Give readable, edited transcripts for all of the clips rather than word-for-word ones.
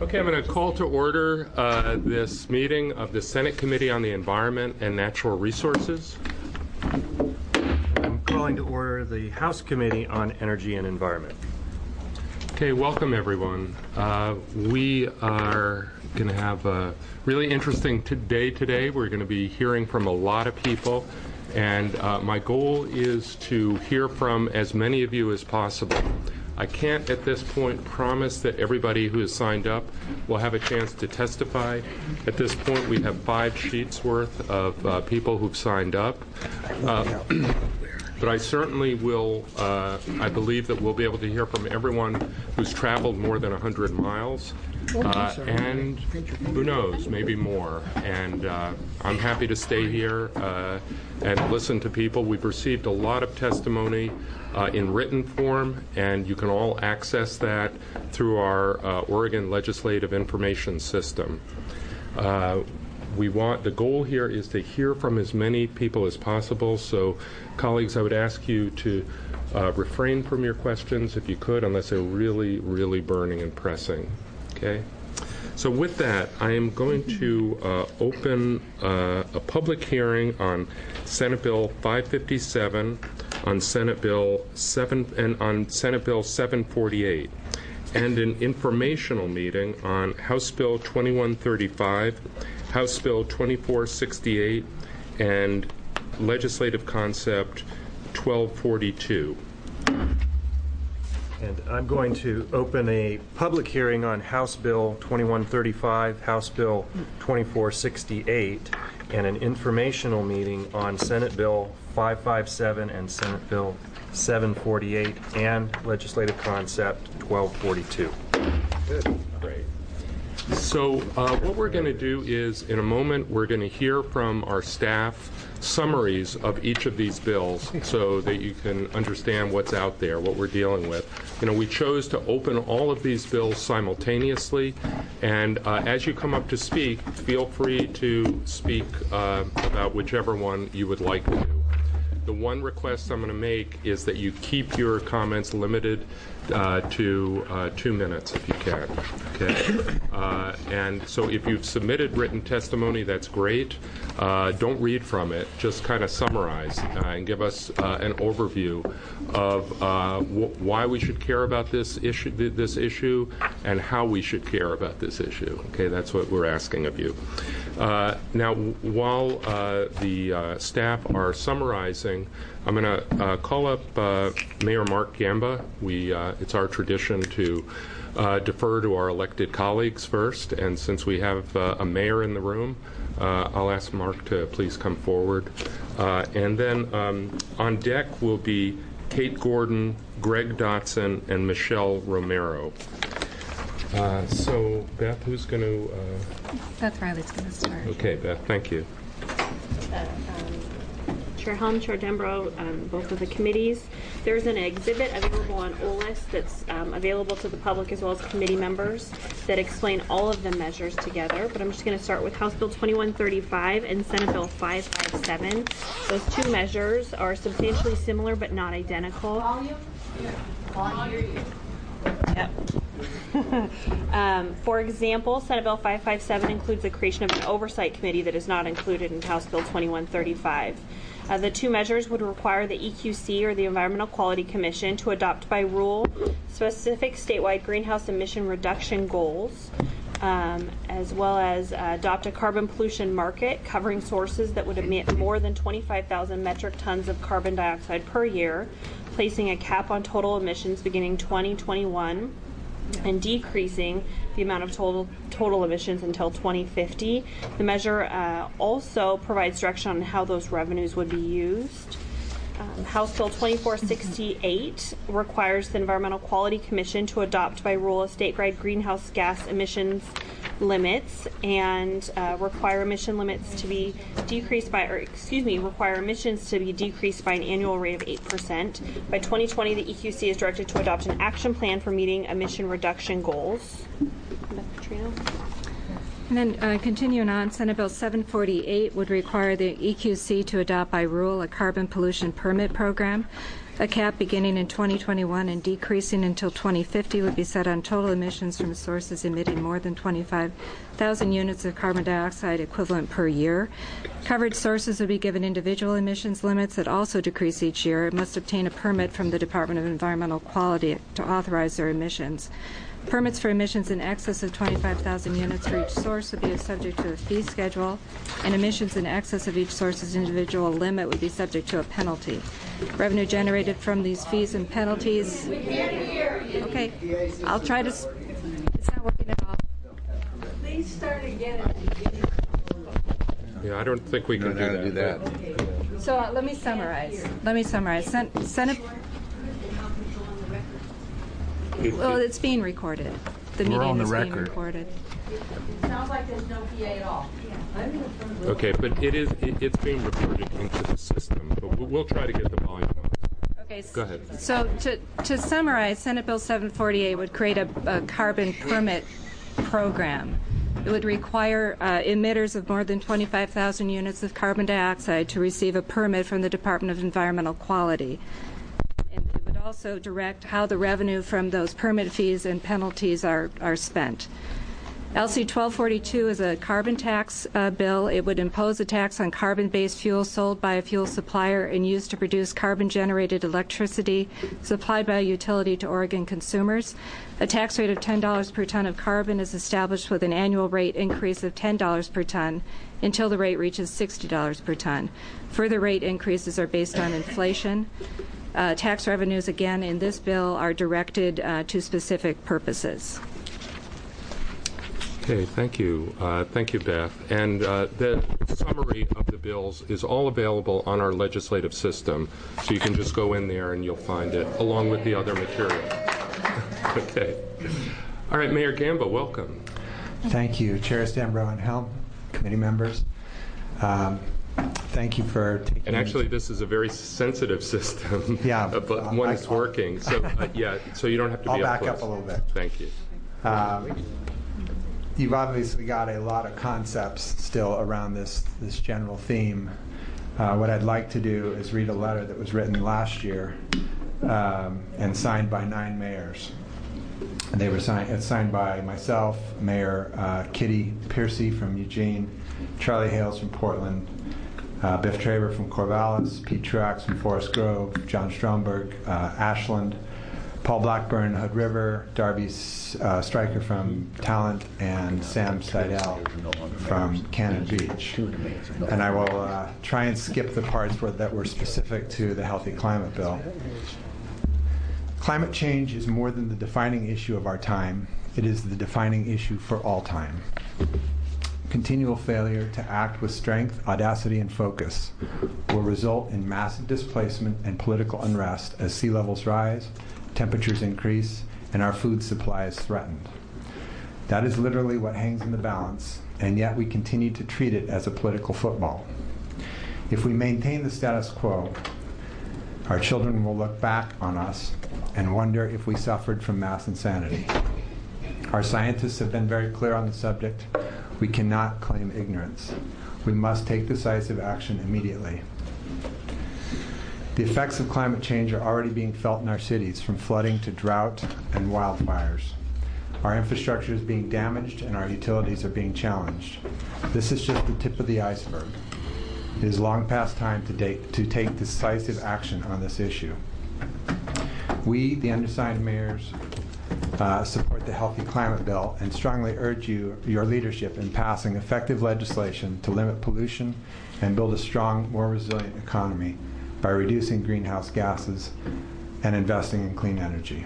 Okay, I'm going to call to order this meeting of the Senate Committee on the Environment and Natural Resources. I'm calling to order the House Committee on Energy and Environment. Okay, welcome everyone. We are going to have a really interesting day today. We're going to be hearing from a lot of people, and my goal is to hear from as many of you as possible. I can't at this point promise that everybody who has signed up will have a chance to testify. At this point, we have 5 sheets worth of people who've signed up. But I certainly will, I believe that we'll be able to hear from everyone who's traveled more than 100 miles. And who knows, maybe more. And I'm happy to stay here and listen to people. We've received a lot of testimony in written form, and you can all access that through our Oregon Legislative Information System. The goal here is to hear from as many people as possible. So, colleagues, I would ask you to refrain from your questions if you could, unless they're really, really burning and pressing. Okay? So with that, I am going to open a public hearing on Senate Bill 557, on Senate Bill 748, and an informational meeting on House Bill 2135, House Bill 2468, and Legislative Concept 1242. And I'm going to open a public hearing on House Bill 2135, House Bill 2468, and an informational meeting on Senate Bill 557 and Senate Bill 748 and Legislative Concept 1242. Good. Great. So what we're going to do is, in a moment, we're going to hear from our staff summaries of each of these bills so that you can understand what's out there, what we're dealing with. You know, we chose to open all of these bills simultaneously, and as you come up to speak, feel free to speak about whichever one you would like to. The one request I'm going to make is that you keep your comments limited to 2 minutes if you can. Okay? And so if you've submitted written testimony, that's great. Don't read from it. Just kind of summarize and give us an overview of why we should care about this issue and how we should care about this issue. Okay, that's what we're asking of you. Now, while the staff are summarizing, I'm going to call up Mayor Mark Gamba. It's our tradition to defer to our elected colleagues first, and since we have a mayor in the room, I'll ask Mark to please come forward. And then on deck will be Kate Gordon, Greg Dotson, and Michelle Romero. So, Beth, who's going to... Beth Riley's going to start. Okay, Beth, thank you. Chair Helm, Chair Dembro, both of the committees. There's an exhibit available on OLIS that's available to the public as well as committee members that explain all of the measures together. But I'm just going to start with House Bill 2135 and Senate Bill 557. Those 2 measures are substantially similar but not identical. Yep. For example, Senate Bill 557 includes the creation of an oversight committee that is not included in House Bill 2135. The 2 measures would require the EQC, or the Environmental Quality Commission, to adopt by rule specific statewide greenhouse emission reduction goals, as well as adopt a carbon pollution market covering sources that would emit more than 25,000 metric tons of carbon dioxide per year, placing a cap on total emissions beginning 2021 and decreasing the amount of total emissions until 2050. The measure also provides direction on how those revenues would be used. House Bill 2468 requires the Environmental Quality Commission to adopt by rule a statewide greenhouse gas emissions limits and require emissions to be decreased by an annual rate of 8%. By 2020, the EQC is directed to adopt an action plan for meeting emission reduction goals. Beth Petrino. And then continuing on, Senate Bill 748 would require the EQC to adopt by rule a carbon pollution permit program. A cap beginning in 2021 and decreasing until 2050 would be set on total emissions from sources emitting more than 25,000 units of carbon dioxide equivalent per year. Covered sources would be given individual emissions limits that also decrease each year and must obtain a permit from the Department of Environmental Quality to authorize their emissions. Permits for emissions in excess of 25,000 units for each source would be subject to a fee schedule, and emissions in excess of each source's individual limit would be subject to a penalty. Revenue generated from these fees and penalties. Okay, I'll try to. It's not working at all. Please start again. Yeah, I don't think we can do that. So let me summarize. Senate. Well, it's being recorded. The meeting is being recorded. Sounds like there's no PA at all. Okay, but it's being recorded into the system, but we'll try to get the volume up. Okay. Go ahead. So to summarize, Senate Bill 748 would create a carbon permit program. It would require emitters of more than 25,000 units of carbon dioxide to receive a permit from the Department of Environmental Quality. And it would also direct how the revenue from those permit fees and penalties are spent. LC 1242 is a carbon tax bill. It would impose a tax on carbon-based fuel sold by a fuel supplier and used to produce carbon-generated electricity supplied by a utility to Oregon consumers. A tax rate of $10 per ton of carbon is established with an annual rate increase of $10 per ton until the rate reaches $60 per ton. Further rate increases are based on inflation. Tax revenues, again, in this bill are directed to specific purposes. Okay, thank you. Thank you, Beth. And the summary of the bills is all available on our legislative system, so you can just go in there and you'll find it, along with the other material. Okay. All right, Mayor Gamba, welcome. Thank you, Chair Stambro and Helm, committee members. Thank you for taking... And actually, this is a very sensitive system. Yeah. But one is working. So, yeah, so you don't have to be I'll up back up close. a little bit. Thank you. You've obviously got a lot of concepts still around this general theme. What I'd like to do is read a letter that was written last year and signed by 9 mayors. And they were it's signed by myself, Mayor Kitty Piercy from Eugene, Charlie Hales from Portland, Biff Traber from Corvallis, Pete Truax from Forest Grove, John Stromberg, Ashland, Paul Blackburn, Hood River, Darby Stryker from Talent, and Sam Seidel from Cannon Beach. And I will try and skip the parts that were specific to the Healthy Climate Bill. Climate change is more than the defining issue of our time. It is the defining issue for all time. Continual failure to act with strength, audacity, and focus will result in massive displacement and political unrest as sea levels rise, temperatures increase, and our food supply is threatened. That is literally what hangs in the balance, and yet we continue to treat it as a political football. If we maintain the status quo, our children will look back on us and wonder if we suffered from mass insanity. Our scientists have been very clear on the subject. We cannot claim ignorance. We must take decisive action immediately. The effects of climate change are already being felt in our cities, from flooding to drought and wildfires. Our infrastructure is being damaged and our utilities are being challenged. This is just the tip of the iceberg. It is long past time to take decisive action on this issue. We, the undersigned mayors, support the Healthy Climate Bill and strongly urge your leadership in passing effective legislation to limit pollution and build a strong, more resilient economy by reducing greenhouse gases and investing in clean energy.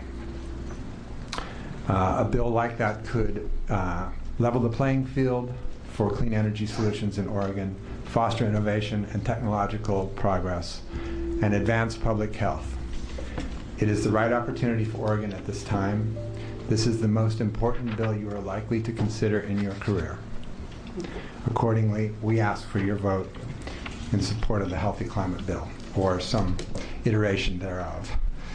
A bill like that could level the playing field for clean energy solutions in Oregon, foster innovation and technological progress, and advance public health. It is the right opportunity for Oregon at this time. This is the most important bill you are likely to consider in your career. Accordingly, we ask for your vote in support of the Healthy Climate Bill, or some iteration thereof.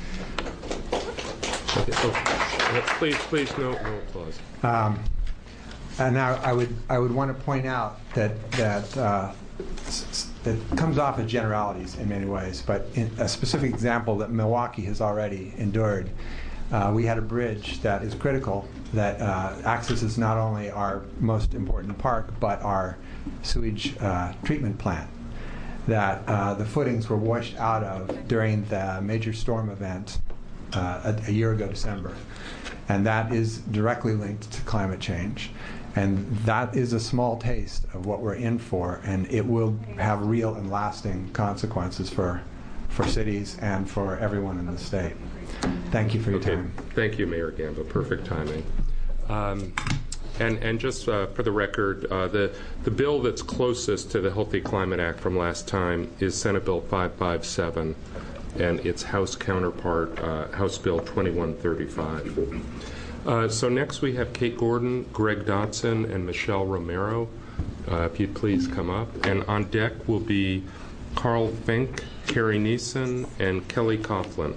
Okay, so, please, no applause. And now I would want to point out that that comes off as generalities in many ways, but in a specific example that Milwaukee has already endured. We had a bridge that is critical that accesses not only our most important park, but our sewage treatment plant, that the footings were washed out of during the major storm event a year ago December. And that is directly linked to climate change. And that is a small taste of what we're in for, and it will have real and lasting consequences for cities and for everyone in the state. Thank you for your time. Thank you, Mayor Gamba. Perfect timing. And just for the record, the bill that's closest to the Healthy Climate Act from last time is Senate Bill 557, and its House counterpart, House Bill 2135. So next we have Kate Gordon, Greg Dotson, and Michelle Romero. If you'd please come up. And on deck will be Carl Fink, Carrie Neeson, and Kelly Coughlin.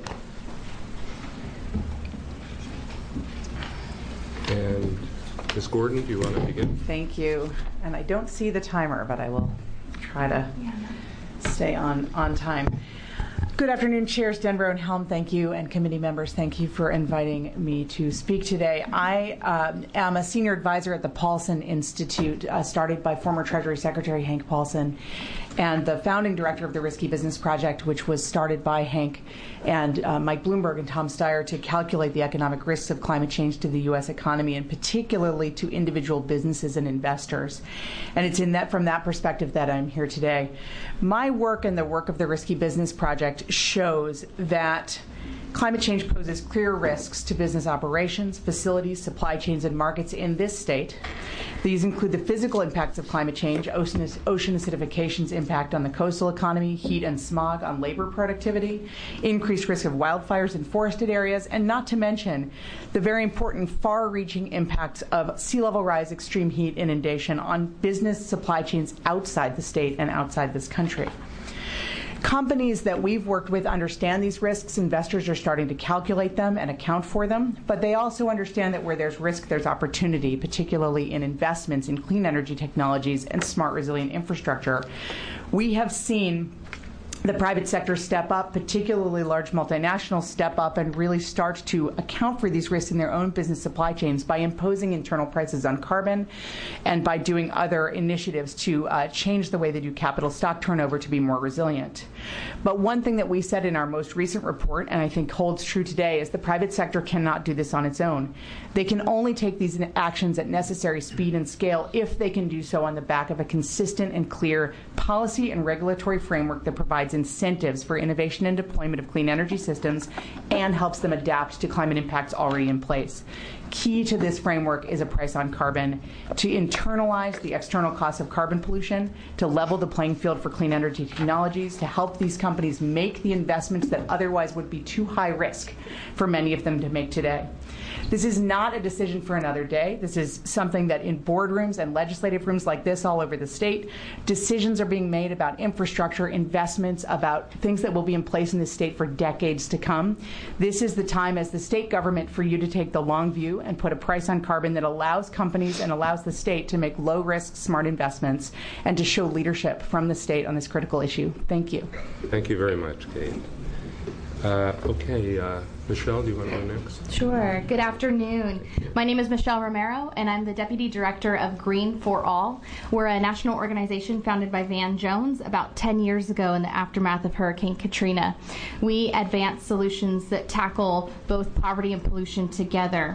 And Ms. Gordon, do you want to begin? Thank you. And I don't see the timer, but I will try to stay on time. Good afternoon, Chairs Denbrough and Helm. Thank you, and committee members. Thank you for inviting me to speak today. I am a senior advisor at the Paulson Institute, started by former Treasury Secretary Hank Paulson, and the founding director of the Risky Business Project, which was started by Hank and Mike Bloomberg and Tom Steyer to calculate the economic risks of climate change to the U.S. economy, and particularly to individual businesses and investors. And it's from that perspective that I'm here today. My work and the work of the Risky Business Project shows that climate change poses clear risks to business operations, facilities, supply chains, and markets in this state. These include the physical impacts of climate change, ocean acidification's impact on the coastal economy, heat and smog on labor productivity, increased risk of wildfires in forested areas, and not to mention the very important far-reaching impacts of sea level rise, extreme heat, inundation on business supply chains outside the state and outside this country. Companies that we've worked with understand these risks. Investors are starting to calculate them and account for them, but they also understand that where there's risk, there's opportunity, particularly in investments in clean energy technologies and smart, resilient infrastructure. We have seen the private sector step up, particularly large multinationals step up and really start to account for these risks in their own business supply chains by imposing internal prices on carbon and by doing other initiatives to change the way they do capital stock turnover to be more resilient. But one thing that we said in our most recent report, and I think holds true today, is the private sector cannot do this on its own. They can only take these actions at necessary speed and scale if they can do so on the back of a consistent and clear policy and regulatory framework that provides incentives for innovation and deployment of clean energy systems and helps them adapt to climate impacts already in place. Key to this framework is a price on carbon to internalize the external costs of carbon pollution, to level the playing field for clean energy technologies, to help these companies make the investments that otherwise would be too high risk for many of them to make today. This is not a decision for another day. This is something that in boardrooms and legislative rooms like this all over the state, decisions are being made about infrastructure, investments, about things that will be in place in this state for decades to come. This is the time as the state government for you to take the long view and put a price on carbon that allows companies and allows the state to make low-risk, smart investments and to show leadership from the state on this critical issue. Thank you. Thank you very much, Kate. Michelle, do you want to go next? Sure. Good afternoon. My name is Michelle Romero, and I'm the Deputy Director of Green for All. We're a national organization founded by Van Jones about 10 years ago in the aftermath of Hurricane Katrina. We advance solutions that tackle both poverty and pollution together.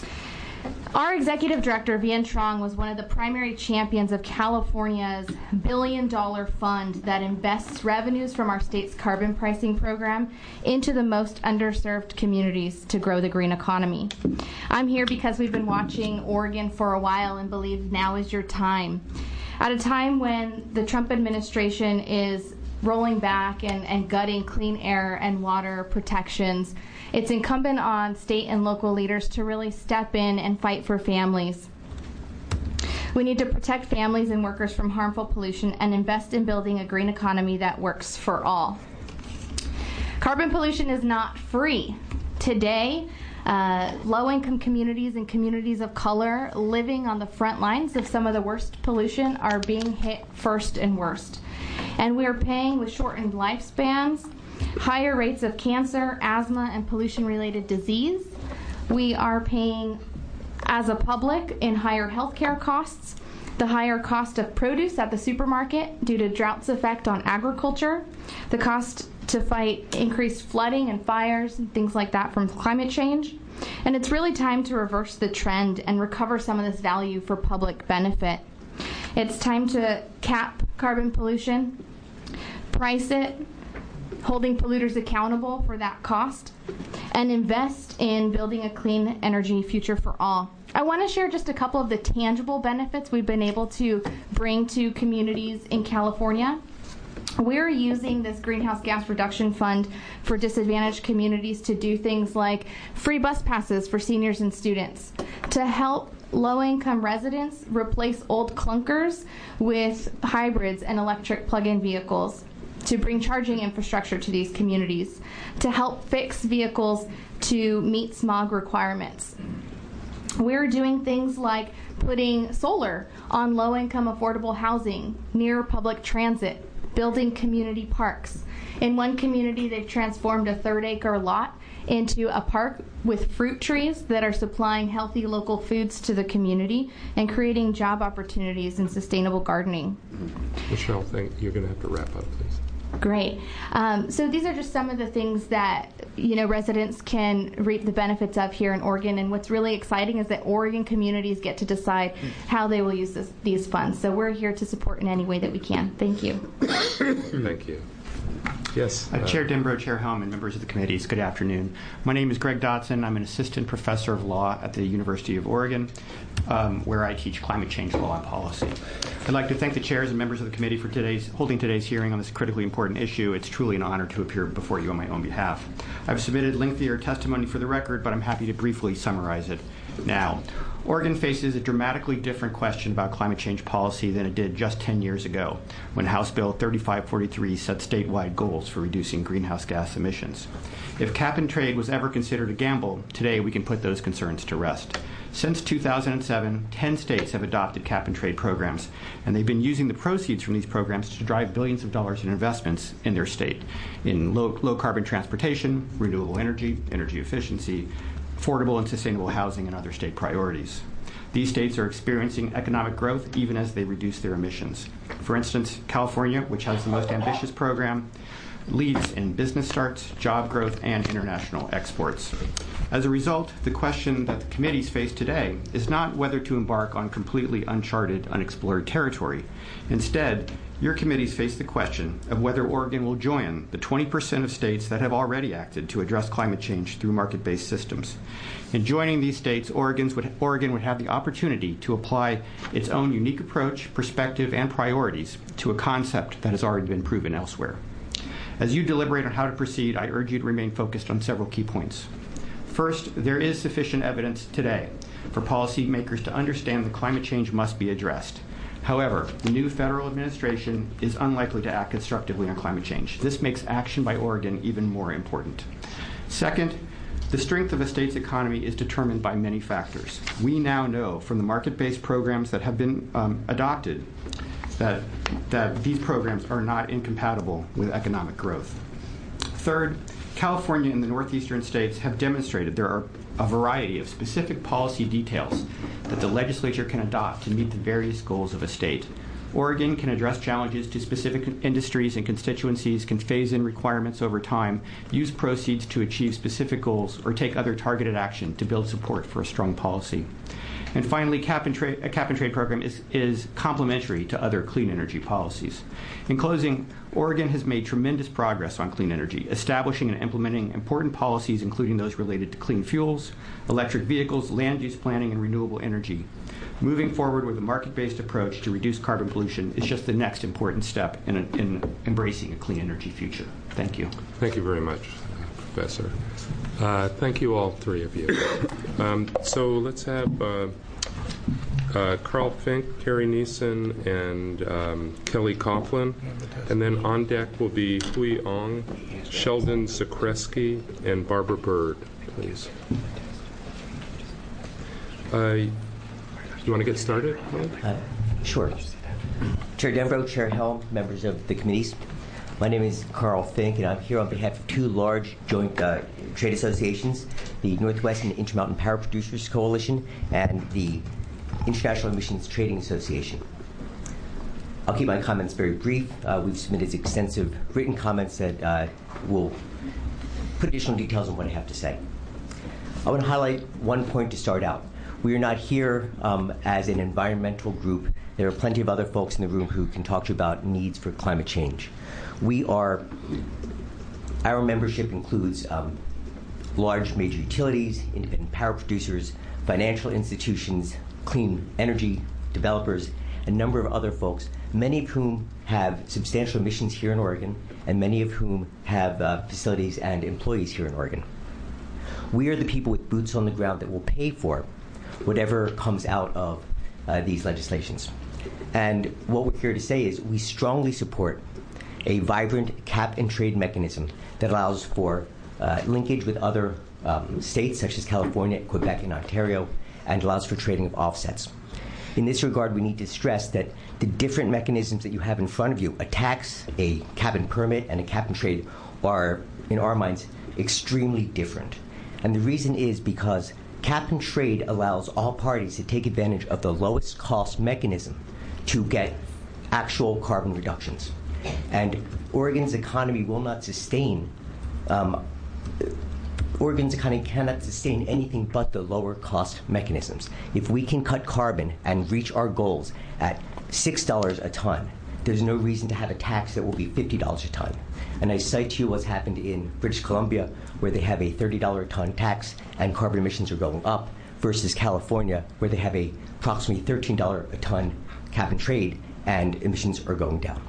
Our executive director, Vian Trong, was one of the primary champions of California's billion-dollar fund that invests revenues from our state's carbon pricing program into the most underserved communities to grow the green economy. I'm here because we've been watching Oregon for a while and believe now is your time. At a time when the Trump administration is rolling back and gutting clean air and water protections, it's incumbent on state and local leaders to really step in and fight for families. We need to protect families and workers from harmful pollution and invest in building a green economy that works for all. Carbon pollution is not free. Today, low-income communities and communities of color living on the front lines of some of the worst pollution are being hit first and worst. And we are paying with shortened lifespans, higher rates of cancer, asthma, and pollution-related disease. We are paying, as a public, in higher healthcare costs, the higher cost of produce at the supermarket due to drought's effect on agriculture, the cost to fight increased flooding and fires and things like that from climate change. And it's really time to reverse the trend and recover some of this value for public benefit. It's time to cap carbon pollution, price it, holding polluters accountable for that cost, and invest in building a clean energy future for all. I want to share just a couple of the tangible benefits we've been able to bring to communities in California. We're using this Greenhouse Gas Reduction Fund for disadvantaged communities to do things like free bus passes for seniors and students, to help low-income residents replace old clunkers with hybrids and electric plug-in vehicles, to bring charging infrastructure to these communities, to help fix vehicles to meet smog requirements. We're doing things like putting solar on low-income affordable housing near public transit, building community parks. In one community, they've transformed a 3rd-acre lot into a park with fruit trees that are supplying healthy local foods to the community and creating job opportunities in sustainable gardening. Michelle, you're going to have to wrap up, please. Great. So these are just some of the things that residents can reap the benefits of here in Oregon. And what's really exciting is that Oregon communities get to decide how they will use these funds. So we're here to support in any way that we can. Thank you. Thank you. Yes. Chair Denbrough, Chair Helm, and members of the committees, good afternoon. My name is Greg Dotson. I'm an assistant professor of law at the University of Oregon, where I teach climate change law and policy. I'd like to thank the chairs and members of the committee for holding today's hearing on this critically important issue. It's truly an honor to appear before you on my own behalf. I've submitted lengthier testimony for the record, but I'm happy to briefly summarize it now. Oregon faces a dramatically different question about climate change policy than it did just 10 years ago, when House Bill 3543 set statewide goals for reducing greenhouse gas emissions. If cap and trade was ever considered a gamble, today we can put those concerns to rest. Since 2007, 10 states have adopted cap and trade programs, and they've been using the proceeds from these programs to drive billions of dollars in investments in their state in low carbon transportation, renewable energy, energy efficiency, affordable and sustainable housing, and other state priorities. These states are experiencing economic growth even as they reduce their emissions. For instance, California, which has the most ambitious program, leads in business starts, job growth, and international exports. As a result, the question that the committees face today is not whether to embark on completely uncharted, unexplored territory. Instead, your committees face the question of whether Oregon will join the 20% of states that have already acted to address climate change through market-based systems. In joining these states, Oregon would have the opportunity to apply its own unique approach, perspective, and priorities to a concept that has already been proven elsewhere. As you deliberate on how to proceed, I urge you to remain focused on several key points. First, there is sufficient evidence today for policymakers to understand that climate change must be addressed. However, the new federal administration is unlikely to act constructively on climate change. This makes action by Oregon even more important. Second, the strength of a state's economy is determined by many factors. We now know from the market-based programs that have been adopted that these programs are not incompatible with economic growth. Third, California and the northeastern states have demonstrated there are a variety of specific policy details that the legislature can adopt to meet the various goals of a state. Oregon can address challenges to specific industries and constituencies, can phase in requirements over time, use proceeds to achieve specific goals, or take other targeted action to build support for a strong policy. And finally, a cap and trade program is complementary to other clean energy policies. In closing, Oregon has made tremendous progress on clean energy, establishing and implementing important policies, including those related to clean fuels, electric vehicles, land use planning, and renewable energy. Moving forward with a market-based approach to reduce carbon pollution is just the next important step in embracing a clean energy future. Thank you. Thank you very much, Professor. Thank you, all three of you. So let's have Carl Fink, Carrie Neeson, and Kelly Coughlin. And then on deck will be Hui Ong, Sheldon Zakreski, and Barbara Bird, please. You want to get started? Sure. Chair Denbrough, Chair Helm, members of the committees. My name is Carl Fink, and I'm here on behalf of two large joint trade associations, the Northwest and Intermountain Power Producers Coalition and the International Emissions Trading Association. I'll keep my comments very brief. We've submitted extensive written comments that will put additional details on what I have to say. I want to highlight one point to start out. We are not here as an environmental group. There are plenty of other folks in the room who can talk to you about needs for climate change. Our membership includes large major utilities, independent power producers, financial institutions, clean energy developers, a number of other folks, many of whom have substantial emissions here in Oregon, and many of whom have facilities and employees here in Oregon. We are the people with boots on the ground that will pay for whatever comes out of these legislations. And what we're here to say is we strongly support a vibrant cap and trade mechanism that allows for linkage with other states such as California, Quebec, and Ontario, and allows for trading of offsets. In this regard, we need to stress that the different mechanisms that you have in front of you, a tax, a cap and permit, and a cap and trade, are, in our minds, extremely different. And the reason is because cap and trade allows all parties to take advantage of the lowest cost mechanism to get actual carbon reductions. And Oregon's economy will not sustain, Oregon's economy cannot sustain anything but the lower cost mechanisms. If we can cut carbon and reach our goals at $6 a ton, there's no reason to have a tax that will be $50 a ton. And I cite to you what's happened in British Columbia, where they have a $30 a ton tax and carbon emissions are going up, versus California, where they have a approximately $13 a ton cap and trade and emissions are going down.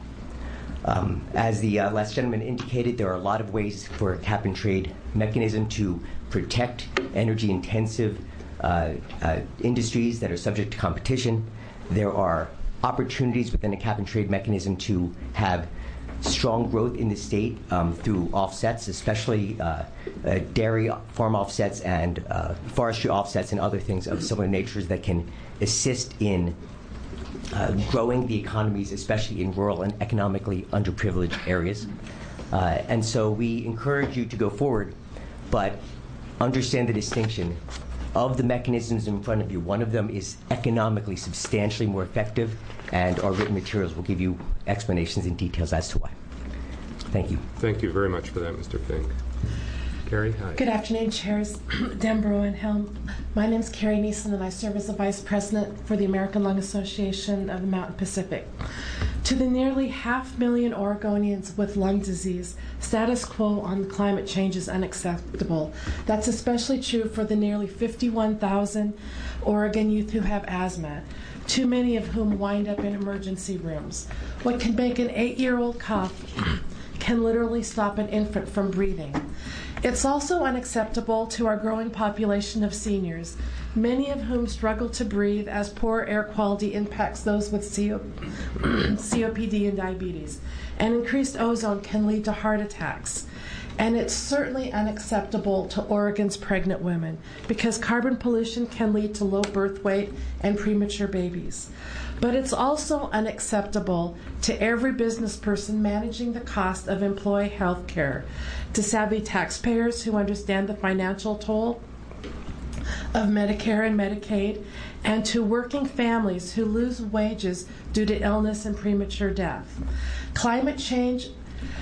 As the last gentleman indicated, there are a lot of ways for a cap and trade mechanism to protect energy-intensive industries that are subject to competition. There are opportunities within a cap and trade mechanism to have strong growth in the state through offsets, especially dairy farm offsets and forestry offsets and other things of similar natures that can assist in growing the economies, especially in rural and economically underprivileged areas. And so we encourage you to go forward, but understand the distinction of the mechanisms in front of you. One of them is economically substantially more effective, and our written materials will give you explanations and details as to why. Thank you. Thank you very much for that, Mr. Fink. Carrie, hi. Good afternoon, Chairs Denbrough and Helm. My name is Carrie Neeson, and I serve as the Vice President for the American Lung Association of the Mountain Pacific. To the nearly 500,000 Oregonians with lung disease, status quo on climate change is unacceptable. That's especially true for the nearly 51,000 Oregon youth who have asthma, too many of whom wind up in emergency rooms. What can make an 8-year-old cough can literally stop an infant from breathing. It's also unacceptable to our growing population of seniors, many of whom struggle to breathe as poor air quality impacts those with COPD and diabetes. And increased ozone can lead to heart attacks. And it's certainly unacceptable to Oregon's pregnant women because carbon pollution can lead to low birth weight and premature babies. But it's also unacceptable to every business person managing the cost of employee health care, to savvy taxpayers who understand the financial toll of Medicare and Medicaid, and to working families who lose wages due to illness and premature death. Climate change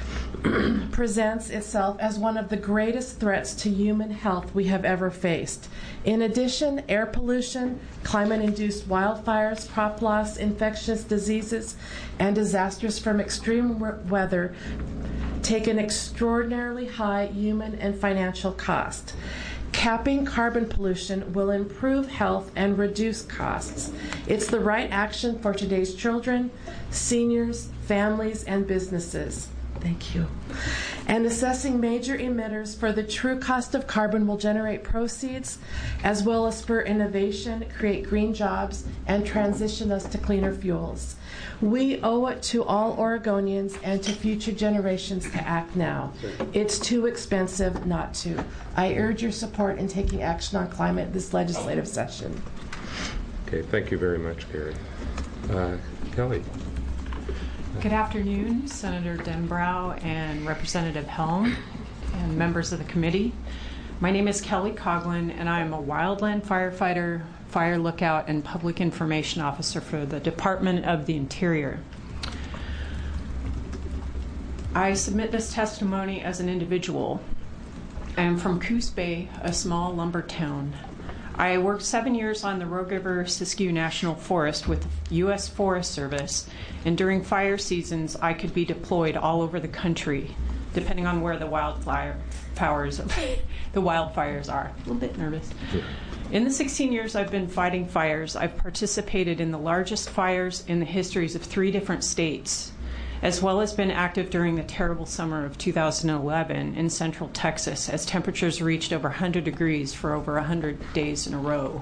presents itself as one of the greatest threats to human health we have ever faced. In addition, air pollution, climate-induced wildfires, crop loss, infectious diseases, and disasters from extreme weather take an extraordinarily high human and financial cost. Capping carbon pollution will improve health and reduce costs. It's the right action for today's children, seniors, families, and businesses. Thank you. And assessing major emitters for the true cost of carbon will generate proceeds, as well as spur innovation, create green jobs, and transition us to cleaner fuels. We owe it to all Oregonians and to future generations to act now. It's too expensive not to. I urge your support in taking action on climate this legislative session. Okay, thank you very much, Carrie. Kelly. Good afternoon, Senator Denbrow and Representative Helm and members of the committee. My name is Kelly Coughlin, and I am a wildland firefighter, fire lookout, and public information officer for the Department of the Interior. I submit this testimony as an individual. I am from Coos Bay, a small lumber town. I worked 7 years on the Rogue River Siskiyou National Forest with the U.S. Forest Service, and during fire seasons, I could be deployed all over the country, depending on where the wildfires are. A little bit nervous. In the 16 years I've been fighting fires, I've participated in the largest fires in the histories of 3 different states, as well as been active during the terrible summer of 2011 in central Texas as temperatures reached over 100 degrees for over 100 days in a row.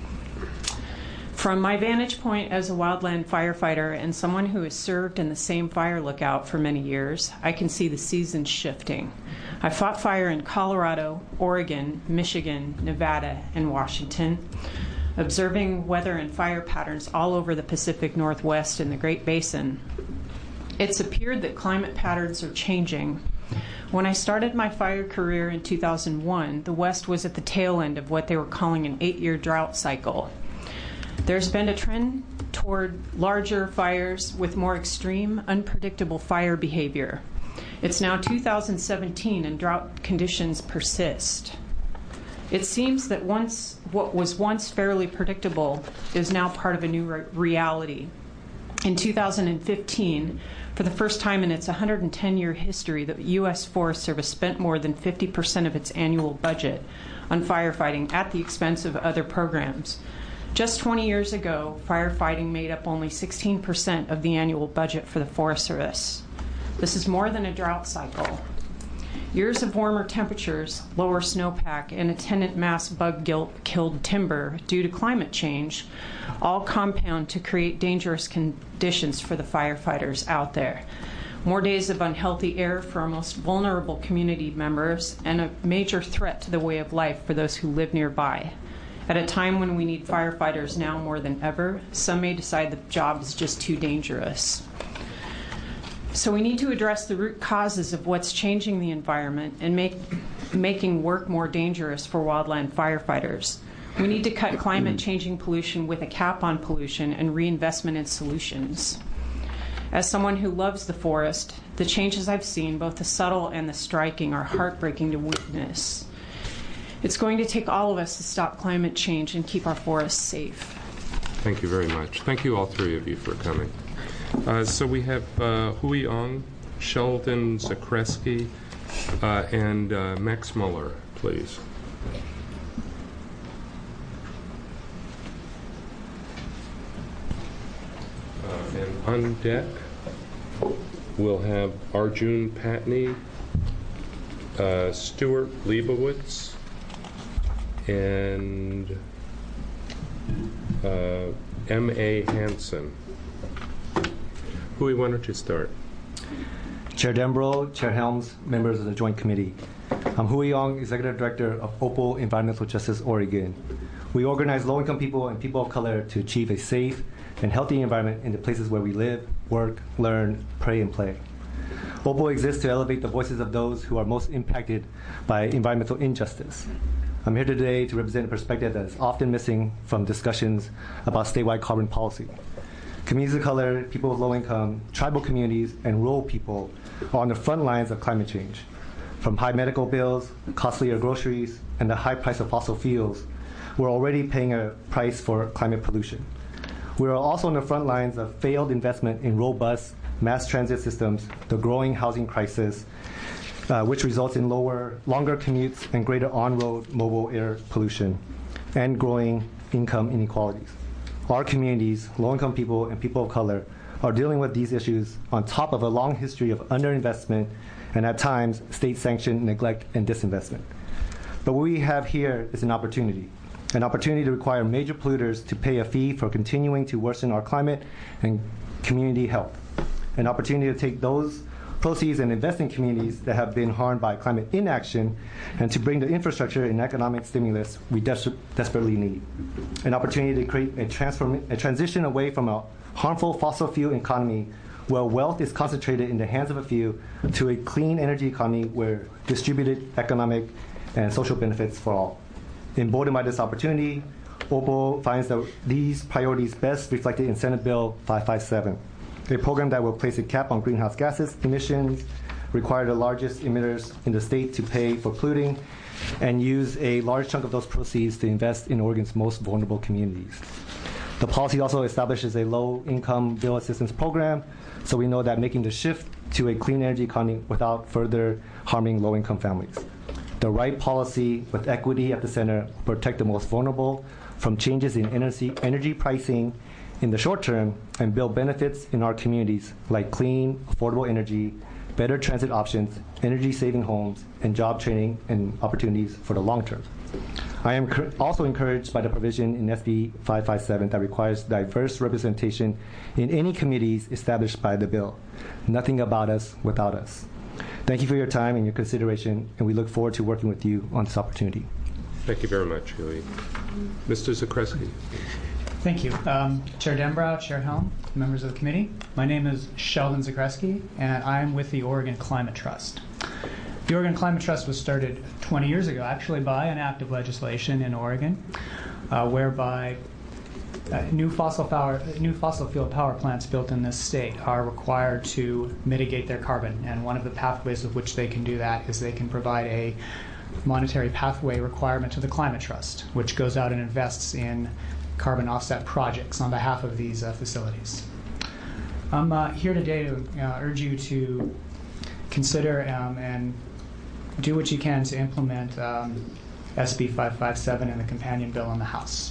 From my vantage point as a wildland firefighter and someone who has served in the same fire lookout for many years, I can see the seasons shifting. I fought fire in Colorado, Oregon, Michigan, Nevada, and Washington, observing weather and fire patterns all over the Pacific Northwest and the Great Basin. It's appeared that climate patterns are changing. When I started my fire career in 2001, the West was at the tail end of what they were calling an 8-year drought cycle. There's been a trend toward larger fires with more extreme, unpredictable fire behavior. It's now 2017 and drought conditions persist. It seems that what was once fairly predictable is now part of a new reality. In 2015, for the first time in its 110-year history, the U.S. Forest Service spent more than 50% of its annual budget on firefighting at the expense of other programs. Just 20 years ago, firefighting made up only 16% of the annual budget for the Forest Service. This is more than a drought cycle. Years of warmer temperatures, lower snowpack, and attendant mass bug-killed timber due to climate change all compound to create dangerous conditions for the firefighters out there. More days of unhealthy air for our most vulnerable community members, and a major threat to the way of life for those who live nearby. At a time when we need firefighters now more than ever, some may decide the job is just too dangerous. So we need to address the root causes of what's changing the environment and making work more dangerous for wildland firefighters. We need to cut climate-changing pollution with a cap on pollution and reinvestment in solutions. As someone who loves the forest, the changes I've seen, both the subtle and the striking, are heartbreaking to witness. It's going to take all of us to stop climate change and keep our forests safe. Thank you very much. Thank you, all 3 of you, for coming. So we have Hui Ong, Sheldon Zakreski, and Max Muller, please. And on deck, we'll have Arjun Patni, Stuart Leibowitz, and M.A. Hansen. Hui, why don't you start? Chair Denbrow, Chair Helms, members of the Joint Committee. I'm Hui Ong, Executive Director of OPAL Environmental Justice Oregon. We organize low-income people and people of color to achieve a safe and healthy environment in the places where we live, work, learn, pray, and play. OPAL exists to elevate the voices of those who are most impacted by environmental injustice. I'm here today to represent a perspective that is often missing from discussions about statewide carbon policy. Communities of color, people with low income, tribal communities, and rural people are on the front lines of climate change. From high medical bills, costlier groceries, and the high price of fossil fuels, we're already paying a price for climate pollution. We are also on the front lines of failed investment in robust mass transit systems, the growing housing crisis, which results in longer commutes and greater on-road mobile air pollution, and growing income inequalities. Our communities, low-income people and people of color, are dealing with these issues on top of a long history of underinvestment and at times state-sanctioned neglect and disinvestment. But what we have here is an opportunity to require major polluters to pay a fee for continuing to worsen our climate and community health, an opportunity to take those proceeds and invest in communities that have been harmed by climate inaction, and to bring the infrastructure and economic stimulus we desperately need. An opportunity to create a transition away from a harmful fossil fuel economy where wealth is concentrated in the hands of a few, to a clean energy economy where distributed economic and social benefits for all. Emboldened by this opportunity, OPAL finds that these priorities best reflected in Senate Bill 557, a program that will place a cap on greenhouse gases emissions, require the largest emitters in the state to pay for polluting, and use a large chunk of those proceeds to invest in Oregon's most vulnerable communities. The policy also establishes a low-income bill assistance program, so we know that making the shift to a clean energy economy without further harming low-income families. The right policy with equity at the center will protect the most vulnerable from changes in energy pricing in the short term and build benefits in our communities like clean, affordable energy, better transit options, energy-saving homes, and job training and opportunities for the long term. I am also encouraged by the provision in SB 557 that requires diverse representation in any committees established by the bill. Nothing about us without us. Thank you for your time and your consideration, and we look forward to working with you on this opportunity. Thank you very much, Huey. Mr. Zakreski. Thank you. Chair Denbrow, Chair Helm, members of the committee. My name is Sheldon Zakreski, and I'm with the Oregon Climate Trust. The Oregon Climate Trust was started 20 years ago, actually by an act of legislation in Oregon, whereby new fossil fuel power plants built in this state are required to mitigate their carbon. And one of the pathways of which they can do that is they can provide a monetary pathway requirement to the Climate Trust, which goes out and invests in carbon offset projects on behalf of these facilities. I'm here today to urge you to consider and do what you can to implement SB 557 and the companion bill in the House.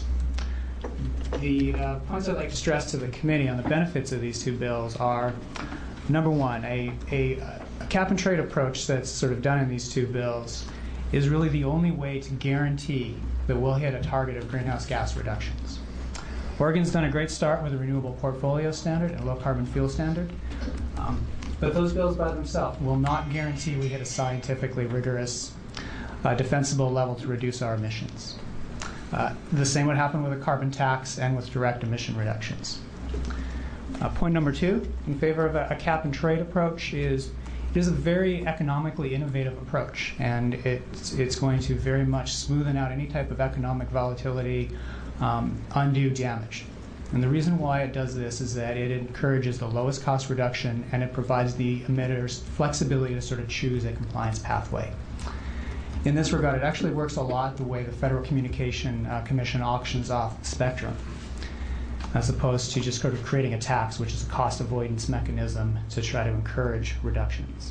The points I'd like to stress to the committee on the benefits of these two bills are, number one, a cap and trade approach that's sort of done in these two bills is really the only way to guarantee that we'll hit a target of greenhouse gas reductions. Oregon's done a great start with a renewable portfolio standard and a low carbon fuel standard, but those bills by themselves will not guarantee we hit a scientifically rigorous, defensible level to reduce our emissions. The same would happen with a carbon tax and with direct emission reductions. Point number two, in favor of a cap and trade approach, is it is a very economically innovative approach, and it's going to very much smoothen out any type of economic volatility, undue damage. And the reason why it does this is that it encourages the lowest cost reduction, and it provides the emitters flexibility to sort of choose a compliance pathway. In this regard, it actually works a lot the way the Federal Communication Commission auctions off the spectrum, as opposed to just sort of creating a tax, which is a cost avoidance mechanism to try to encourage reductions.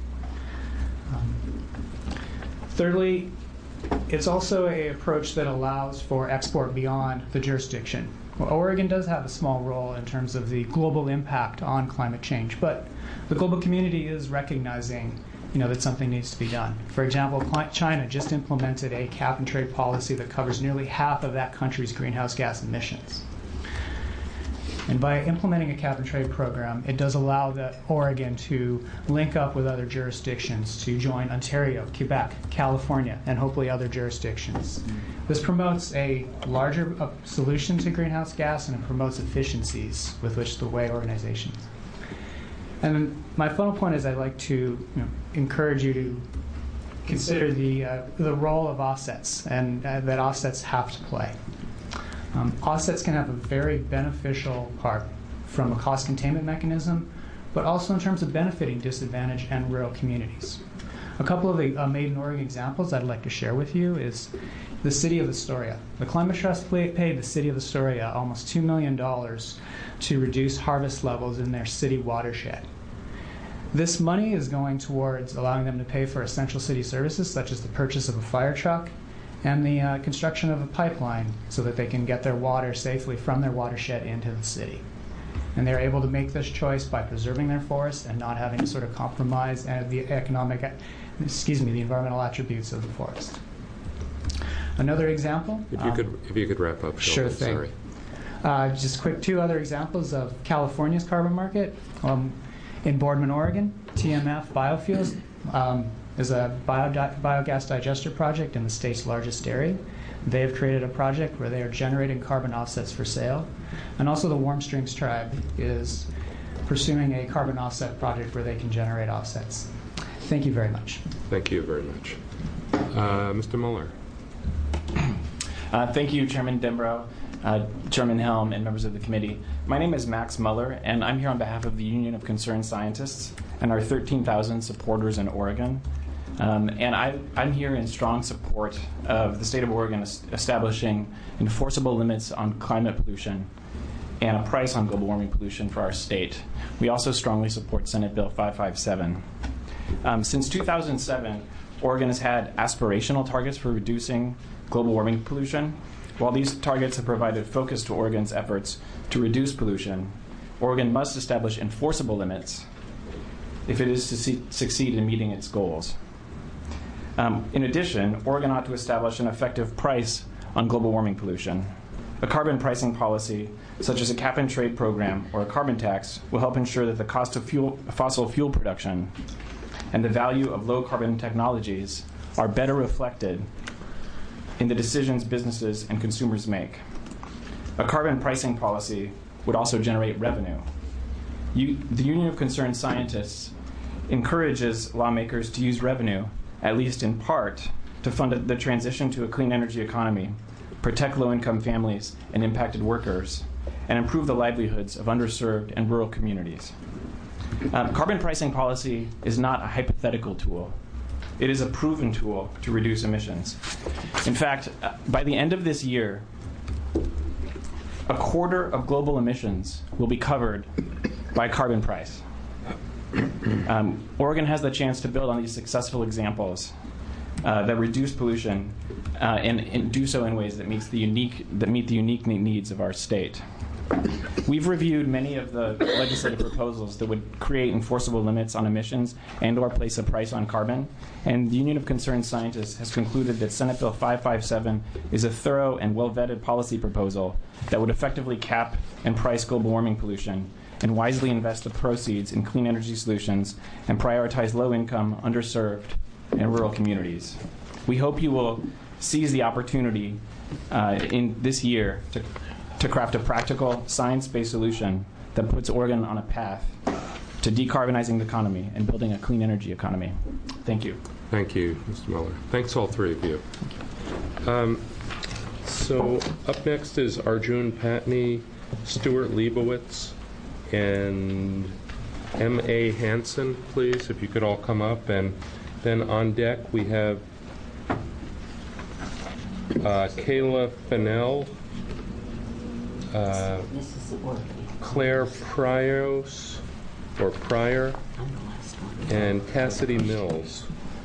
Thirdly, it's also an approach that allows for export beyond the jurisdiction. Well, Oregon does have a small role in terms of the global impact on climate change, but the global community is recognizing that something needs to be done. For example, China just implemented a cap and trade policy that covers nearly half of that country's greenhouse gas emissions. And by implementing a cap and trade program, it does allow Oregon to link up with other jurisdictions to join Ontario, Quebec, California, and hopefully other jurisdictions. This promotes a larger solution to greenhouse gas, and it promotes efficiencies with which to weigh organizations. And my final point is I'd like to encourage you to consider the role of offsets, and that offsets have to play. Offsets can have a very beneficial part from a cost containment mechanism, but also in terms of benefiting disadvantaged and rural communities. A couple of the made in Oregon examples I'd like to share with you is the city of Astoria. The Climate Trust paid the city of Astoria almost $2 million to reduce harvest levels in their city watershed. This money is going towards allowing them to pay for essential city services such as the purchase of a fire truck and the construction of a pipeline so that they can get their water safely from their watershed into the city. And they're able to make this choice by preserving their forests and not having to sort of compromise the environmental attributes of the forest. Another example. If you could wrap up. Sure thing. Sorry. Just quick, two other examples of California's carbon market. In Boardman, Oregon, TMF Biofuels is a biogas digester project in the state's largest dairy. They have created a project where they are generating carbon offsets for sale. And also the Warm Springs Tribe is pursuing a carbon offset project where they can generate offsets. Thank you very much. Thank you very much. Mr. Muller. Thank you, Chairman Dembrow, Chairman Helm, and members of the committee. My name is Max Muller, and I'm here on behalf of the Union of Concerned Scientists and our 13,000 supporters in Oregon. And I'm here in strong support of the state of Oregon establishing enforceable limits on climate pollution and a price on global warming pollution for our state. We also strongly support Senate Bill 557. Since 2007, Oregon has had aspirational targets for reducing global warming pollution. While these targets have provided focus to Oregon's efforts to reduce pollution, Oregon must establish enforceable limits if it is to succeed in meeting its goals. In addition, Oregon ought to establish an effective price on global warming pollution. A carbon pricing policy, such as a cap-and-trade program or a carbon tax, will help ensure that the cost of fossil fuel production and the value of low-carbon technologies are better reflected in the decisions businesses and consumers make. A carbon pricing policy would also generate revenue. The Union of Concerned Scientists encourages lawmakers to use revenue, at least in part, to fund the transition to a clean energy economy, protect low-income families and impacted workers, and improve the livelihoods of underserved and rural communities. Carbon pricing policy is not a hypothetical tool. It is a proven tool to reduce emissions. In fact, by the end of this year, a quarter of global emissions will be covered by carbon price. Oregon has the chance to build on these successful examples that reduce pollution and do so in ways that meet the unique needs of our state. We've reviewed many of the legislative proposals that would create enforceable limits on emissions and/or place a price on carbon, and the Union of Concerned Scientists has concluded that Senate Bill 557 is a thorough and well-vetted policy proposal that would effectively cap and price global warming pollution and wisely invest the proceeds in clean energy solutions and prioritize low-income, underserved, and rural communities. We hope you will seize the opportunity in this year to craft a practical, science-based solution that puts Oregon on a path to decarbonizing the economy and building a clean energy economy. Thank you. Thank you, Mr. Muller. Thanks, all three of you. So up next is Arjun Patney, Stuart Leibowitz, and M.A. Hansen, please, if you could all come up. And then on deck we have Kayla Fennell, Claire Pryor, and Cassidy Mills.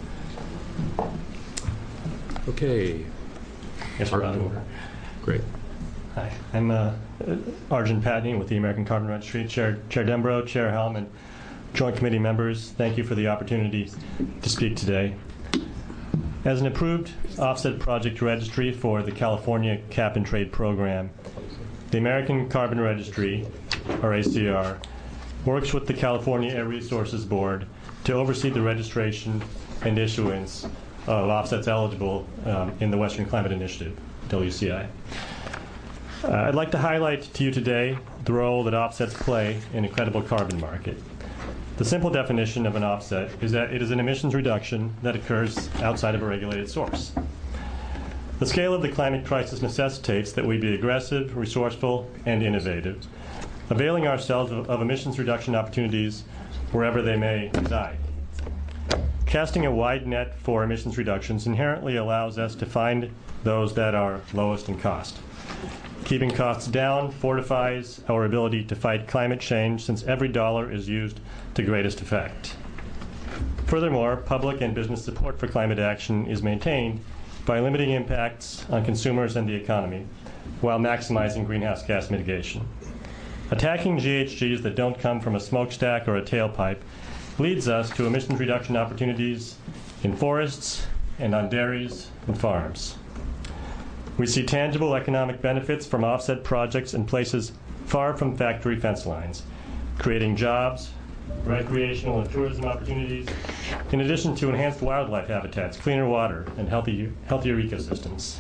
Okay. Yes, we're on over. Great. Hi, I'm Arjun Patney with the American Carbon Registry. Chair Dembrow, Chair Helm, and joint committee members, thank you for the opportunity to speak today. As an approved offset project registry for the California Cap and Trade Program, the American Carbon Registry, or ACR, works with the California Air Resources Board to oversee the registration and issuance of offsets eligible in the Western Climate Initiative, WCI. I'd like to highlight to you today the role that offsets play in a credible carbon market. The simple definition of an offset is that it is an emissions reduction that occurs outside of a regulated source. The scale of the climate crisis necessitates that we be aggressive, resourceful, and innovative, availing ourselves of emissions reduction opportunities wherever they may reside. Casting a wide net for emissions reductions inherently allows us to find those that are lowest in cost. Keeping costs down fortifies our ability to fight climate change, since every dollar is used to greatest effect. Furthermore, public and business support for climate action is maintained by limiting impacts on consumers and the economy, while maximizing greenhouse gas mitigation. Attacking GHGs that don't come from a smokestack or a tailpipe leads us to emissions reduction opportunities in forests and on dairies and farms. We see tangible economic benefits from offset projects in places far from factory fence lines, creating jobs, recreational and tourism opportunities, in addition to enhanced wildlife habitats, cleaner water, and healthier ecosystems.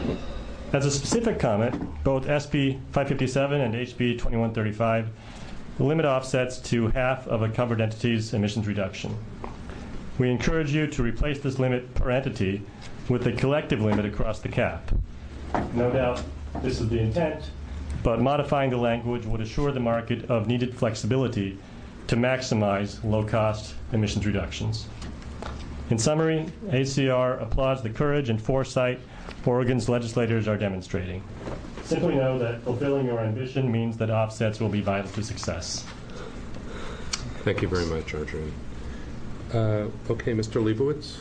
As a specific comment, both SB 557 and HB 2135 limit offsets to half of a covered entity's emissions reduction. We encourage you to replace this limit per entity with a collective limit across the cap. No doubt this is the intent, but modifying the language would assure the market of needed flexibility to maximize low-cost emissions reductions. In summary, ACR applauds the courage and foresight Oregon's legislators are demonstrating. Simply know that fulfilling your ambition means that offsets will be vital to success. Thank you very much, Arjun. Okay, Mr. Leibowitz.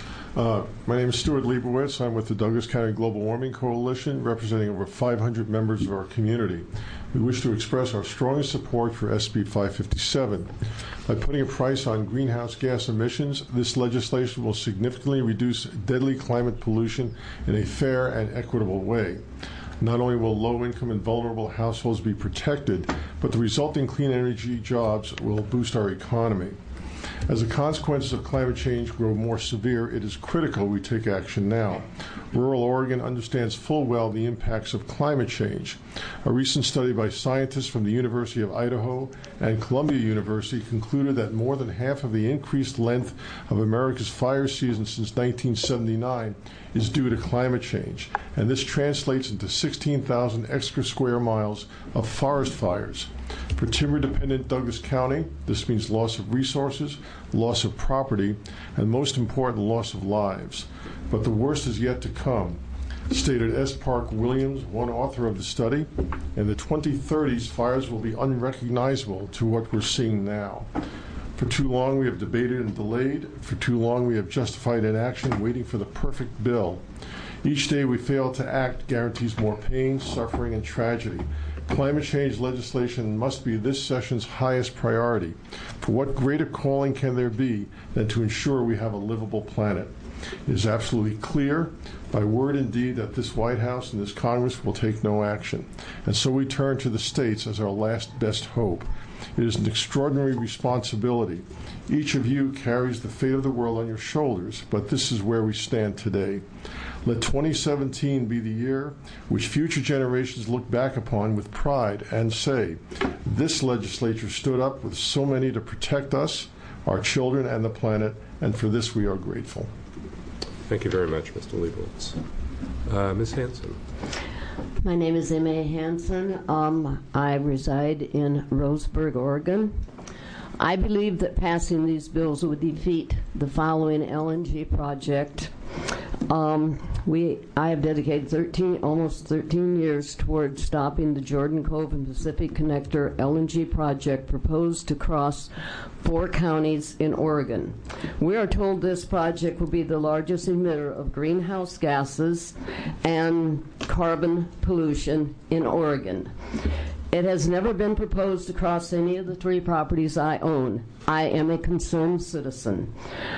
My name is Stuart Leibowitz. I'm with the Douglas County Global Warming Coalition, representing over 500 members of our community. We wish to express our strongest support for SB 557. By putting a price on greenhouse gas emissions, this legislation will significantly reduce deadly climate pollution in a fair and equitable way. Not only will low-income and vulnerable households be protected, but the resulting clean energy jobs will boost our economy. As the consequences of climate change grow more severe, it is critical we take action now. Rural Oregon understands full well the impacts of climate change. A recent study by scientists from the University of Idaho and Columbia University concluded that more than half of the increased length of America's fire season since 1979 is due to climate change, and this translates into 16,000 extra square miles of forest fires. For timber-dependent Douglas County, this means loss of resources, loss of property, and most important, loss of lives. But the worst is yet to come. Stated S. Park Williams, one author of the study, in the 2030s, fires will be unrecognizable to what we're seeing now. For too long, we have debated and delayed. For too long, we have justified inaction, waiting for the perfect bill. Each day we fail to act guarantees more pain, suffering, and tragedy. Climate change legislation must be this session's highest priority. For what greater calling can there be than to ensure we have a livable planet? It is absolutely clear, by word and deed, that this White House and this Congress will take no action. And so we turn to the states as our last best hope. It is an extraordinary responsibility. Each of you carries the fate of the world on your shoulders, but this is where we stand today. Let 2017 be the year which future generations look back upon with pride and say, this legislature stood up with so many to protect us, our children, and the planet, and for this we are grateful. Thank you very much, Mr. Leibowitz. Ms. Hanson. My name is Emma Hanson. I reside in Roseburg, Oregon. I believe that passing these bills would defeat the following LNG project. I have dedicated almost 13 years towards stopping the Jordan Cove and Pacific Connector LNG project proposed to cross 4 counties in Oregon. We are told this project will be the largest emitter of greenhouse gases and carbon pollution in Oregon. It has never been proposed to cross any of the 3 properties I own. I am a concerned citizen.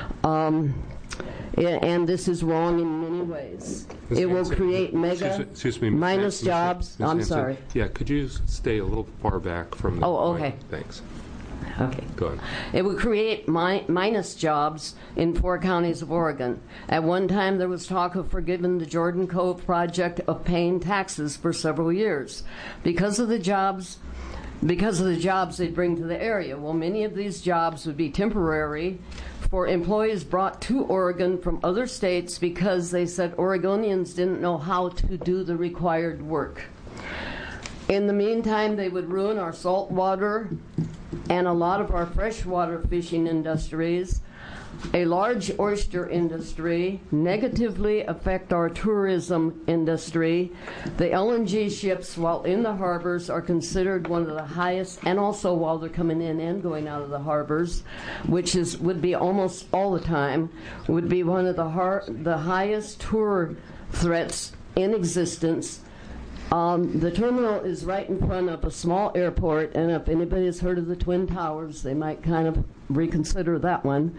And this is wrong in many ways. It will create Excuse me, minus jobs. Ms. I'm Hanson. sorry. Yeah, could you stay a little far back from the Oh, mic? okay. Thanks. Okay. Go on. It would create minus jobs in 4 counties of Oregon. At one time, there was talk of forgiving the Jordan Cove project of paying taxes for several years because of the jobs they bring to the area. Well, many of these jobs would be temporary for employees brought to Oregon from other states because they said Oregonians didn't know how to do the required work. In the meantime, they would ruin our saltwater and a lot of our freshwater fishing industries, a large oyster industry, negatively affect our tourism industry. The LNG ships, while in the harbors, are considered one of the highest, and also while they're coming in and going out of the harbors, which would be almost all the time, would be one of the highest tour threats in existence. The terminal is right in front of a small airport, and if anybody has heard of the Twin Towers, they might kind of reconsider that one.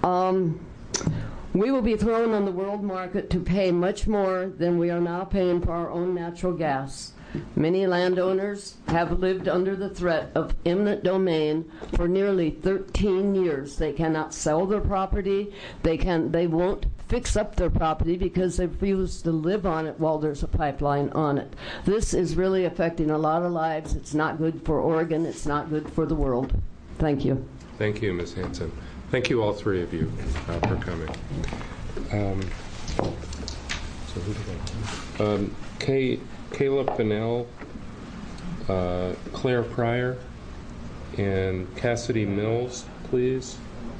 We will be thrown on the world market to pay much more than we are now paying for our own natural gas. Many landowners have lived under the threat of eminent domain for nearly 13 years. They cannot sell their property. They won't fix up their property because they refuse to live on it while there's a pipeline on it. This is really affecting a lot of lives. It's not good for Oregon. It's not good for the world. Thank you. Thank you, Ms. Hanson. Thank you, all three of you, for coming. So who do I Caleb Fennell, Claire Pryor, and Cassidy Mills, please.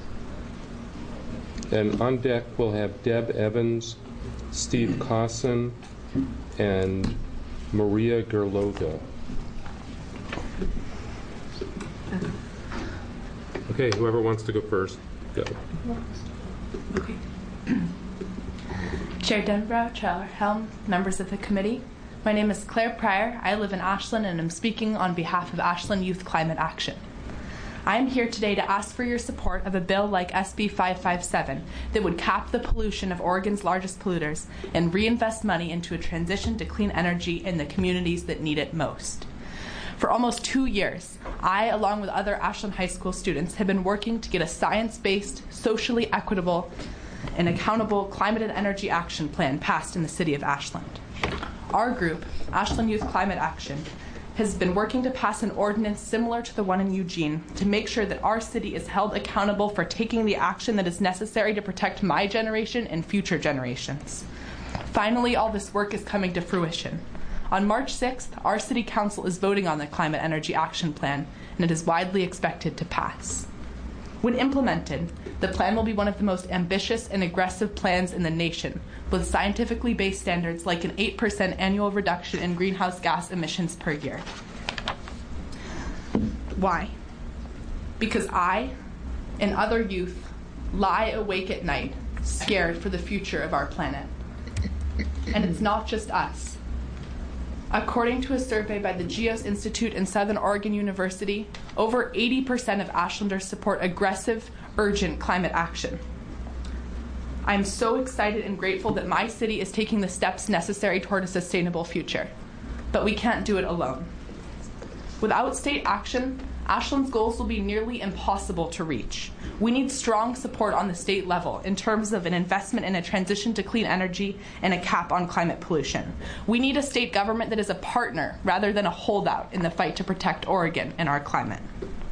And on deck we'll have Deb Evans, Steve Cosson, and Maria Gerlova. Okay, whoever wants to go first, go. Okay. Chair Denbrow, Chair Helm, members of the committee, my name is Claire Pryor. I live in Ashland and I'm speaking on behalf of Ashland Youth Climate Action. I am here today to ask for your support of a bill like SB 557 that would cap the pollution of Oregon's largest polluters and reinvest money into a transition to clean energy in the communities that need it most. For almost 2 years, I, along with other Ashland High School students, have been working to get a science-based, socially equitable, and accountable climate and energy action plan passed in the city of Ashland. Our group, Ashland Youth Climate Action, has been working to pass an ordinance similar to the one in Eugene to make sure that our city is held accountable for taking the action that is necessary to protect my generation and future generations. Finally, all this work is coming to fruition. On March 6th, our City Council is voting on the Climate Energy Action Plan, and it is widely expected to pass. When implemented, the plan will be one of the most ambitious and aggressive plans in the nation, with scientifically based standards like an 8% annual reduction in greenhouse gas emissions per year. Why? Because I and other youth lie awake at night, scared for the future of our planet. And it's not just us. According to a survey by the GEOS Institute and Southern Oregon University, over 80% of Ashlanders support aggressive, urgent climate action. I'm so excited and grateful that my city is taking the steps necessary toward a sustainable future. But we can't do it alone. Without state action, Ashland's goals will be nearly impossible to reach. We need strong support on the state level in terms of an investment in a transition to clean energy and a cap on climate pollution. We need a state government that is a partner rather than a holdout in the fight to protect Oregon and our climate.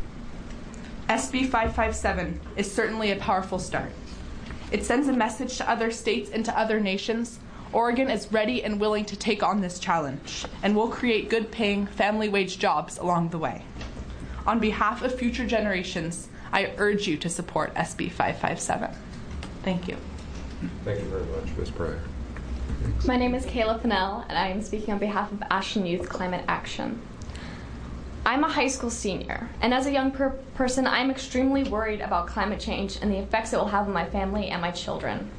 SB 557 is certainly a powerful start. It sends a message to other states and to other nations. Oregon is ready and willing to take on this challenge, and will create good-paying, family-wage jobs along the way. On behalf of future generations, I urge you to support SB 557. Thank you. Thank you very much, Ms. Pryor. My name is Kayla Fennell, and I am speaking on behalf of Ashland Youth Climate Action. I'm a high school senior, and as a young person, I'm extremely worried about climate change and the effects it will have on my family and my children.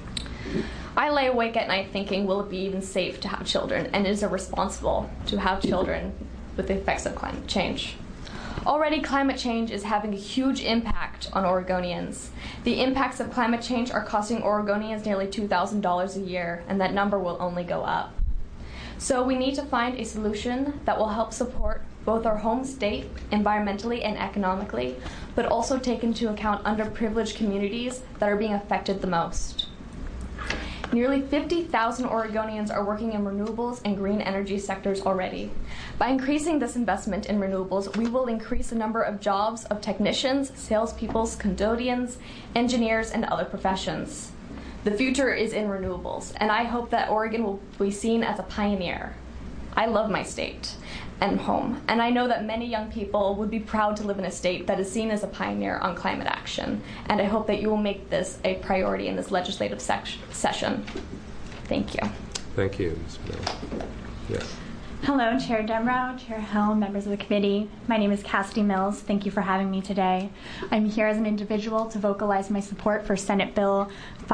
I lay awake at night thinking, will it be even safe to have children, and is it responsible to have children with the effects of climate change? Already, climate change is having a huge impact on Oregonians. The impacts of climate change are costing Oregonians nearly $2,000 a year, and that number will only go up. So we need to find a solution that will help support both our home state, environmentally and economically, but also take into account underprivileged communities that are being affected the most. Nearly 50,000 Oregonians are working in renewables and green energy sectors already. By increasing this investment in renewables, we will increase the number of jobs of technicians, salespeople, custodians, engineers, and other professions. The future is in renewables, and I hope that Oregon will be seen as a pioneer. I love my state and home, and I know that many young people would be proud to live in a state that is seen as a pioneer on climate action, and I hope that you will make this a priority in this legislative session. Thank you. Thank you, Ms. Mills. Yes. Hello, Chair Demrow, Chair Helm, members of the committee. My name is Cassidy Mills. Thank you for having me today. I'm here as an individual to vocalize my support for Senate Bill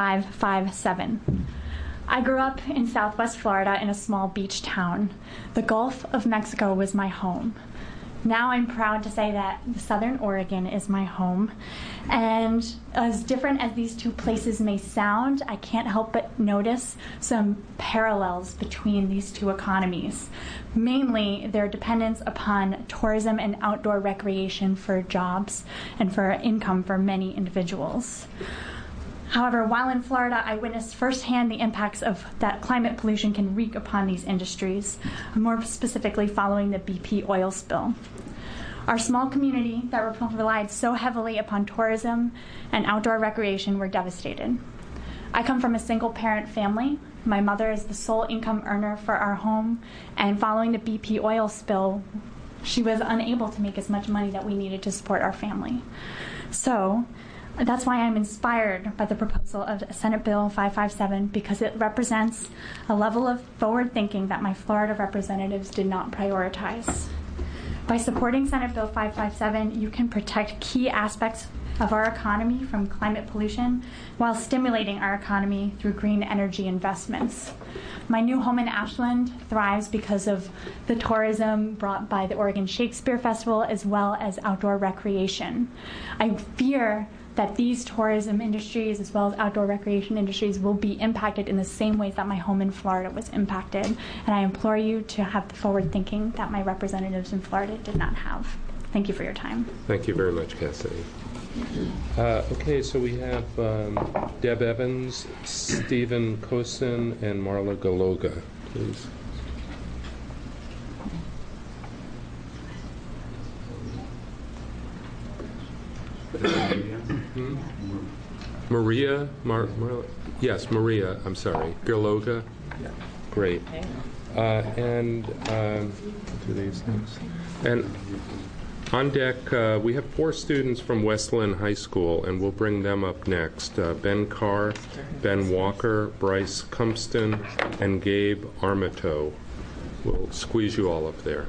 557. I grew up in Southwest Florida in a small beach town. The Gulf of Mexico was my home. Now I'm proud to say that Southern Oregon is my home. And as different as these two places may sound, I can't help but notice some parallels between these two economies. Mainly their dependence upon tourism and outdoor recreation for jobs and for income for many individuals. However, while in Florida, I witnessed firsthand the impacts of that climate pollution can wreak upon these industries, more specifically following the BP oil spill. Our small community that relied so heavily upon tourism and outdoor recreation were devastated. I come from a single-parent family. My mother is the sole income earner for our home, and following the BP oil spill, she was unable to make as much money that we needed to support our family. So that's why I'm inspired by the proposal of Senate Bill 557, because it represents a level of forward thinking that my Florida representatives did not prioritize. By supporting Senate Bill 557, you can protect key aspects of our economy from climate pollution while stimulating our economy through green energy investments. My new home in Ashland thrives because of the tourism brought by the Oregon Shakespeare Festival as well as outdoor recreation. I fear that these tourism industries as well as outdoor recreation industries will be impacted in the same ways that my home in Florida was impacted. And I implore you to have the forward thinking that my representatives in Florida did not have. Thank you for your time. Thank you very much, Cassidy. Okay, so we have Deb Evans, Stephen Kosin, and Marla Galoga, please. Maria, yes, Maria, I'm sorry. Galoga? Great. And do these things. And on deck, we have 4 students from Westland High School, and we'll bring them up next. Ben Carr, Ben Walker, Bryce Cumpston, and Gabe Armito. We'll squeeze you all up there.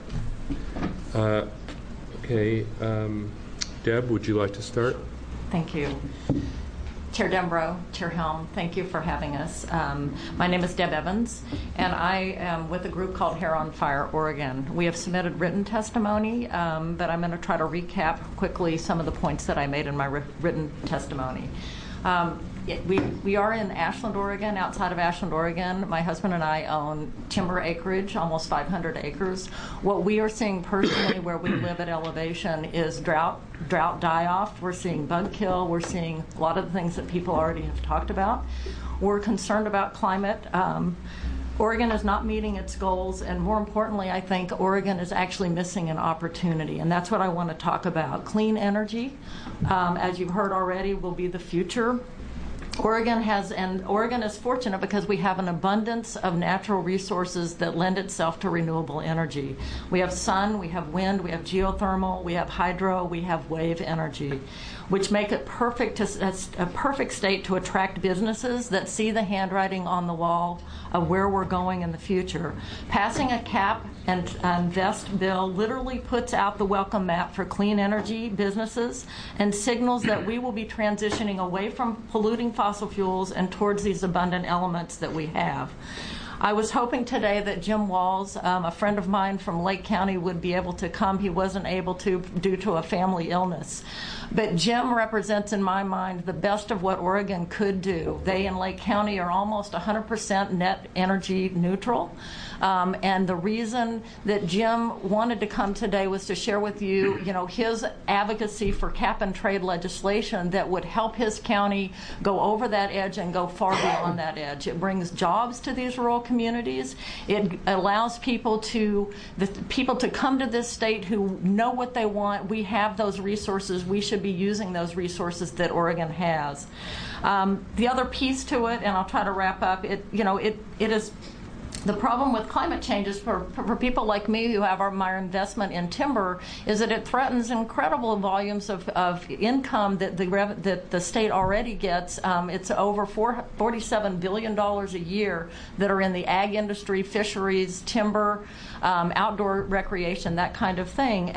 Okay, Deb, would you like to start? Thank you. Chair Dembrow, Chair Helm, thank you for having us. My name is Deb Evans, and I am with a group called Hair on Fire Oregon. We have submitted written testimony, but I'm going to try to recap quickly some of the points that I made in my written testimony. We are in Ashland, Oregon. Outside of Ashland, Oregon, my husband and I own timber acreage, almost 500 acres. What we are seeing personally where we live at elevation is drought die-off. We're seeing bug kill. We're seeing a lot of the things that people already have talked about. We're concerned about climate. Oregon is not meeting its goals, and more importantly, I think Oregon is actually missing an opportunity, and that's what I want to talk about. Clean energy, as you've heard already, will be the future. Oregon is fortunate because we have an abundance of natural resources that lend itself to renewable energy. We have sun, we have wind, we have geothermal, we have hydro, we have wave energy, which make it a perfect state to attract businesses that see the handwriting on the wall of where we're going in the future. Passing a cap and invest bill literally puts out the welcome map for clean energy businesses and signals that we will be transitioning away from polluting fossil fuels and towards these abundant elements that we have. I was hoping today that Jim Walls, a friend of mine from Lake County, would be able to come. He wasn't able to due to a family illness. But Jim represents, in my mind, the best of what Oregon could do. They in Lake County are almost 100% net energy neutral. And the reason that Jim wanted to come today was to share with you, his advocacy for cap and trade legislation that would help his county go over that edge and go far beyond that edge. It brings jobs to these rural communities. It allows people to come to this state who know what they want. We have those resources. We should be using those resources that Oregon has. The other piece to it, and I'll try to wrap up, it is the problem with climate change is for people like me who have our investment in timber is that it threatens incredible volumes of income that the state already gets. It's over $47 billion a year that are in the ag industry, fisheries, timber, outdoor recreation, that kind of thing.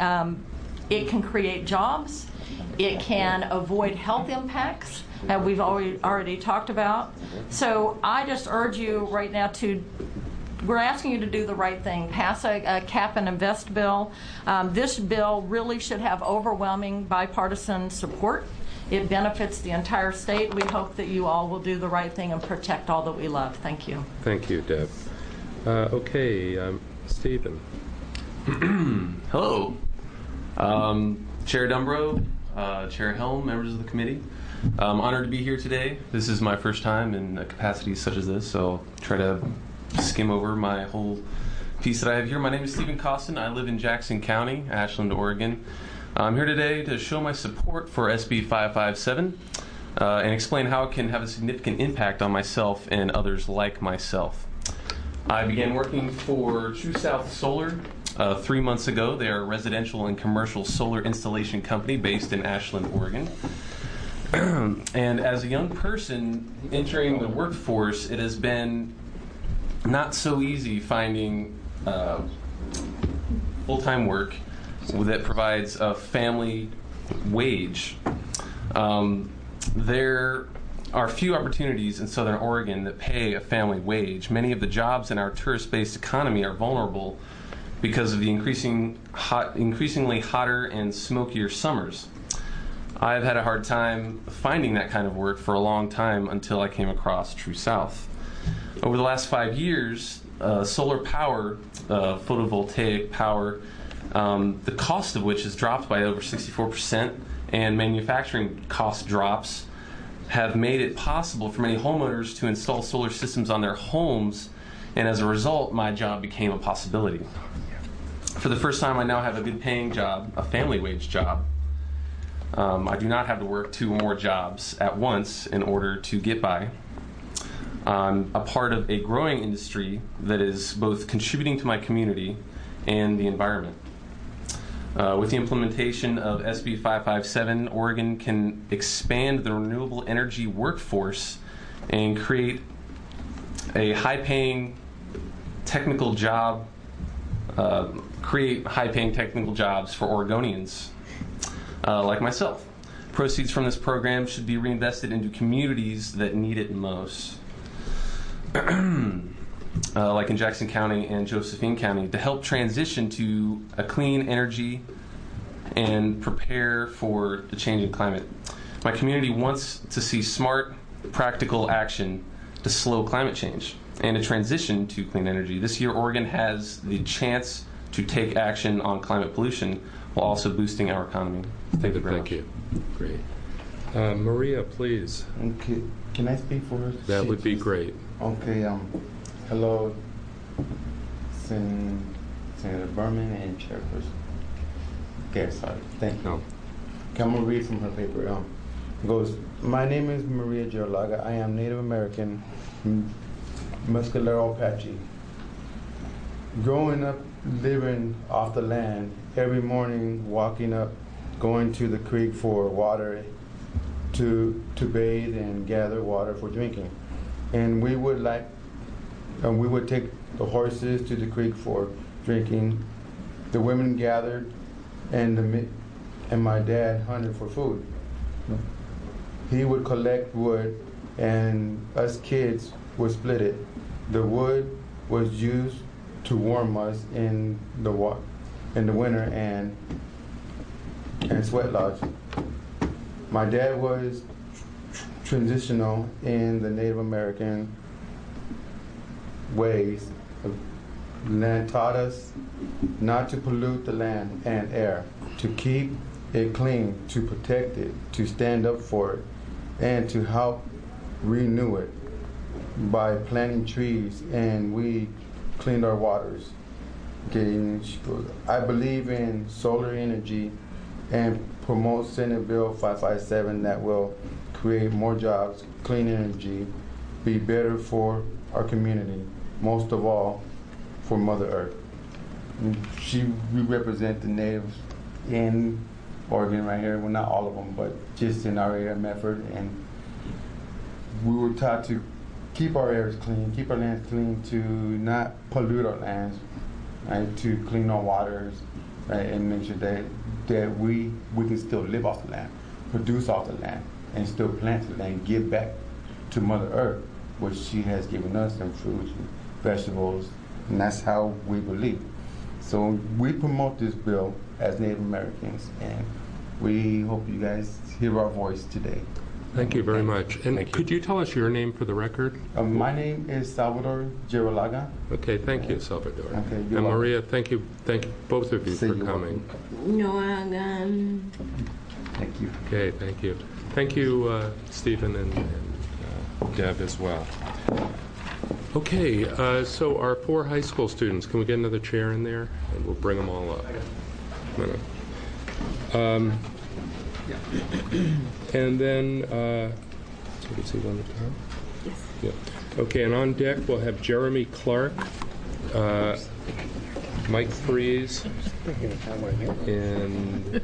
It can create jobs. It can avoid health impacts that we've already talked about. So I just urge you right now to we're asking you to do the right thing. Pass a cap and invest bill. This bill really should have overwhelming bipartisan support. It benefits the entire state. We hope that you all will do the right thing and protect all that we love. Thank you. Thank you, Deb. Stephen. Hello. Chair Dumbro, Chair Helm, members of the committee. I'm honored to be here today. This is my first time in a capacity such as this, so I'll try to skim over my whole piece that I have here. My name is Stephen Costin. I live in Jackson County, Ashland, Oregon. I'm here today to show my support for SB 557 and explain how it can have a significant impact on myself and others like myself. I began working for True South Solar 3 months ago. They are a residential and commercial solar installation company based in Ashland, Oregon. And as a young person entering the workforce, it has been not so easy finding full-time work that provides a family wage. There are few opportunities in Southern Oregon that pay a family wage. Many of the jobs in our tourist-based economy are vulnerable because of the increasingly hotter and smokier summers. I've had a hard time finding that kind of work for a long time until I came across True South. Over the last 5 years, solar power, photovoltaic power, the cost of which has dropped by over 64%, and manufacturing cost drops have made it possible for many homeowners to install solar systems on their homes, and as a result, my job became a possibility. For the first time, I now have a good paying job, a family wage job. I do not have to work 2 or more jobs at once in order to get by. I'm a part of a growing industry that is both contributing to my community and the environment. With the implementation of SB 557, Oregon can expand the renewable energy workforce and create a high-paying technical job, jobs for Oregonians like myself. Proceeds from this program should be reinvested into communities that need it most. Like in Jackson County and Josephine County, to help transition to a clean energy and prepare for the changing climate. My community wants to see smart, practical action to slow climate change and to transition to clean energy. This year, Oregon has the chance to take action on climate pollution while also boosting our economy. Thank you very much. Thank you. Great. Maria, please. Okay. Can I speak for her? That would be great. Okay. Hello, Senator Berman and Chairperson. Okay, sorry. Thank you. No. I'm going to read from her paper. It goes, my name is Maria Gerlaga. I am Native American, Mescalero Apache. Growing up, living off the land, every morning walking up, going to the creek for water to bathe and gather water for drinking. And we would take the horses to the creek for drinking. The women gathered, and my dad hunted for food. He would collect wood, and us kids would split it. The wood was used to warm us in the winter and sweat lodge. My dad was transitional in the Native American ways. Land taught us not to pollute the land and air, to keep it clean, to protect it, to stand up for it, and to help renew it by planting trees, and we cleaned our waters. Okay, I believe in solar energy and promote Senate Bill 557 that will create more jobs, clean energy, be better for our community, most of all for Mother Earth. We represent the natives in Oregon right here. Well, not all of them, but just in our area of Medford. And we were taught to keep our air clean, keep our lands clean, to not pollute our lands, right? To clean our waters, right? And make sure that we can still live off the land, produce off the land, and still plant the land, give back to Mother Earth, which she has given us, and fruits, and vegetables, and that's how we believe. So we promote this bill as Native Americans, and we hope you guys hear our voice today. Thank you very much. And could you tell us your name for the record? My name is Salvador Girolaga. Okay, thank you, Salvador. Okay, and you're welcome. Maria, thank you both of you for coming. Thank you. Okay, thank you. Thank you, Stephen and Deb as well. Okay, so our 4 high school students, can we get another chair in there? And we'll bring them all up. And then, is he on the top? Yes. Yeah. Okay, and on deck we'll have Jeremy Clark, Mike Freeze, and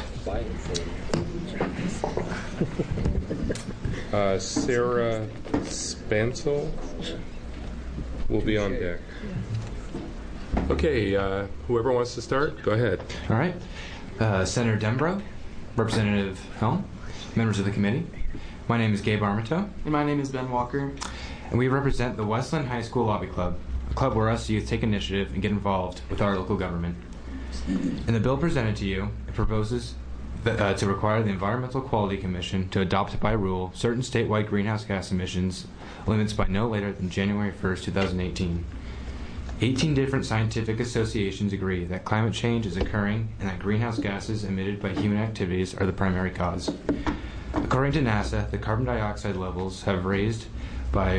Sarah Spansel will be on deck. Okay, whoever wants to start, go ahead. All right. Senator Dembrow, Representative Helm, members of the committee. My name is Gabe Armito. And my name is Ben Walker. And we represent the Westland High School Lobby Club, a club where us youth take initiative and get involved with our local government. In the bill presented to you, it proposes to require the Environmental Quality Commission to adopt by rule certain statewide greenhouse gas emissions limits by no later than January 1st, 2018. 18 different scientific associations agree that climate change is occurring and that greenhouse gases emitted by human activities are the primary cause. According to NASA, the carbon dioxide levels have raised by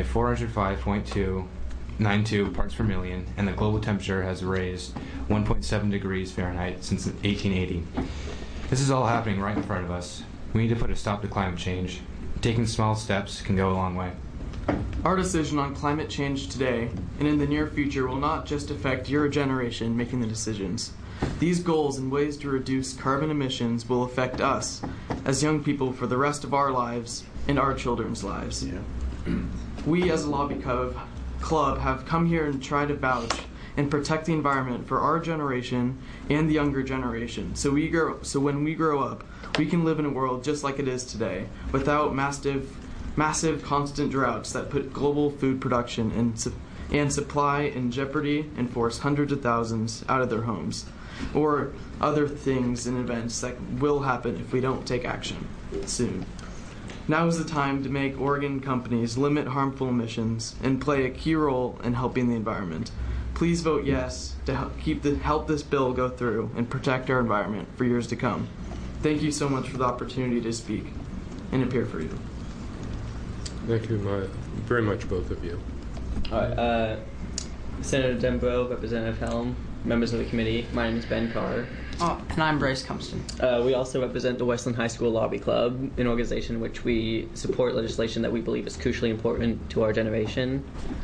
405.292 parts per million, and the global temperature has raised 1.7 degrees Fahrenheit since 1880. This is all happening right in front of us. We need to put a stop to climate change. Taking small steps can go a long way. Our decision on climate change today and in the near future will not just affect your generation making the decisions. These goals and ways to reduce carbon emissions will affect us as young people for the rest of our lives and our children's lives. We as a lobby club have come here and tried to vouch and protect the environment for our generation and the younger generation. So when we grow up, we can live in a world just like it is today, without massive constant droughts that put global food production and supply in jeopardy and force hundreds of thousands out of their homes, or other things and events that will happen if we don't take action soon. Now is the time to make Oregon companies limit harmful emissions and play a key role in helping the environment. Please vote yes to help this bill go through and protect our environment for years to come. Thank you so much for the opportunity to speak and appear for you. Thank you very much, both of you. All right, Senator Dembrow, Representative Helm, members of the committee. My name is Ben Carr. And I'm Bryce Cumston. We also represent the Westland High School Lobby Club, an organization in which we support legislation that we believe is crucially important to our generation.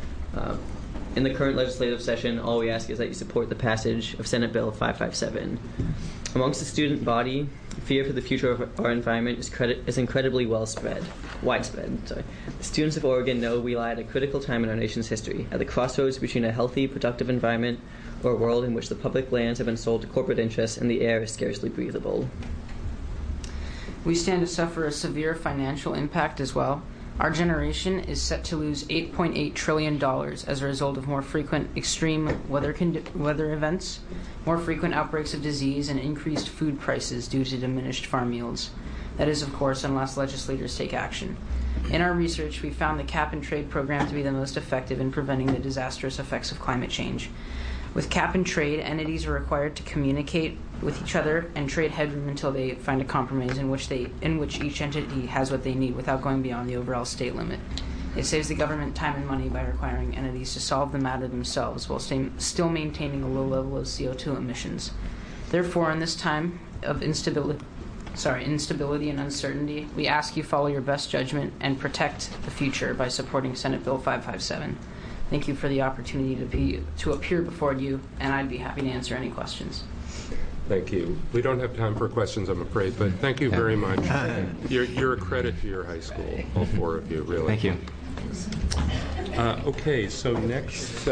In the current legislative session, all we ask is that you support the passage of Senate Bill 557. Amongst the student body, fear for the future of our environment is incredibly widespread. The students of Oregon know we lie at a critical time in our nation's history, at the crossroads between a healthy, productive environment or a world in which the public lands have been sold to corporate interests and the air is scarcely breathable. We stand to suffer a severe financial impact as well. Our generation is set to lose $8.8 trillion as a result of more frequent extreme weather events, more frequent outbreaks of disease, and increased food prices due to diminished farm yields. That is, of course, unless legislators take action. In our research, we found the cap-and-trade program to be the most effective in preventing the disastrous effects of climate change. With cap and trade, entities are required to communicate with each other and trade headroom until they find a compromise in which each entity has what they need without going beyond the overall state limit. It saves the government time and money by requiring entities to solve the matter themselves while still maintaining a low level of CO2 emissions. Therefore, in this time of instability and uncertainty, we ask you follow your best judgment and protect the future by supporting Senate Bill 557. Thank you for the opportunity to appear before you, and I'd be happy to answer any questions. Thank you. We don't have time for questions, I'm afraid, but thank you very much. You're a credit to your high school, all 4 of you, really. Thank you. Okay, so next,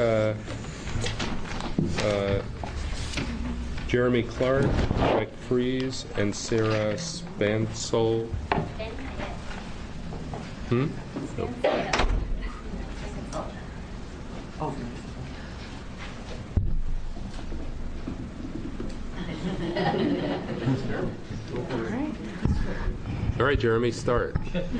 Jeremy Clark, Mike Freeze, and Sarah Spansel. All right, Jeremy, start.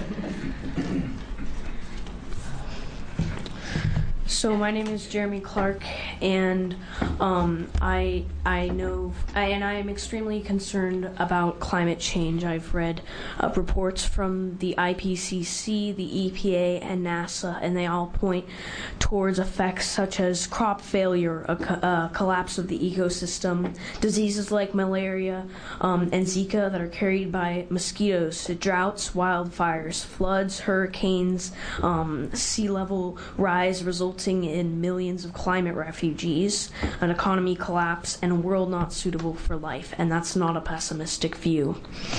So my name is Jeremy Clark, and I am extremely concerned about climate change. I've read reports from the IPCC, the EPA, and NASA, and they all point towards effects such as crop failure, a collapse of the ecosystem, diseases like malaria and Zika that are carried by mosquitoes, droughts, wildfires, floods, hurricanes, sea level rise resulting in millions of climate refugees, an economy collapse, and a world not suitable for life. And that's not a pessimistic view.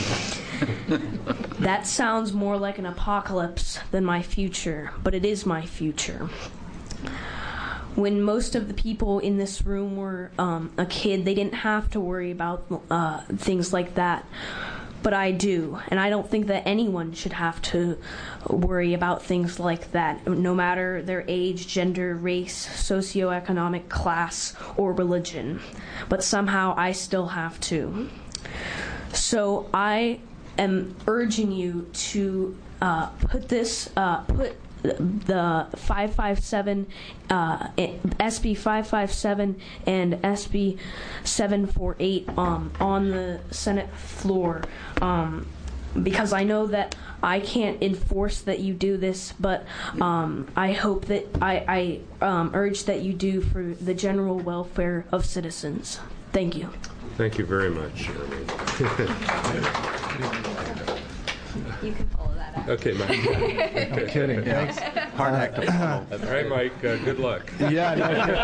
That sounds more like an apocalypse than my future, but it is my future. When most of the people in this room were a kid, they didn't have to worry about things like that. But I do, and I don't think that anyone should have to worry about things like that, no matter their age, gender, race, socioeconomic class, or religion. But somehow I still have to. So I am urging you to put the 557, SB 557 and SB 748 on the Senate floor, because I know that I can't enforce that you do this, but I hope that I urge that you do for the general welfare of citizens. Thank you. Thank you very much, Jeremy. You can follow that up. Okay, Mike. I'm kidding. Thanks. Hard act to follow. All right, Mike. Good luck. Yeah.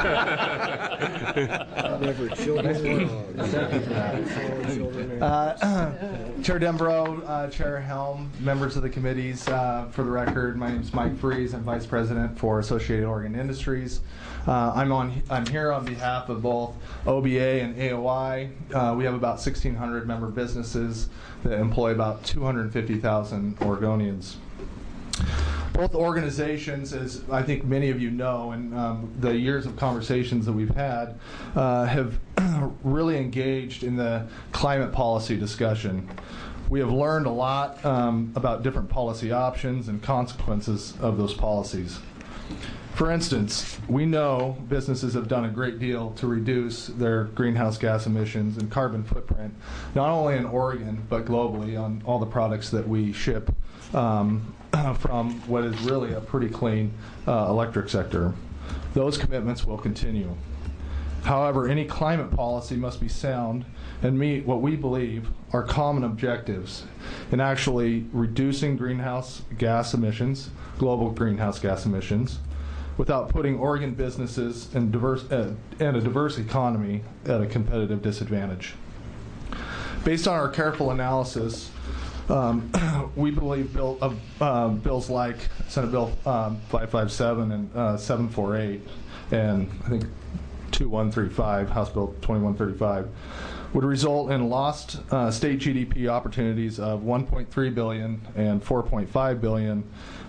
Chair Dembrow, Chair Helm, members of the committees. For the record, my name is Mike Freeze. I'm Vice President for Associated Oregon Industries. I'm here on behalf of both OBA and AOI. We have about 1,600 member businesses that employ about 250,000 Oregonians. Both organizations, as I think many of you know, and the years of conversations that we've had, have really engaged in the climate policy discussion. We have learned a lot about different policy options and consequences of those policies. For instance, we know businesses have done a great deal to reduce their greenhouse gas emissions and carbon footprint, not only in Oregon, but globally on all the products that we ship from what is really a pretty clean electric sector. Those commitments will continue. However, any climate policy must be sound and meet what we believe are common objectives in actually reducing greenhouse gas emissions, global greenhouse gas emissions, without putting Oregon businesses and a diverse economy at a competitive disadvantage. Based on our careful analysis, we believe bills like Senate Bill 557 and 748, and I think 2135, House Bill 2135, would result in lost state GDP opportunities of $1.3 billion and $4.5 billion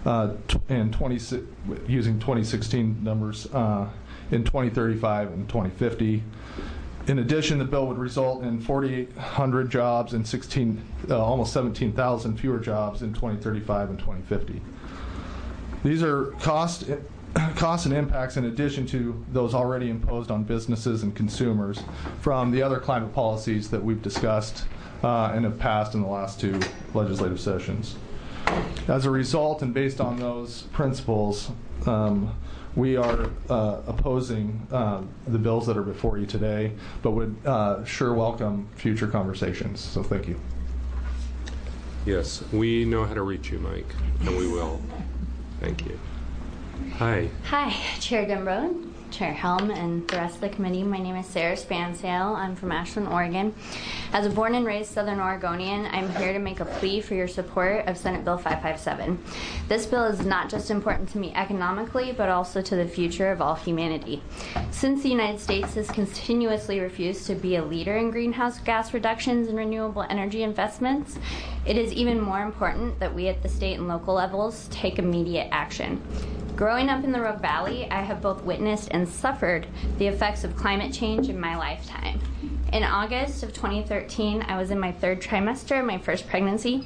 using 2016 numbers in 2035 and 2050. In addition, the bill would result in 4,800 jobs and almost 17,000 fewer jobs in 2035 and 2050. These are costs and impacts in addition to those already imposed on businesses and consumers from the other climate policies that we've discussed and have passed in the last two legislative sessions. As a result, and based on those principles, we are opposing the bills that are before you today, but would sure welcome future conversations. So thank you. Yes, we know how to reach you, Mike, and we will. Thank you. Hi. Hi, Chair Dembrow, Chair Helm, and the rest of the committee. My name is Sarah Spansale. I'm from Ashland, Oregon. As a born and raised Southern Oregonian, I'm here to make a plea for your support of Senate Bill 557. This bill is not just important to me economically, but also to the future of all humanity. Since the United States has continuously refused to be a leader in greenhouse gas reductions and renewable energy investments, it is even more important that we at the state and local levels take immediate action. Growing up in the Rogue Valley, I have both witnessed and suffered the effects of climate change in my lifetime. In August of 2013, I was in my third trimester of my first pregnancy,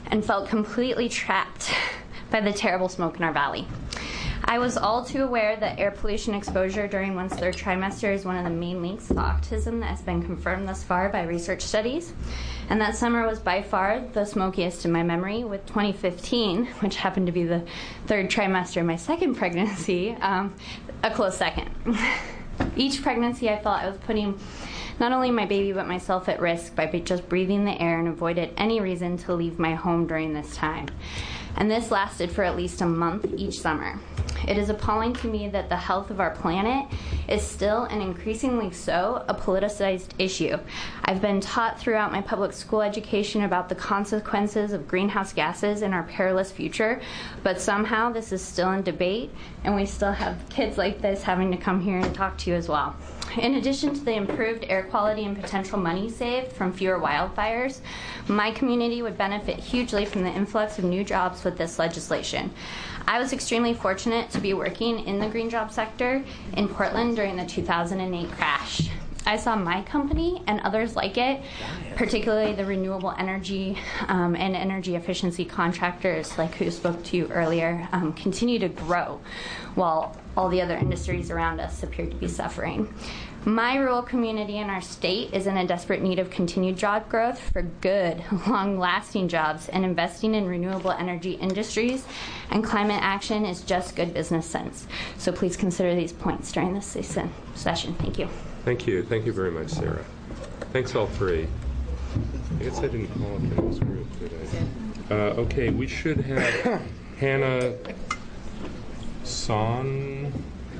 and felt completely trapped by the terrible smoke in our valley. I was all too aware that air pollution exposure during one's third trimester is one of the main links to autism that has been confirmed thus far by research studies. And that summer was by far the smokiest in my memory, with 2015, which happened to be the third trimester of my second pregnancy, a close second. Each pregnancy, I felt I was putting not only my baby but myself at risk by just breathing the air, and avoided any reason to leave my home during this time. And this lasted for at least a month each summer. It is appalling to me that the health of our planet is still, and increasingly so, a politicized issue. I've been taught throughout my public school education about the consequences of greenhouse gases in our perilous future, but somehow this is still in debate, and we still have kids like this having to come here and talk to you as well. In addition to the improved air quality and potential money saved from fewer wildfires, my community would benefit hugely from the influx of new jobs with this legislation. I was extremely fortunate to be working in the green job sector in Portland during the 2008 crash. I saw my company and others like it, particularly the renewable energy and energy efficiency contractors like who spoke to you earlier, continue to grow while all the other industries around us appear to be suffering. My rural community in our state is in a desperate need of continued job growth for good, long-lasting jobs, and investing in renewable energy industries and climate action is just good business sense. So please consider these points during this session. Thank you. Thank you. Thank you very much, Sarah. Thanks, all three. I guess I didn't call up in this group, did I? Okay, we should have Hannah Son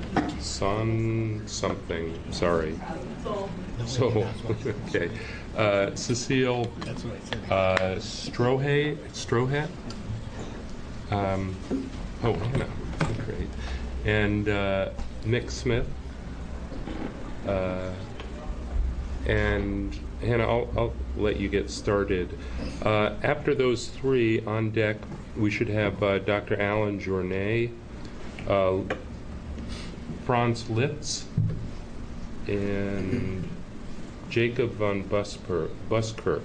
something. Sorry. So, okay. Cecile Strohat. Hannah. Great. And Nick Smith. And Hannah, I'll let you get started. After those three on deck, we should have Dr. Alan Journet, Franz Litz, and Jacob von Buskirk.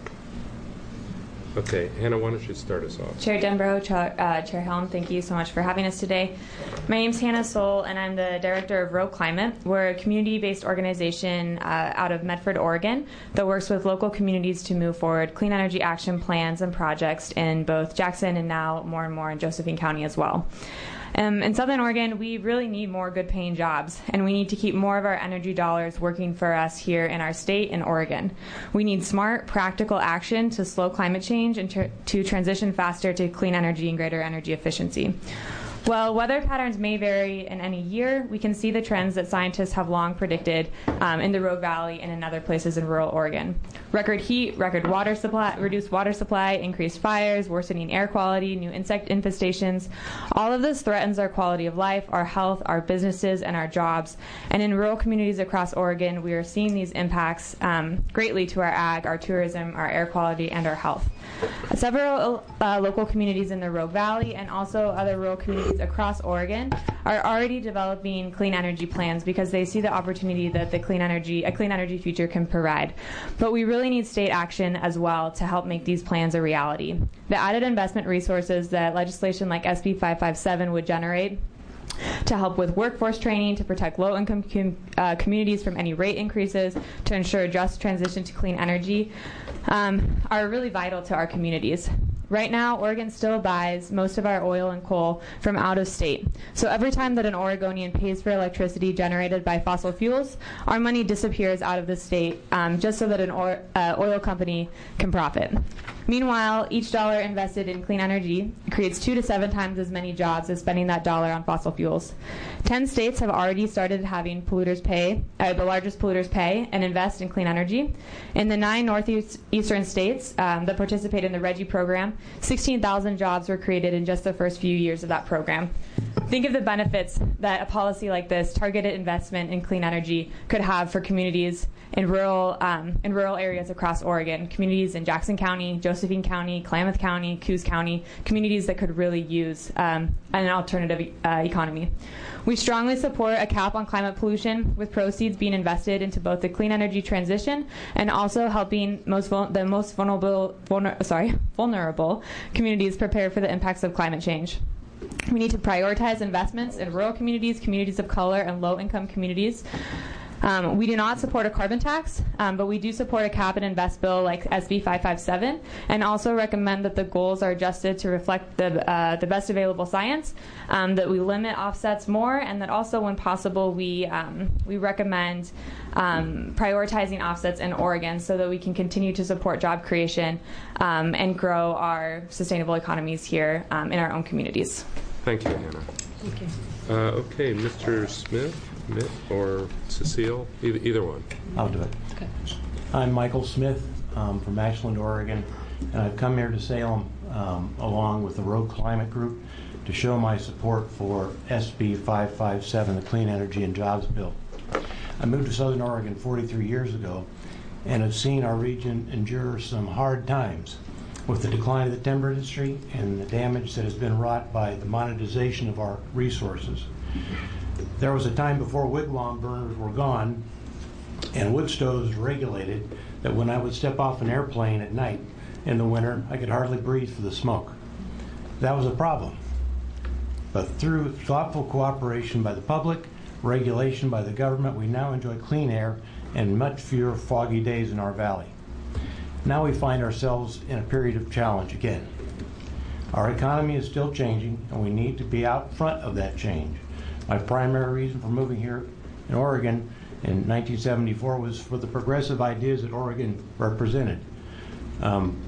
Okay, Hannah, why don't you start us off? Chair Denbrough, Chair Helm, thank you so much for having us today. My name's Hannah Soul, and I'm the Director of Rural Climate. We're a community-based organization out of Medford, Oregon, that works with local communities to move forward clean energy action plans and projects in both Jackson and now more and more in Josephine County as well. In Southern Oregon, we really need more good-paying jobs, and we need to keep more of our energy dollars working for us here in our state and Oregon. We need smart, practical action to slow climate change and to transition faster to clean energy and greater energy efficiency. While weather patterns may vary in any year, we can see the trends that scientists have long predicted in the Rogue Valley and in other places in rural Oregon. Record heat, record water supply, reduced water supply, increased fires, worsening air quality, new insect infestations. All of this threatens our quality of life, our health, our businesses, and our jobs. And in rural communities across Oregon, we are seeing these impacts greatly to our ag, our tourism, our air quality, and our health. Several local communities in the Rogue Valley and also other rural communities across Oregon are already developing clean energy plans because they see the opportunity that a clean energy future can provide. But we really need state action as well to help make these plans a reality. The added investment resources that legislation like SB 557 would generate to help with workforce training, to protect low-income communities from any rate increases, to ensure a just transition to clean energy, are really vital to our communities. Right now, Oregon still buys most of our oil and coal from out of state. So every time that an Oregonian pays for electricity generated by fossil fuels, our money disappears out of the state just so that an oil company can profit. Meanwhile, each dollar invested in clean energy creates 2 to 7 times as many jobs as spending that dollar on fossil fuels. 10 states have already started having polluters pay, the largest polluters pay and invest in clean energy. In the 9 northeastern states that participate in the RGGI program, 16,000 jobs were created in just the first few years of that program. Think of the benefits that a policy like this, targeted investment in clean energy, could have for communities in rural areas across Oregon, communities in Jackson County, Josephine County, Klamath County, Coos County, communities that could really use an alternative economy. We strongly support a cap on climate pollution, with proceeds being invested into both the clean energy transition and also helping the most vulnerable communities prepare for the impacts of climate change. We need to prioritize investments in rural communities, communities of color, and low-income communities. We do not support a carbon tax, but we do support a cap and invest bill like SB 557, and also recommend that the goals are adjusted to reflect the best available science, that we limit offsets more, and that also, when possible, we recommend prioritizing offsets in Oregon so that we can continue to support job creation and grow our sustainable economies here in our own communities. Thank you, Hannah. Thank you. Okay, Mr. Smith or Cecile, either one. I'll do it. Okay. I'm Michael Smith from Ashland, Oregon, and I've come here to Salem along with the Rogue Climate Group to show my support for SB 557, the Clean Energy and Jobs Bill. I moved to Southern Oregon 43 years ago and have seen our region endure some hard times with the decline of the timber industry and the damage that has been wrought by the monetization of our resources. There was a time before wigwam burners were gone and wood stoves regulated that when I would step off an airplane at night in the winter, I could hardly breathe for the smoke. That was a problem. But through thoughtful cooperation by the public, regulation by the government, we now enjoy clean air and much fewer foggy days in our valley. Now we find ourselves in a period of challenge again. Our economy is still changing, and we need to be out front of that change. My primary reason for moving here in Oregon in 1974 was for the progressive ideas that Oregon represented. From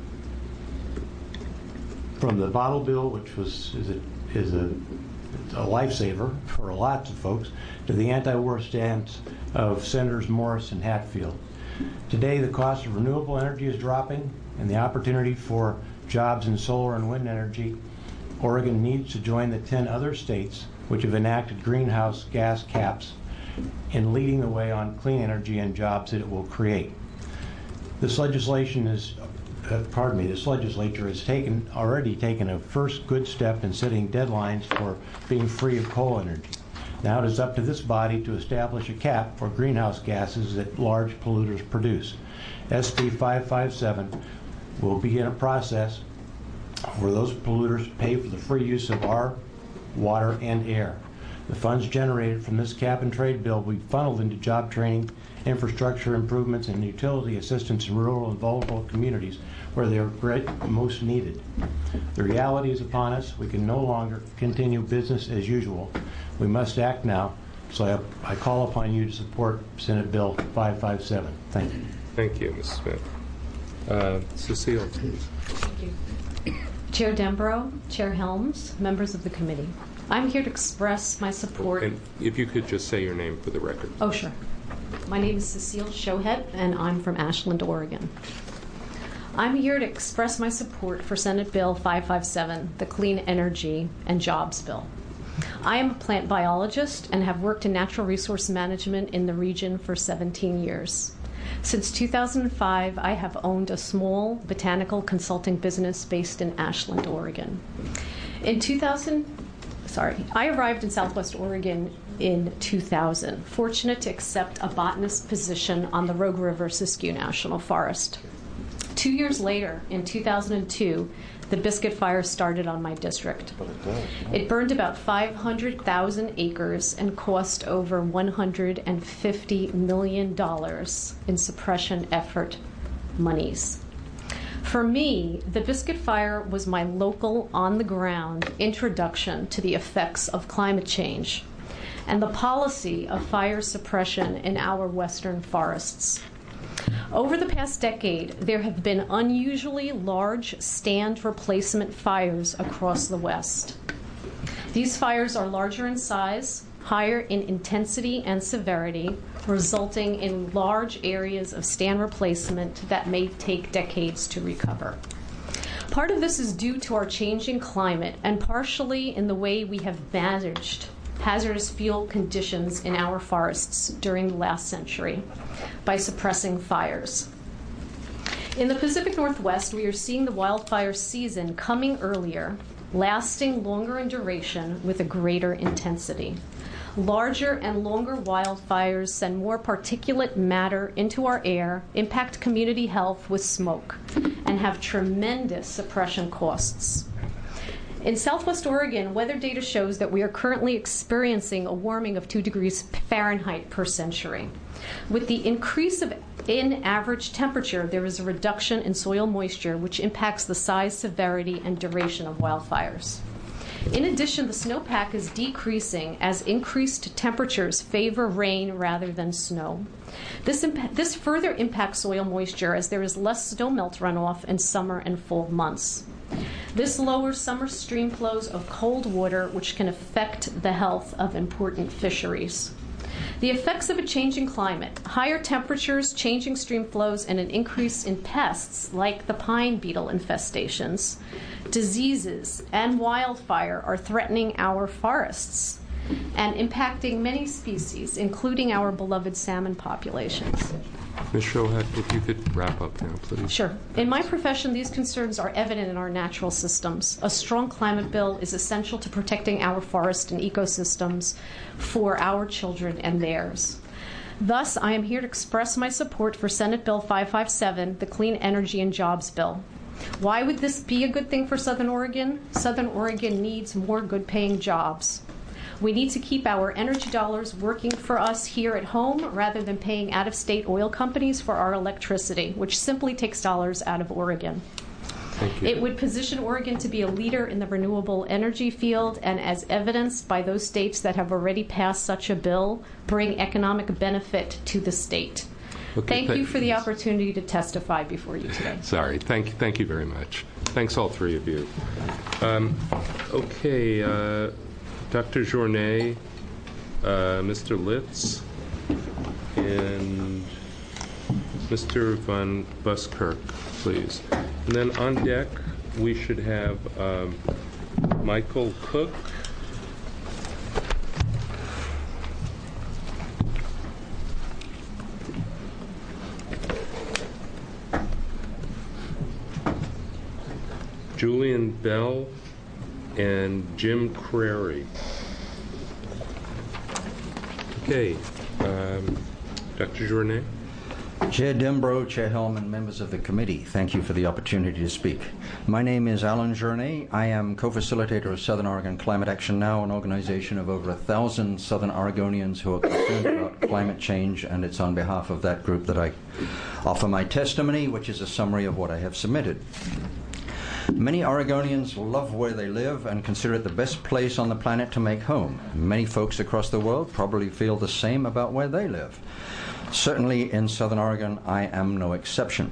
the bottle bill, which is a lifesaver for lots of folks, to the anti-war stance of Senators Morris and Hatfield. Today, the cost of renewable energy is dropping, and the opportunity for jobs in solar and wind energy. Oregon needs to join the 10 other states which have enacted greenhouse gas caps in leading the way on clean energy and jobs that it will create. This legislation is, this legislature has already taken a first good step in setting deadlines for being free of coal energy. Now it is up to this body to establish a cap for greenhouse gases that large polluters produce. SB 557 will begin a process where those polluters pay for the free use of our water and air. The funds generated from this cap and trade bill will be funneled into job training, infrastructure improvements, and utility assistance in rural and vulnerable communities where they are most needed. The reality is upon us. We can no longer continue business as usual. We must act now, so I call upon you to support Senate Bill 557. Thank you. Thank you, Ms. Smith. Cecile, please. Thank you. Chair Dembrow, Chair Helms, members of the committee. I'm here to express my support. And if you could just say your name for the record. Oh, sure. My name is Cecile Shohet, and I'm from Ashland, Oregon. I'm here to express my support for Senate Bill 557, the Clean Energy and Jobs Bill. I am a plant biologist and have worked in natural resource management in the region for 17 years. Since 2005, I have owned a small botanical consulting business based in Ashland, Oregon. I arrived in Southwest Oregon in 2000, fortunate to accept a botanist position on the Rogue River Siskiyou National Forest. 2 years later, in 2002, the Biscuit Fire started on my district. It burned about 500,000 acres and cost over $150 million in suppression effort monies. For me, the Biscuit Fire was my local, on-the-ground introduction to the effects of climate change and the policy of fire suppression in our western forests. Over the past decade, there have been unusually large stand replacement fires across the West. These fires are larger in size, higher in intensity and severity, resulting in large areas of stand replacement that may take decades to recover. Part of this is due to our changing climate and partially in the way we have managed hazardous fuel conditions in our forests during the last century by suppressing fires. In the Pacific Northwest, we are seeing the wildfire season coming earlier, lasting longer in duration with a greater intensity. Larger and longer wildfires send more particulate matter into our air, impact community health with smoke, and have tremendous suppression costs. In Southwest Oregon, weather data shows that we are currently experiencing a warming of 2 degrees Fahrenheit per century. With the increase in average temperature, there is a reduction in soil moisture, which impacts the size, severity, and duration of wildfires. In addition, the snowpack is decreasing as increased temperatures favor rain rather than snow. This further impacts soil moisture as there is less snowmelt runoff in summer and fall months. This lowers summer stream flows of cold water, which can affect the health of important fisheries. The effects of a changing climate, higher temperatures, changing stream flows, and an increase in pests like the pine beetle infestations, diseases, and wildfire are threatening our forests and impacting many species, including our beloved salmon populations. Ms. Shohat, if you could wrap up now, please. Sure. In my profession, these concerns are evident in our natural systems. A strong climate bill is essential to protecting our forest and ecosystems for our children and theirs. Thus, I am here to express my support for Senate Bill 557, the Clean Energy and Jobs Bill. Why would this be a good thing for Southern Oregon? Southern Oregon needs more good-paying jobs. We need to keep our energy dollars working for us here at home rather than paying out-of-state oil companies for our electricity, which simply takes dollars out of Oregon. Thank you. It would position Oregon to be a leader in the renewable energy field, and as evidenced by those states that have already passed such a bill, bring economic benefit to the state. Okay, Thank you for the opportunity to testify before you today. Sorry. Thank you very much. Thanks, all three of you. Okay. Dr. Journet, Mr. Litz, and Mr. Van Buskirk, please. And then on deck, we should have Michael Cook, Julian Bell, and Jim Crary. Okay, Dr. Journet. Chair Dembro, Chair Hellman, members of the committee, thank you for the opportunity to speak. My name is Alan Journet. I am co-facilitator of Southern Oregon Climate Action Now, an organization of over 1,000 Southern Oregonians who are concerned about climate change, and it's on behalf of that group that I offer my testimony, which is a summary of what I have submitted. Many Oregonians love where they live and consider it the best place on the planet to make home. Many folks across the world probably feel the same about where they live. Certainly in Southern Oregon, I am no exception.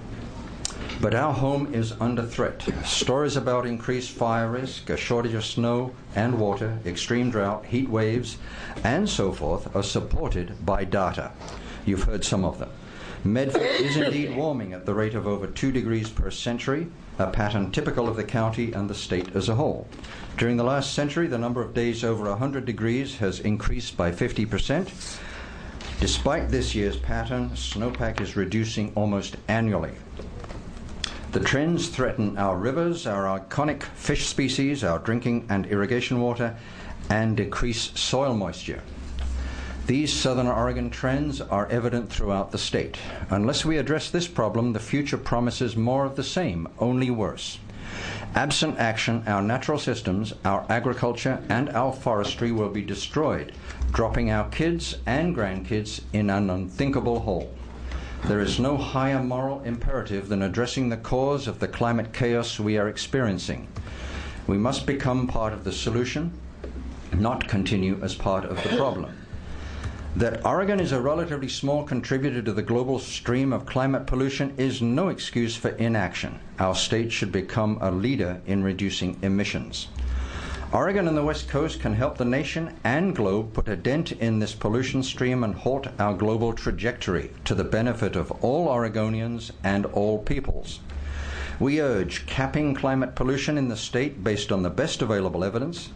But our home is under threat. Stories about increased fire risk, a shortage of snow and water, extreme drought, heat waves, and so forth are supported by data. You've heard some of them. Medford is indeed warming at the rate of over 2 degrees per century, a pattern typical of the county and the state as a whole. During the last century, the number of days over 100 degrees has increased by 50%. Despite this year's pattern, snowpack is reducing almost annually. The trends threaten our rivers, our iconic fish species, our drinking and irrigation water, and decrease soil moisture. These Southern Oregon trends are evident throughout the state. Unless we address this problem, the future promises more of the same, only worse. Absent action, our natural systems, our agriculture, and our forestry will be destroyed, dropping our kids and grandkids in an unthinkable hole. There is no higher moral imperative than addressing the cause of the climate chaos we are experiencing. We must become part of the solution, not continue as part of the problem. That Oregon is a relatively small contributor to the global stream of climate pollution is no excuse for inaction. Our state should become a leader in reducing emissions. Oregon and the West Coast can help the nation and globe put a dent in this pollution stream and halt our global trajectory to the benefit of all Oregonians and all peoples. We urge capping climate pollution in the state based on the best available evidence,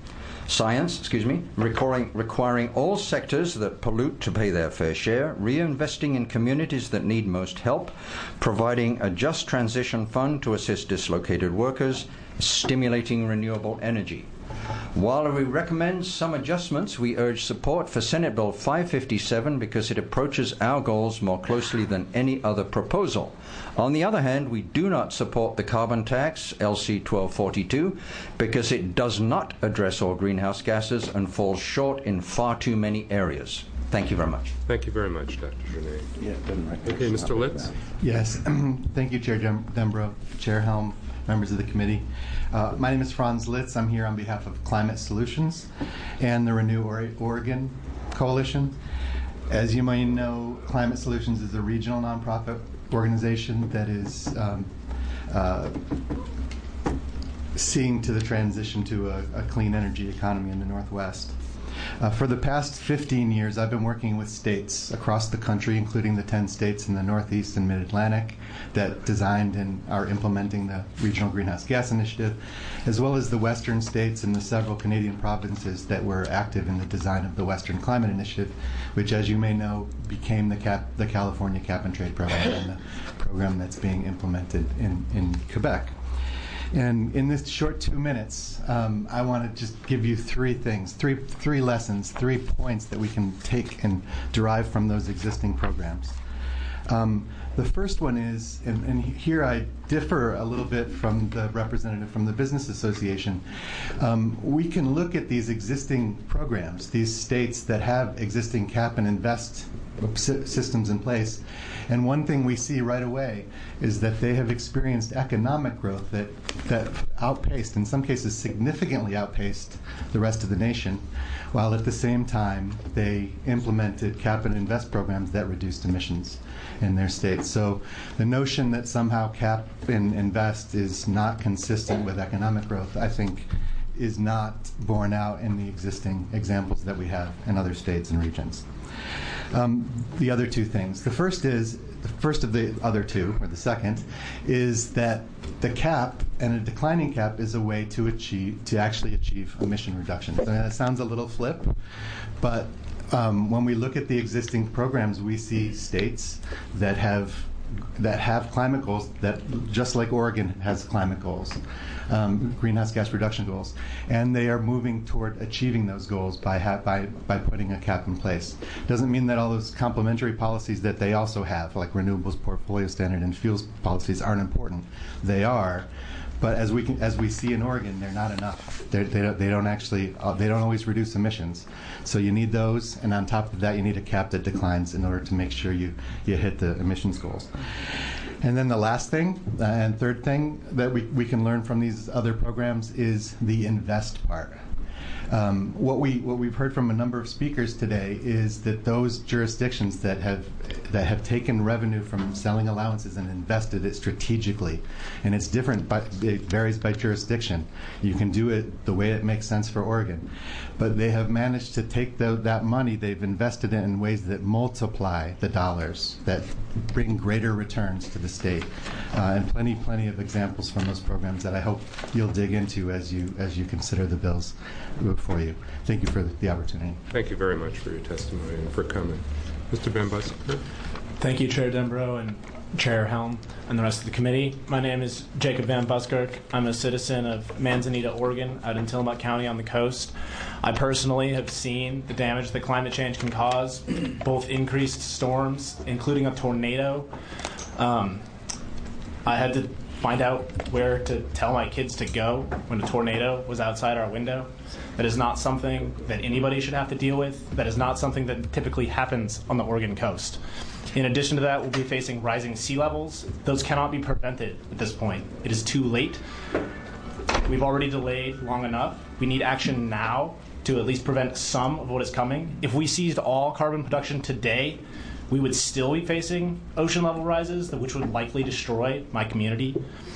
requiring all sectors that pollute to pay their fair share, reinvesting in communities that need most help, providing a just transition fund to assist dislocated workers, stimulating renewable energy. While we recommend some adjustments, we urge support for Senate Bill 557 because it approaches our goals more closely than any other proposal. On the other hand, we do not support the carbon tax, LC 1242, because it does not address all greenhouse gases and falls short in far too many areas. Thank you very much. Thank you very much, Dr. Journay. Okay, Mr. Litz. Yes, thank you, Chair Dembrow, Chair Helm, members of the committee. My name is Franz Litz. I'm here on behalf of Climate Solutions and the Renew Oregon Coalition. As you may know, Climate Solutions is a regional nonprofit organization that is seeing to the transition to a clean energy economy in the Northwest. For the past 15 years, I've been working with states across the country, including the 10 states in the Northeast and Mid-Atlantic that designed and are implementing the Regional Greenhouse Gas Initiative, as well as the Western states and the several Canadian provinces that were active in the design of the Western Climate Initiative, which, as you may know, became the California Cap and Trade Program and the program that's being implemented in Quebec. And in this short 2 minutes, I want to just give you three things, three lessons, 3 points that we can take and derive from those existing programs. The first one is, and here I differ a little bit from the representative from the Business Association, we can look at these existing programs, these states that have existing cap and invest systems in place, and one thing we see right away is that they have experienced economic growth that outpaced, in some cases significantly outpaced, the rest of the nation, while at the same time they implemented cap and invest programs that reduced emissions in their states. So the notion that somehow cap and invest is not consistent with economic growth, I think, is not borne out in the existing examples that we have in other states and regions. The other two things. The first of the other two, or the second, is that the cap and a declining cap is a way to actually achieve emission reductions. I mean, that sounds a little flip, but when we look at the existing programs, we see states that have climate goals that, just like Oregon has climate goals, greenhouse gas reduction goals, and they are moving toward achieving those goals by putting a cap in place. Doesn't mean that all those complementary policies that they also have, like renewables portfolio standard and fuels policies, aren't important. They are, but as we see in Oregon, they're not enough. They don't always reduce emissions. So you need those, and on top of that, you need a cap that declines in order to make sure you hit the emissions goals. And then the last thing, and third thing that we can learn from these other programs is the invest part. What we've heard from a number of speakers today is that those jurisdictions that have taken revenue from selling allowances and invested it strategically, and it's different, but it varies by jurisdiction. You can do it the way it makes sense for Oregon, but they have managed to take that money they've invested in ways that multiply the dollars, that bring greater returns to the state, and plenty of examples from those programs that I hope you'll dig into as you consider the bills before you. Thank you for the opportunity. Thank you very much for your testimony and for coming. Mr. Van Buskirk. Thank you, Chair Dembrow and Chair Helm and the rest of the committee. My name is Jacob Van Buskirk. I'm a citizen of Manzanita, Oregon, out in Tillamook County on the coast. I personally have seen the damage that climate change can cause, both increased storms, including a tornado. I had to find out where to tell my kids to go when a tornado was outside our window. That is not something that anybody should have to deal with. That is not something that typically happens on the Oregon coast. In addition to that, we'll be facing rising sea levels. Those cannot be prevented at this point. It is too late. We've already delayed long enough. We need action now to at least prevent some of what is coming. If we seized all carbon production today, we would still be facing ocean level rises, which would likely destroy my community.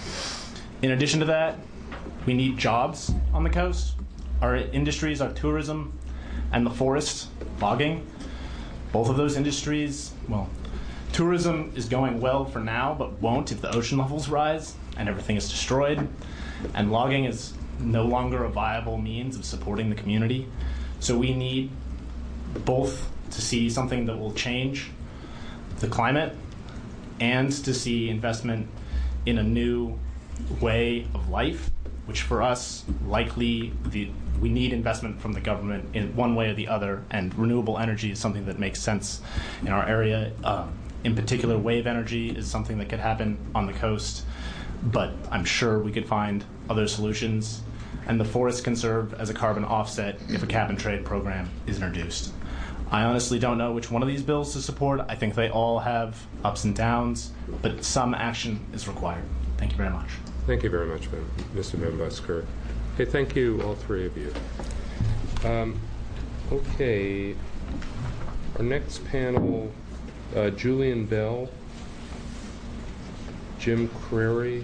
In addition to that, we need jobs on the coast. Our industries are tourism and the forest, logging. Both of those industries, well, tourism is going well for now, but won't if the ocean levels rise and everything is destroyed. And logging is no longer a viable means of supporting the community. So we need both to see something that will change the climate and to see investment in a new way of life, which for us, likely we need investment from the government in one way or the other, and renewable energy is something that makes sense in our area. In particular, wave energy is something that could happen on the coast, but I'm sure we could find other solutions. And the forest can serve as a carbon offset if a cap and trade program is introduced. I honestly don't know which one of these bills to support. I think they all have ups and downs, but some action is required. Thank you very much. Thank you very much, Mr. Van Buskirk. Okay, thank you, all three of you. Okay, our next panel, Julian Bell, Jim Crary,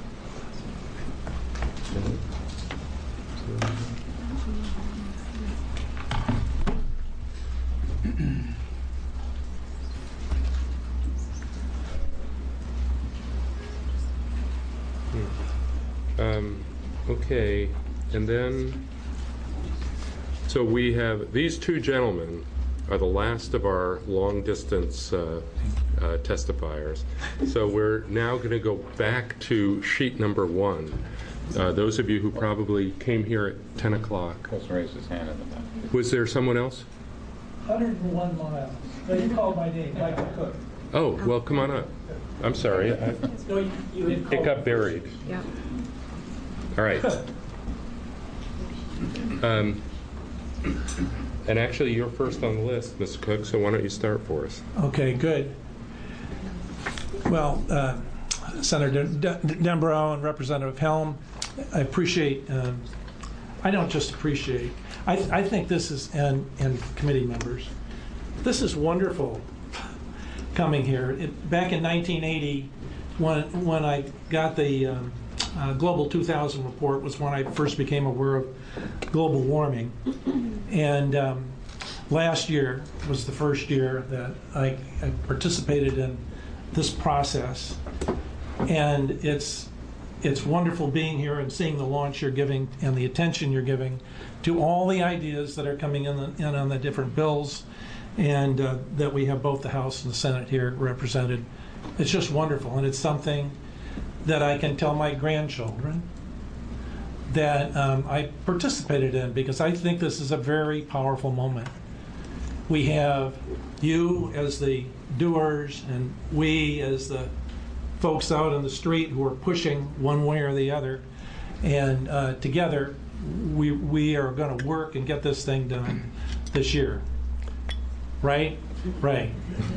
okay, and then, so we have, these two gentlemen are the last of our long-distance testifiers. So we're now going to go back to sheet number 1. Those of you who probably came here at 10 o'clock. Just raise his hand in the back. Was there someone else? 101 miles. No, you called my name, Michael Cook. Oh, well, come on up. I'm sorry. No, you didn't call It got buried. Yeah. All right. And actually, you're first on the list, Mr. Cook, so why don't you start for us? Okay, good. Well, Senator Dembrow and Representative Helm, I appreciate, I don't just appreciate, I think this is, and committee members, this is wonderful coming here. Back in 1980, when I got the Global 2000 report, was when I first became aware of global warming. And last year was the first year that I participated in this process. And it's wonderful being here and seeing the launch you're giving and the attention you're giving to all the ideas that are coming in on the different bills, and that we have both the House and the Senate here represented. It's just wonderful, and it's something that I can tell my grandchildren that I participated in, because I think this is a very powerful moment. We have you as the doers, and we as the folks out on the street who are pushing one way or the other, and together we are going to work and get this thing done this year. Right? Right.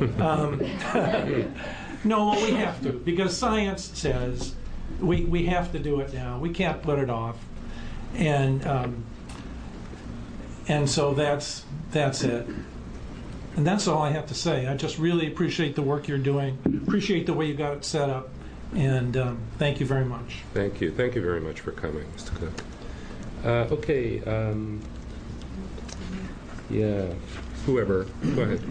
No, well, we have to, because science says we have to do it now. We can't put it off, and so that's it. And that's all I have to say. I just really appreciate the work you're doing, appreciate the way you got it set up, and thank you very much. Thank you. Thank you very much for coming, Mr. Cook. Okay. Yeah. Whoever. Go ahead.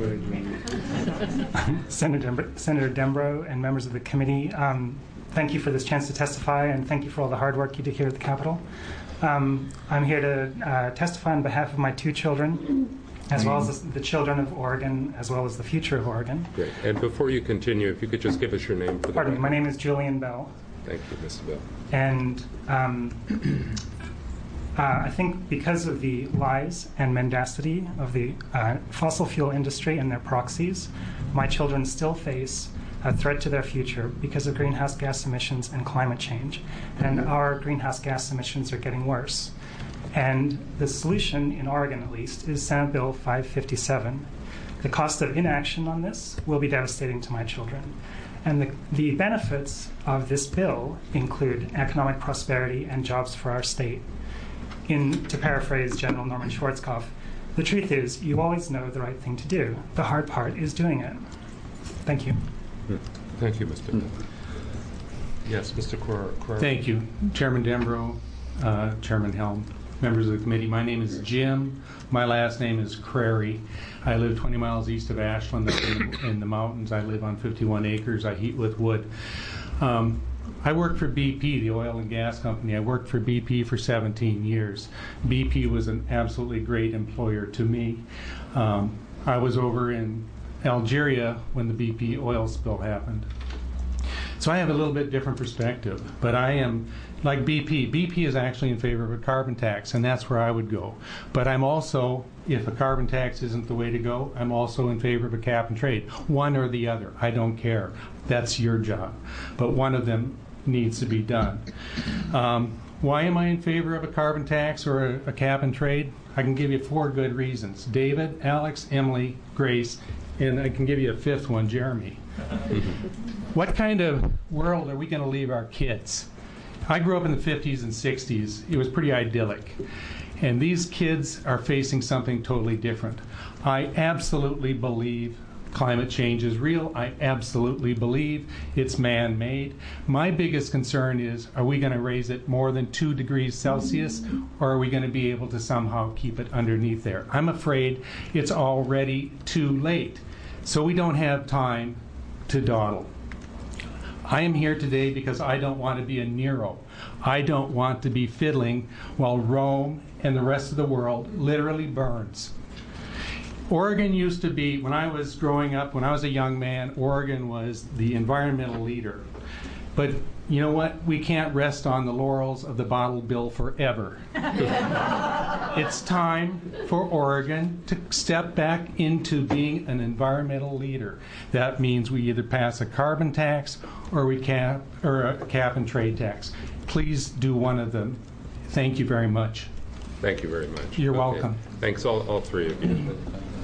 Senator Dembrow and members of the committee, thank you for this chance to testify, and thank you for all the hard work you did here at the Capitol. I'm here to testify on behalf of my two children, as well as the children of Oregon, as well as the future of Oregon. Great. And before you continue, if you could just give us your name for the Pardon me, my name is Julian Bell. Thank you, Mr. Bell. And I think because of the lies and mendacity of the fossil fuel industry and their proxies, my children still face a threat to their future because of greenhouse gas emissions and climate change. And our greenhouse gas emissions are getting worse. And the solution, in Oregon at least, is Senate Bill 557. The cost of inaction on this will be devastating to my children. And the benefits of this bill include economic prosperity and jobs for our state. To paraphrase General Norman Schwarzkopf, the truth is you always know the right thing to do. The hard part is doing it. Thank you. Thank you, Mr. Bell. Yes, Mr. Crowell. Thank you, Chairman Dembrow, Chairman Helm, members of the committee. My name is Jim. My last name is Crary. I live 20 miles east of Ashland in the mountains. I live on 51 acres. I heat with wood. I worked for BP, the oil and gas company. I worked for BP for 17 years. BP was an absolutely great employer to me. I was over in Algeria when the BP oil spill happened. So I have a little bit different perspective, but I am like BP. BP is actually in favor of a carbon tax, and that's where I would go. But I'm also, if a carbon tax isn't the way to go, I'm also in favor of a cap and trade. One or the other, I don't care. That's your job. But one of them needs to be done. Why am I in favor of a carbon tax or a cap and trade? I can give you 4 good reasons. David, Alex, Emily, Grace, and I can give you a 5th one, Jeremy. What kind of world are we going to leave our kids? I grew up in the 50s and 60s. It was pretty idyllic. And these kids are facing something totally different. I absolutely believe climate change is real. I absolutely believe it's man-made. My biggest concern is, are we going to raise it more than 2 degrees Celsius, or are we going to be able to somehow keep it underneath there? I'm afraid it's already too late. So we don't have time to dawdle. I am here today because I don't want to be a Nero. I don't want to be fiddling while Rome and the rest of the world literally burns. Oregon used to be, when I was growing up, when I was a young man, Oregon was the environmental leader. But you know what? We can't rest on the laurels of the bottle bill forever. It's time for Oregon to step back into being an environmental leader. That means we either pass a carbon tax or a cap and trade tax. Please do one of them. Thank you very much. Thank you very much. You're welcome. Thanks, all 3 of you.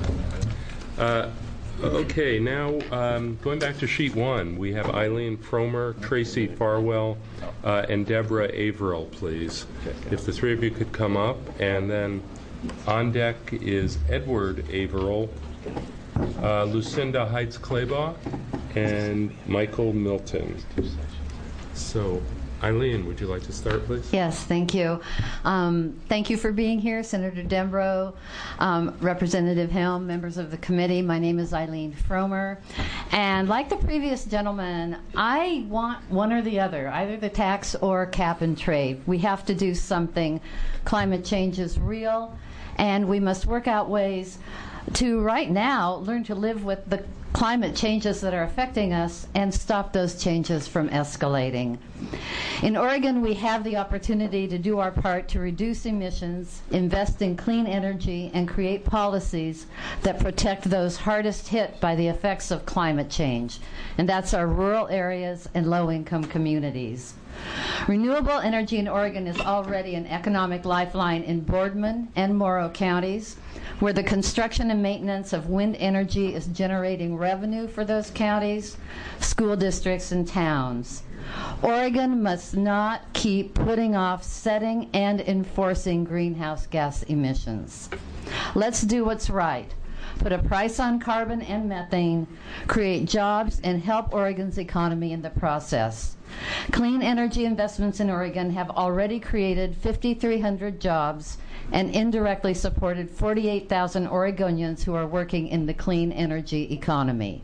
Okay, now going back to sheet 1, we have Eileen Fromer, Tracy Farwell, and Deborah Averill, please. If the 3 of you could come up, and then on deck is Edward Averill, Lucinda Heitz-Klebaugh, and Michael Milton. So, Eileen, would you like to start, please? Yes, thank you. Thank you for being here, Senator Dembrow, Representative Helm, members of the committee. My name is Eileen Fromer. And like the previous gentleman, I want one or the other, either the tax or cap and trade. We have to do something. Climate change is real, and we must work out ways to, right now, learn to live with the climate changes that are affecting us and stop those changes from escalating. In Oregon, we have the opportunity to do our part to reduce emissions, invest in clean energy, and create policies that protect those hardest hit by the effects of climate change. And that's our rural areas and low-income communities. Renewable energy in Oregon is already an economic lifeline in Boardman and Morrow counties, where the construction and maintenance of wind energy is generating revenue for those counties, school districts, and towns. Oregon must not keep putting off setting and enforcing greenhouse gas emissions. Let's do what's right. Put a price on carbon and methane, create jobs, and help Oregon's economy in the process. Clean energy investments in Oregon have already created 5,300 jobs and indirectly supported 48,000 Oregonians who are working in the clean energy economy.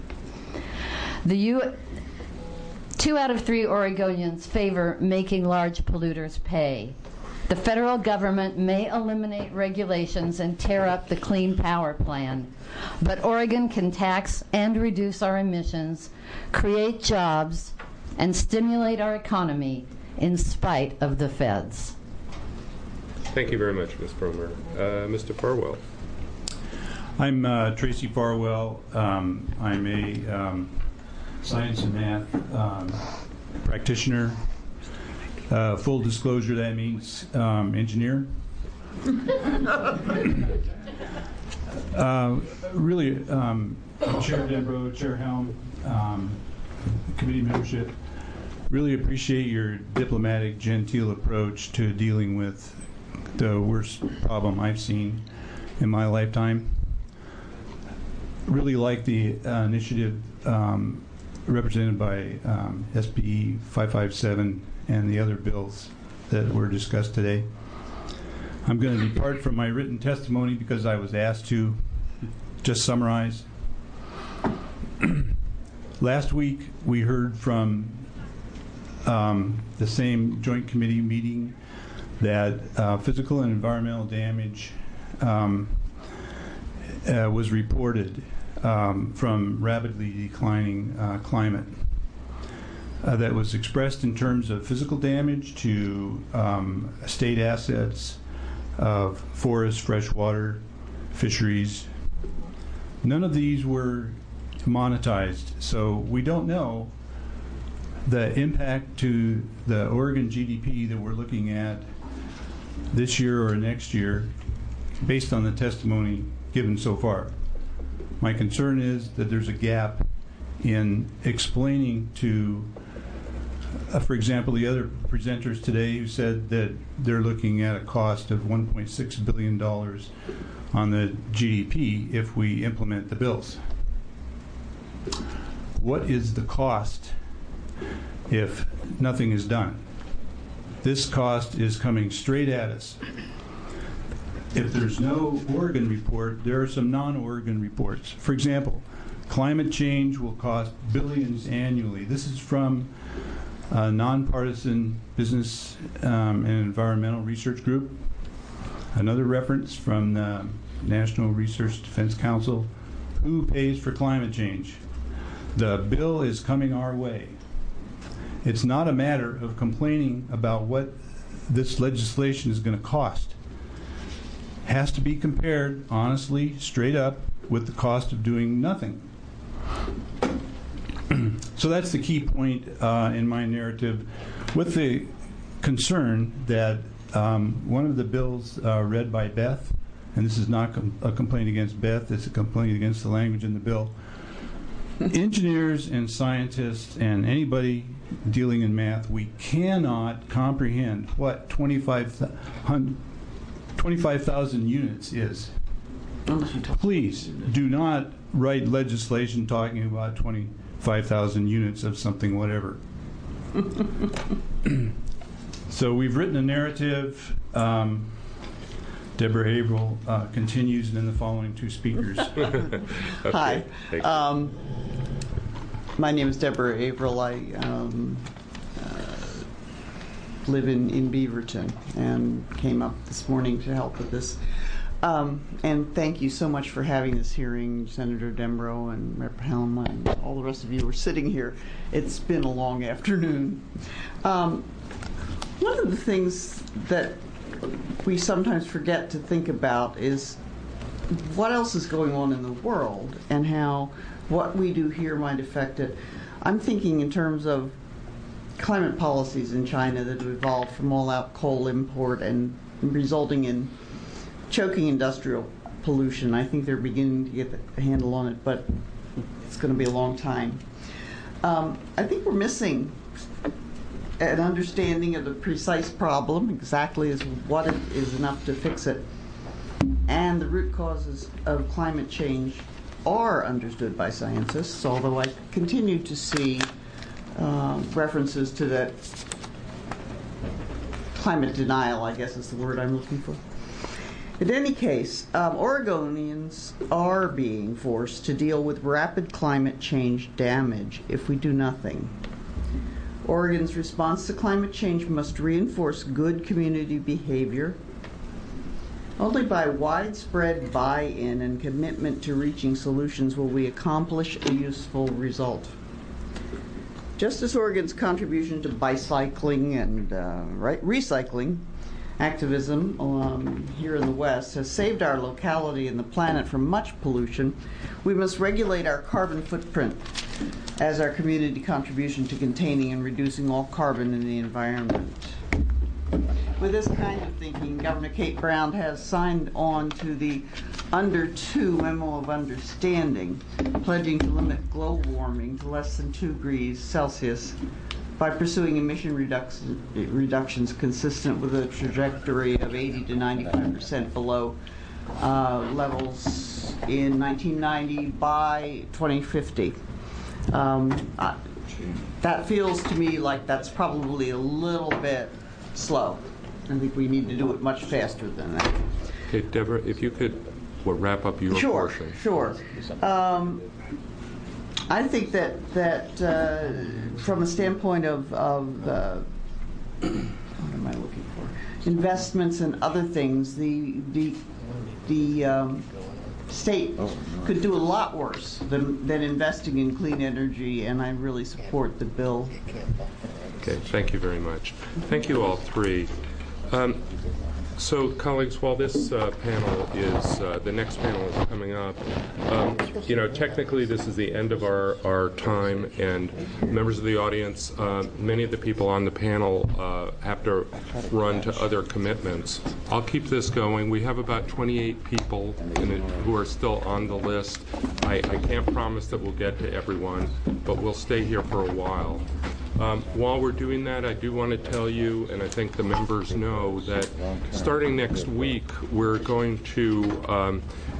2 out of 3 Oregonians favor making large polluters pay. The federal government may eliminate regulations and tear up the Clean Power Plan, but Oregon can tax and reduce our emissions, create jobs, and stimulate our economy in spite of the feds. Thank you very much, Ms. Fromer. Mr. Farwell. I'm Tracy Farwell. I'm a science and math practitioner. Full disclosure, that means engineer. Really, Chair Dembrow, Chair Helm, committee membership, really appreciate your diplomatic, genteel approach to dealing with the worst problem I've seen in my lifetime. Really like the initiative represented by SB 557 and the other bills that were discussed today. I'm going to depart from my written testimony because I was asked to just summarize. Last week we heard from the same joint committee meeting that physical and environmental damage was reported from rapidly declining climate. That was expressed in terms of physical damage to state assets of forests, freshwater, fisheries. None of these were monetized, so we don't know the impact to the Oregon GDP that we're looking at this year or next year based on the testimony given so far. My concern is that there's a gap in explaining to, for example, the other presenters today who said that they're looking at a cost of $1.6 billion on the GDP if we implement the bills. What is the cost if nothing is done? This cost is coming straight at us. If there's no Oregon report, there are some non-Oregon reports. For example, climate change will cost billions annually. This is from a nonpartisan business and environmental research group. Another reference from the National Research Defense Council. Who pays for climate change? The bill is coming our way. It's not a matter of complaining about what this legislation is going to cost. It has to be compared honestly, straight up, with the cost of doing nothing. So that's the key point in my narrative, with the concern that one of the bills read by Beth, and this is not a complaint against Beth, it's a complaint against the language in the bill. Engineers and scientists and anybody dealing in math, we cannot comprehend what 25,000 units is. Please do not write legislation talking about 25,000 units of something, whatever. So we've written a narrative. Deborah Averill continues, and then the following two speakers. Okay. Hi. My name is Deborah Averill. I live in Beaverton and came up this morning to help with this. And thank you so much for having this hearing, Senator Dembrow and Rep. Helm and all the rest of you who are sitting here. It's been a long afternoon. One of the things that we sometimes forget to think about is what else is going on in the world and how what we do here might affect it. I'm thinking in terms of climate policies in China that have evolved from all-out coal import and resulting in choking industrial pollution. I think they're beginning to get a handle on it, but it's going to be a long time. I think we're missing an understanding of the precise problem, exactly as what it is enough to fix it, and the root causes of climate change are understood by scientists, although I continue to see references to that climate denial, I guess is the word I'm looking for. In any case, Oregonians are being forced to deal with rapid climate change damage if we do nothing. Oregon's response to climate change must reinforce good community behavior. Only by widespread buy-in and commitment to reaching solutions will we accomplish a useful result. Just as Oregon's contribution to bicycling and recycling activism here in the West has saved our locality and the planet from much pollution, we must regulate our carbon footprint as our community contribution to containing and reducing all carbon in the environment. With this kind of thinking, Governor Kate Brown has signed on to the Under 2 Memo of Understanding, pledging to limit global warming to less than 2 degrees Celsius by pursuing emission reductions consistent with a trajectory of 80 to 95% below levels in 1990 by 2050. That feels to me like that's probably a little bit slow. I think we need to do it much faster than that. Okay, Deborah, if you could wrap up your portion. Sure. I think that from a standpoint of what am I looking for? Investments and other things, the state could do a lot worse than investing in clean energy, and I really support the bill. Okay, thank you very much. Thank you all three. So, colleagues, while this panel is, the next panel is coming up, technically this is the end of our time, and members of the audience, many of the people on the panel have to run to other commitments. I'll keep this going. We have about 28 people who are still on the list. I can't promise that we'll get to everyone, but we'll stay here for a while. While we're doing that, I do want to tell you, and I think the members know, that starting next week, we're going to,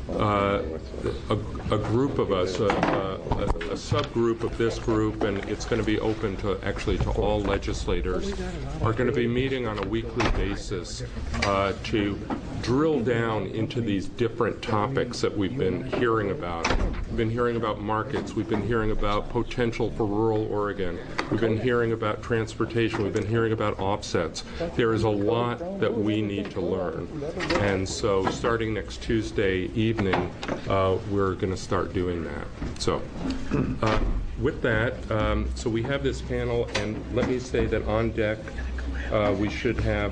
a group of us, a subgroup of this group, and it's going to be open to all legislators, are going to be meeting on a weekly basis to drill down into these different topics that we've been hearing about. We've been hearing about markets. We've been hearing about potential for rural Oregon. We've been hearing about transportation. We've been hearing about offsets. There is a lot that we need to learn. And so starting next Tuesday evening, we're going to start doing that. So with that, so we have this panel, and let me say that on deck we should have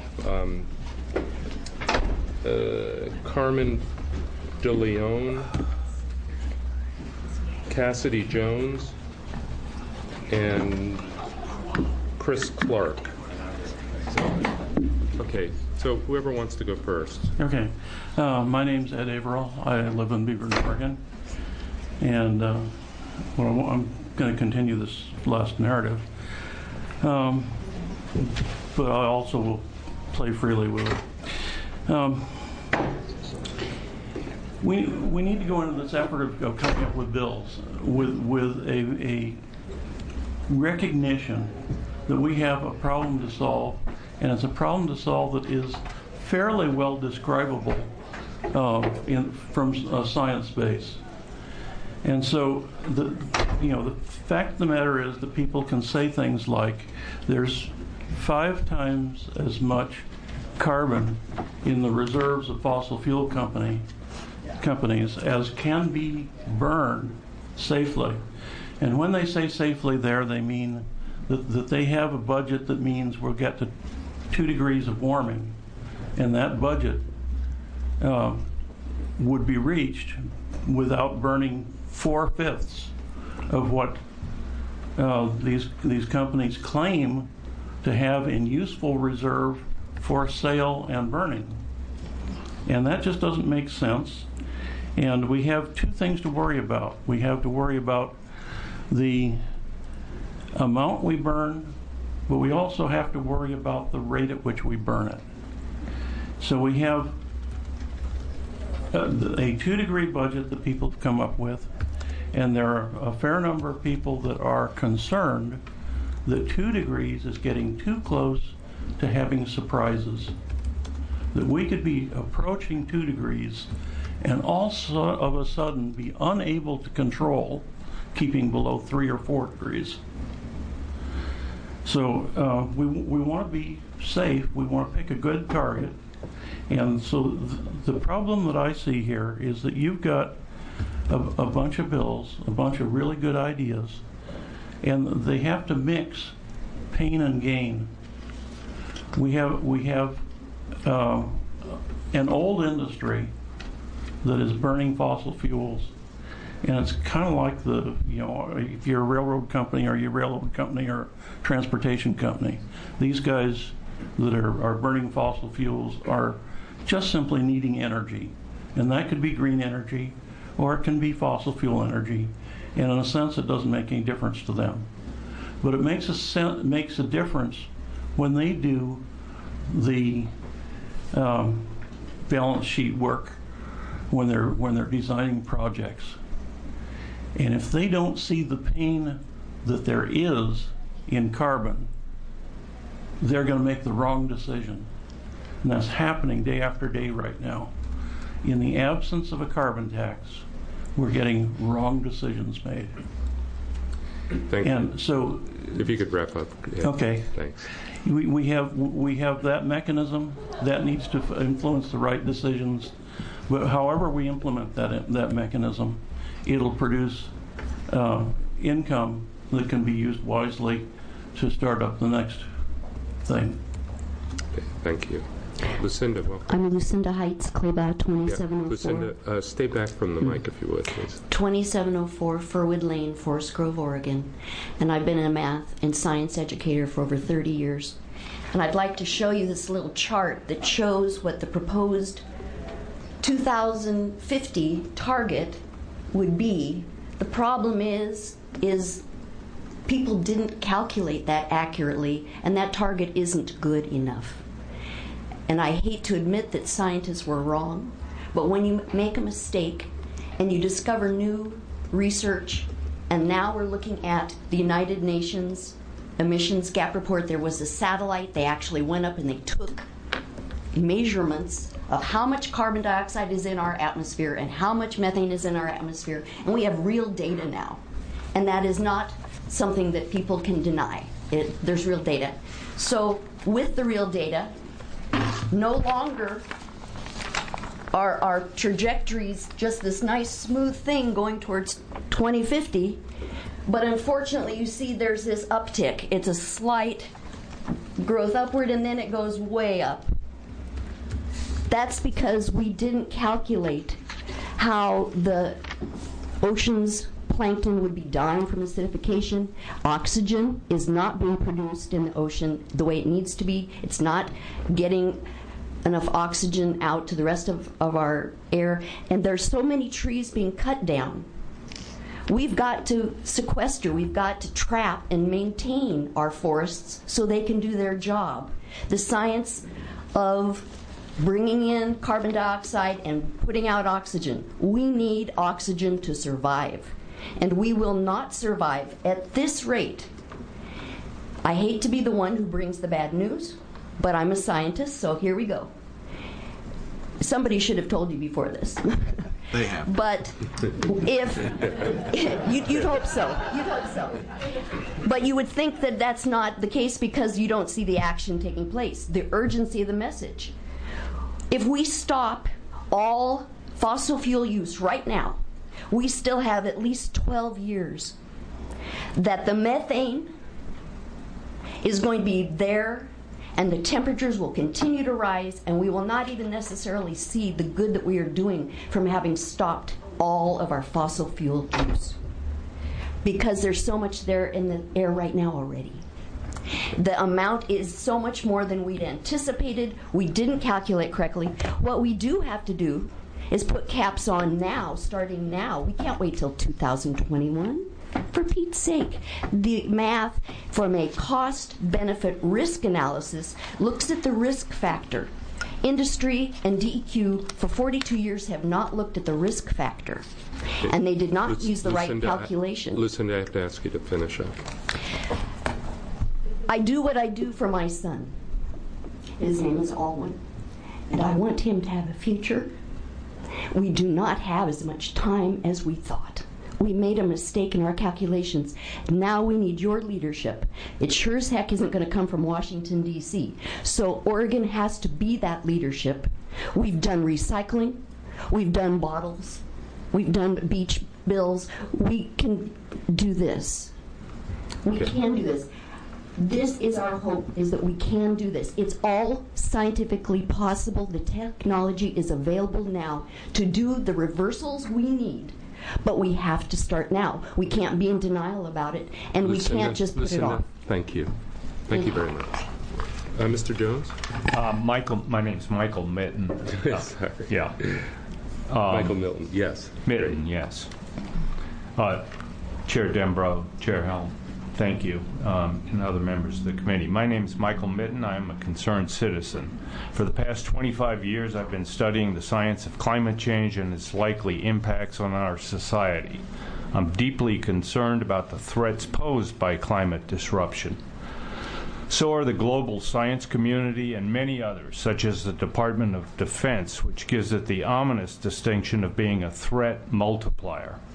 Carmen DeLeon, Cassidy Jones, and Chris Clark. Okay, so whoever wants to go first. Okay, my name's Ed Averill. I live in Beaverton, Oregon, and I'm going to continue this last narrative, but I also will play freely with it. We need to go into this effort of coming up with bills with a recognition that we have a problem to solve, and it's a problem to solve that is fairly well describable from a science base. And so the fact of the matter is that people can say things like, there's 5 times as much carbon in the reserves of fossil fuel companies as can be burned safely. And when they say safely there, they mean that they have a budget that means we'll get to 2 degrees of warming, and that budget would be reached without burning 4/5 of what these companies claim to have in useful reserve for sale and burning. And that just doesn't make sense. And we have 2 things to worry about. We have to worry about the amount we burn, but we also have to worry about the rate at which we burn it. So we have a 2-degree budget that people have come up with, and there are a fair number of people that are concerned that 2 degrees is getting too close to having surprises. That we could be approaching 2 degrees and also of a sudden be unable to control keeping below 3 or 4 degrees. So we want to be safe. We want to pick a good target. And so the problem that I see here is that you've got a bunch of bills, a bunch of really good ideas, and they have to mix pain and gain. We have an old industry that is burning fossil fuels, and it's kind of like if you're a railroad company or transportation company, these guys that are burning fossil fuels are just simply needing energy, and that could be green energy or it can be fossil fuel energy, and in a sense it doesn't make any difference to them. But it makes a difference when they do the balance sheet work, when they're designing projects. And if they don't see the pain that there is in carbon, they're going to make the wrong decision. And that's happening day after day right now. In the absence of a carbon tax, we're getting wrong decisions made. Thank you. And so, if you could wrap up. Yeah. Okay. Thanks. We have that mechanism that needs to influence the right decisions. But however we implement that mechanism, it'll produce income that can be used wisely to start up the next thing. Okay, thank you. Lucinda, welcome. I'm Lucinda Heights, Claybaugh, 2704. Yeah. Lucinda, stay back from the mic if you would, please. 2704 Furwood Lane, Forest Grove, Oregon. And I've been a math and science educator for over 30 years. And I'd like to show you this little chart that shows what the proposed 2050 target would be. The problem is people didn't calculate that accurately, and that target isn't good enough. And I hate to admit that scientists were wrong, but when you make a mistake and you discover new research, and now we're looking at the United Nations emissions gap report, there was a satellite, they actually went up and they took measurements of how much carbon dioxide is in our atmosphere and how much methane is in our atmosphere, and we have real data now. And that is not something that people can deny. There's real data. So with the real data, no longer are our trajectories just this nice smooth thing going towards 2050, but unfortunately you see there's this uptick. It's a slight growth upward and then it goes way up. That's because we didn't calculate how the ocean's plankton would be dying from acidification. Oxygen is not being produced in the ocean the way it needs to be. It's not getting enough oxygen out to the rest of our air. And there's so many trees being cut down. We've got to sequester, we've got to trap and maintain our forests so they can do their job. The science of bringing in carbon dioxide and putting out oxygen. We need oxygen to survive. And we will not survive at this rate. I hate to be the one who brings the bad news, but I'm a scientist, so here we go. Somebody should have told you before this. They have. But if you'd hope so. You'd hope so. But you would think that that's not the case because you don't see the action taking place, the urgency of the message. If we stop all fossil fuel use right now, we still have at least 12 years that the methane is going to be there and the temperatures will continue to rise and we will not even necessarily see the good that we are doing from having stopped all of our fossil fuel use. Because there's so much there in the air right now already. The amount is so much more than we'd anticipated. We didn't calculate correctly. What we do have to do is put caps on now, starting now. We can't wait till 2021. For Pete's sake. The math from a cost-benefit risk analysis looks at the risk factor. Industry and DEQ for 42 years have not looked at the risk factor. And they did not use the right calculation. Lucinda, I have to ask you to finish up. I do what I do for my son. His name is Alwyn. And I want him to have a future. We do not have as much time as we thought. We made a mistake in our calculations. Now we need your leadership. It sure as heck isn't going to come from Washington, D.C. So Oregon has to be that leadership. We've done recycling. We've done bottles. We've done beach bills. We can do this. We can do this. This is our hope, is that we can do this. It's all scientifically possible. The technology is available now to do the reversals we need. But we have to start now. We can't be in denial about it, and Lucinda, we can't just put it off. Thank you. Thank you very much. Mr. Jones? My name's Michael Mitten. Sorry. Yeah. Michael Milton, yes. Mitten, yes. Chair Dembrow, Chair Helm, thank you, and other members of the committee. My name is Michael Mitten. I am a concerned citizen. For the past 25 years, I've been studying the science of climate change and its likely impacts on our society. I'm deeply concerned about the threats posed by climate disruption. So are the global science community and many others, such as the Department of Defense, which gives it the ominous distinction of being a threat multiplier.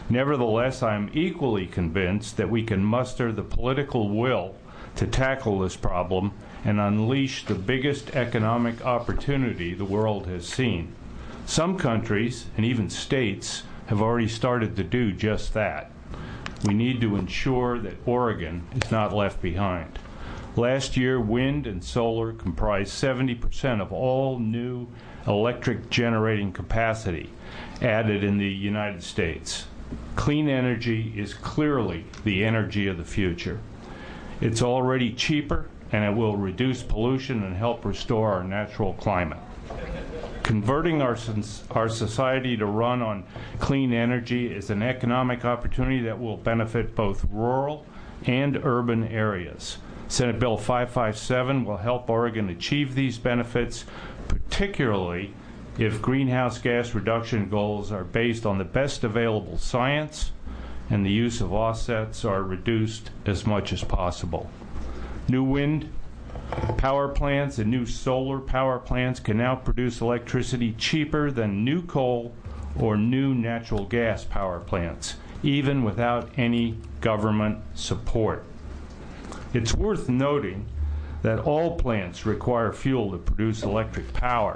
Nevertheless, I am equally convinced that we can muster the political will to tackle this problem and unleash the biggest economic opportunity the world has seen. Some countries, and even states, have already started to do just that. We need to ensure that Oregon is not left behind. Last year, wind and solar comprised 70% of all new electric generating capacity added in the United States. Clean energy is clearly the energy of the future. It's already cheaper, and it will reduce pollution and help restore our natural climate. Converting our society to run on clean energy is an economic opportunity that will benefit both rural and urban areas. Senate Bill 557 will help Oregon achieve these benefits, particularly if greenhouse gas reduction goals are based on the best available science and the use of offsets are reduced as much as possible. New wind power plants and new solar power plants can now produce electricity cheaper than new coal or new natural gas power plants, even without any government support. It's worth noting that all plants require fuel to produce electric power,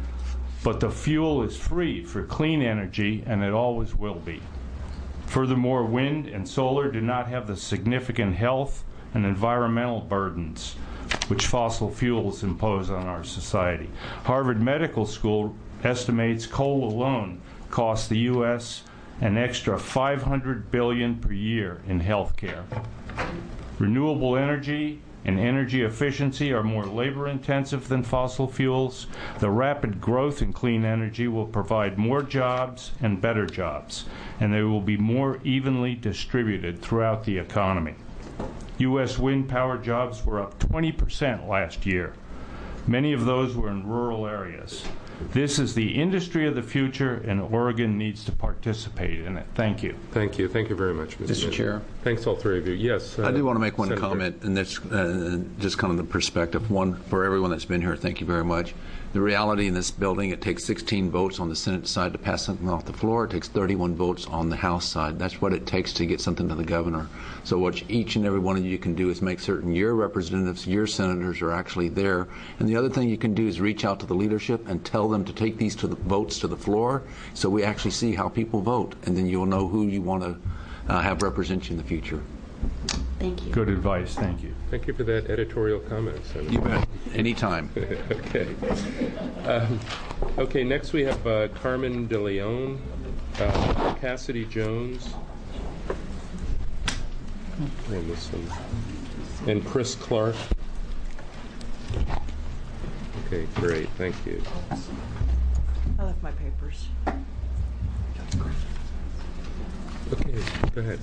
but the fuel is free for clean energy, and it always will be. Furthermore, wind and solar do not have the significant health and environmental burdens which fossil fuels impose on our society. Harvard Medical School estimates coal alone costs the U.S. an extra $500 billion per year in health care. Renewable energy and energy efficiency are more labor-intensive than fossil fuels. The rapid growth in clean energy will provide more jobs and better jobs, and they will be more evenly distributed throughout the economy. U.S. wind power jobs were up 20% last year. Many of those were in rural areas. This is the industry of the future, and Oregon needs to participate in it. Thank you. Thank you. Thank you very much, Mr. Chair. Thanks, all three of you. Yes. I do want to make one Senator. comment, and that's just kind of the perspective. One, for everyone that's been here, thank you very much. The reality in this building, it takes 16 votes on the Senate side to pass something off the floor. It takes 31 votes on the House side. That's what it takes to get something to the governor. So what each and every one of you can do is make certain your representatives, your senators are actually there. And the other thing you can do is reach out to the leadership and tell them to take these votes to the floor so we actually see how people vote. And then you'll know who you want to have represent you in the future. Thank you. Good advice. Thank you. Thank you for that editorial comment, Senator. You bet. Anytime. Okay. Okay, next we have Carmen De Leon, Cassidy Jones, and Chris Clark. Okay, great. Thank you. I left my papers. Okay, go ahead.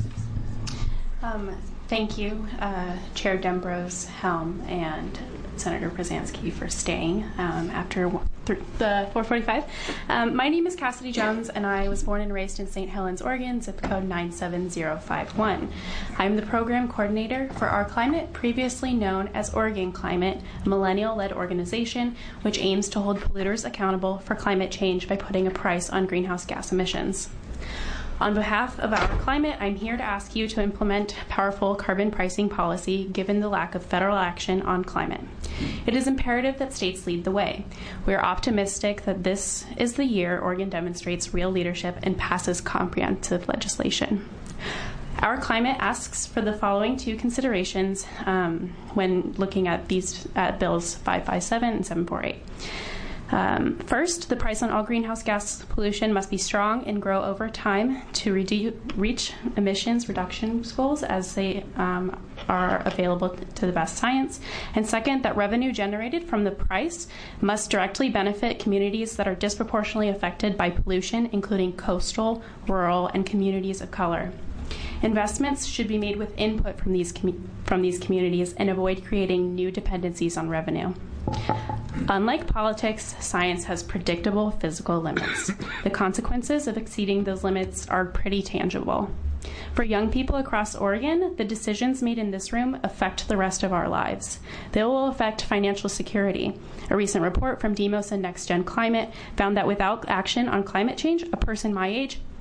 Thank you, Chair Dembrose, Helm, and Senator Brzezinski for staying after the 4:45. My name is Cassidy Jones, and I was born and raised in St. Helens, Oregon, zip code 97051. I'm the program coordinator for Our Climate, previously known as Oregon Climate, a millennial-led organization which aims to hold polluters accountable for climate change by putting a price on greenhouse gas emissions. On behalf of Our Climate, I'm here to ask you to implement powerful carbon pricing policy given the lack of federal action on climate. It is imperative that states lead the way. We are optimistic that this is the year Oregon demonstrates real leadership and passes comprehensive legislation. Our Climate asks for the following two considerations when looking at these bills 557 and 748. First, the price on all greenhouse gas pollution must be strong and grow over time to reach emissions reduction goals as they are available to the best science. And second, that revenue generated from the price must directly benefit communities that are disproportionately affected by pollution, including coastal, rural, and communities of color. Investments should be made with input from these communities and avoid creating new dependencies on revenue. Unlike politics, science has predictable physical limits. The consequences of exceeding those limits are pretty tangible. For young people across Oregon, the decisions made in this room affect the rest of our lives. They will affect financial security. A recent report from Demos and Next Gen Climate found that without action on climate change, a person my age,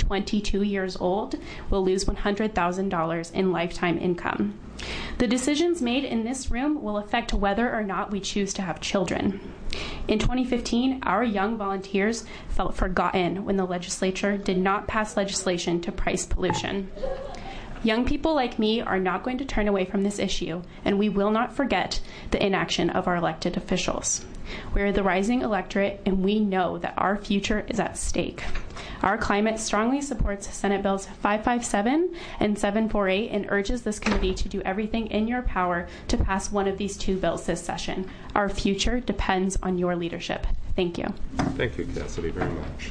22 years old will lose $100,000 in lifetime income. The decisions made in this room will affect whether or not we choose to have children. In 2015, our young volunteers felt forgotten when the legislature did not pass legislation to price pollution. Young people like me are not going to turn away from this issue, and we will not forget the inaction of our elected officials. We're the rising electorate, and we know that our future is at stake. Our climate strongly supports Senate Bills 557 and 748 and urges this committee to do everything in your power to pass one of these two bills this session. Our future depends on your leadership. Thank you. Thank you, Cassidy, very much.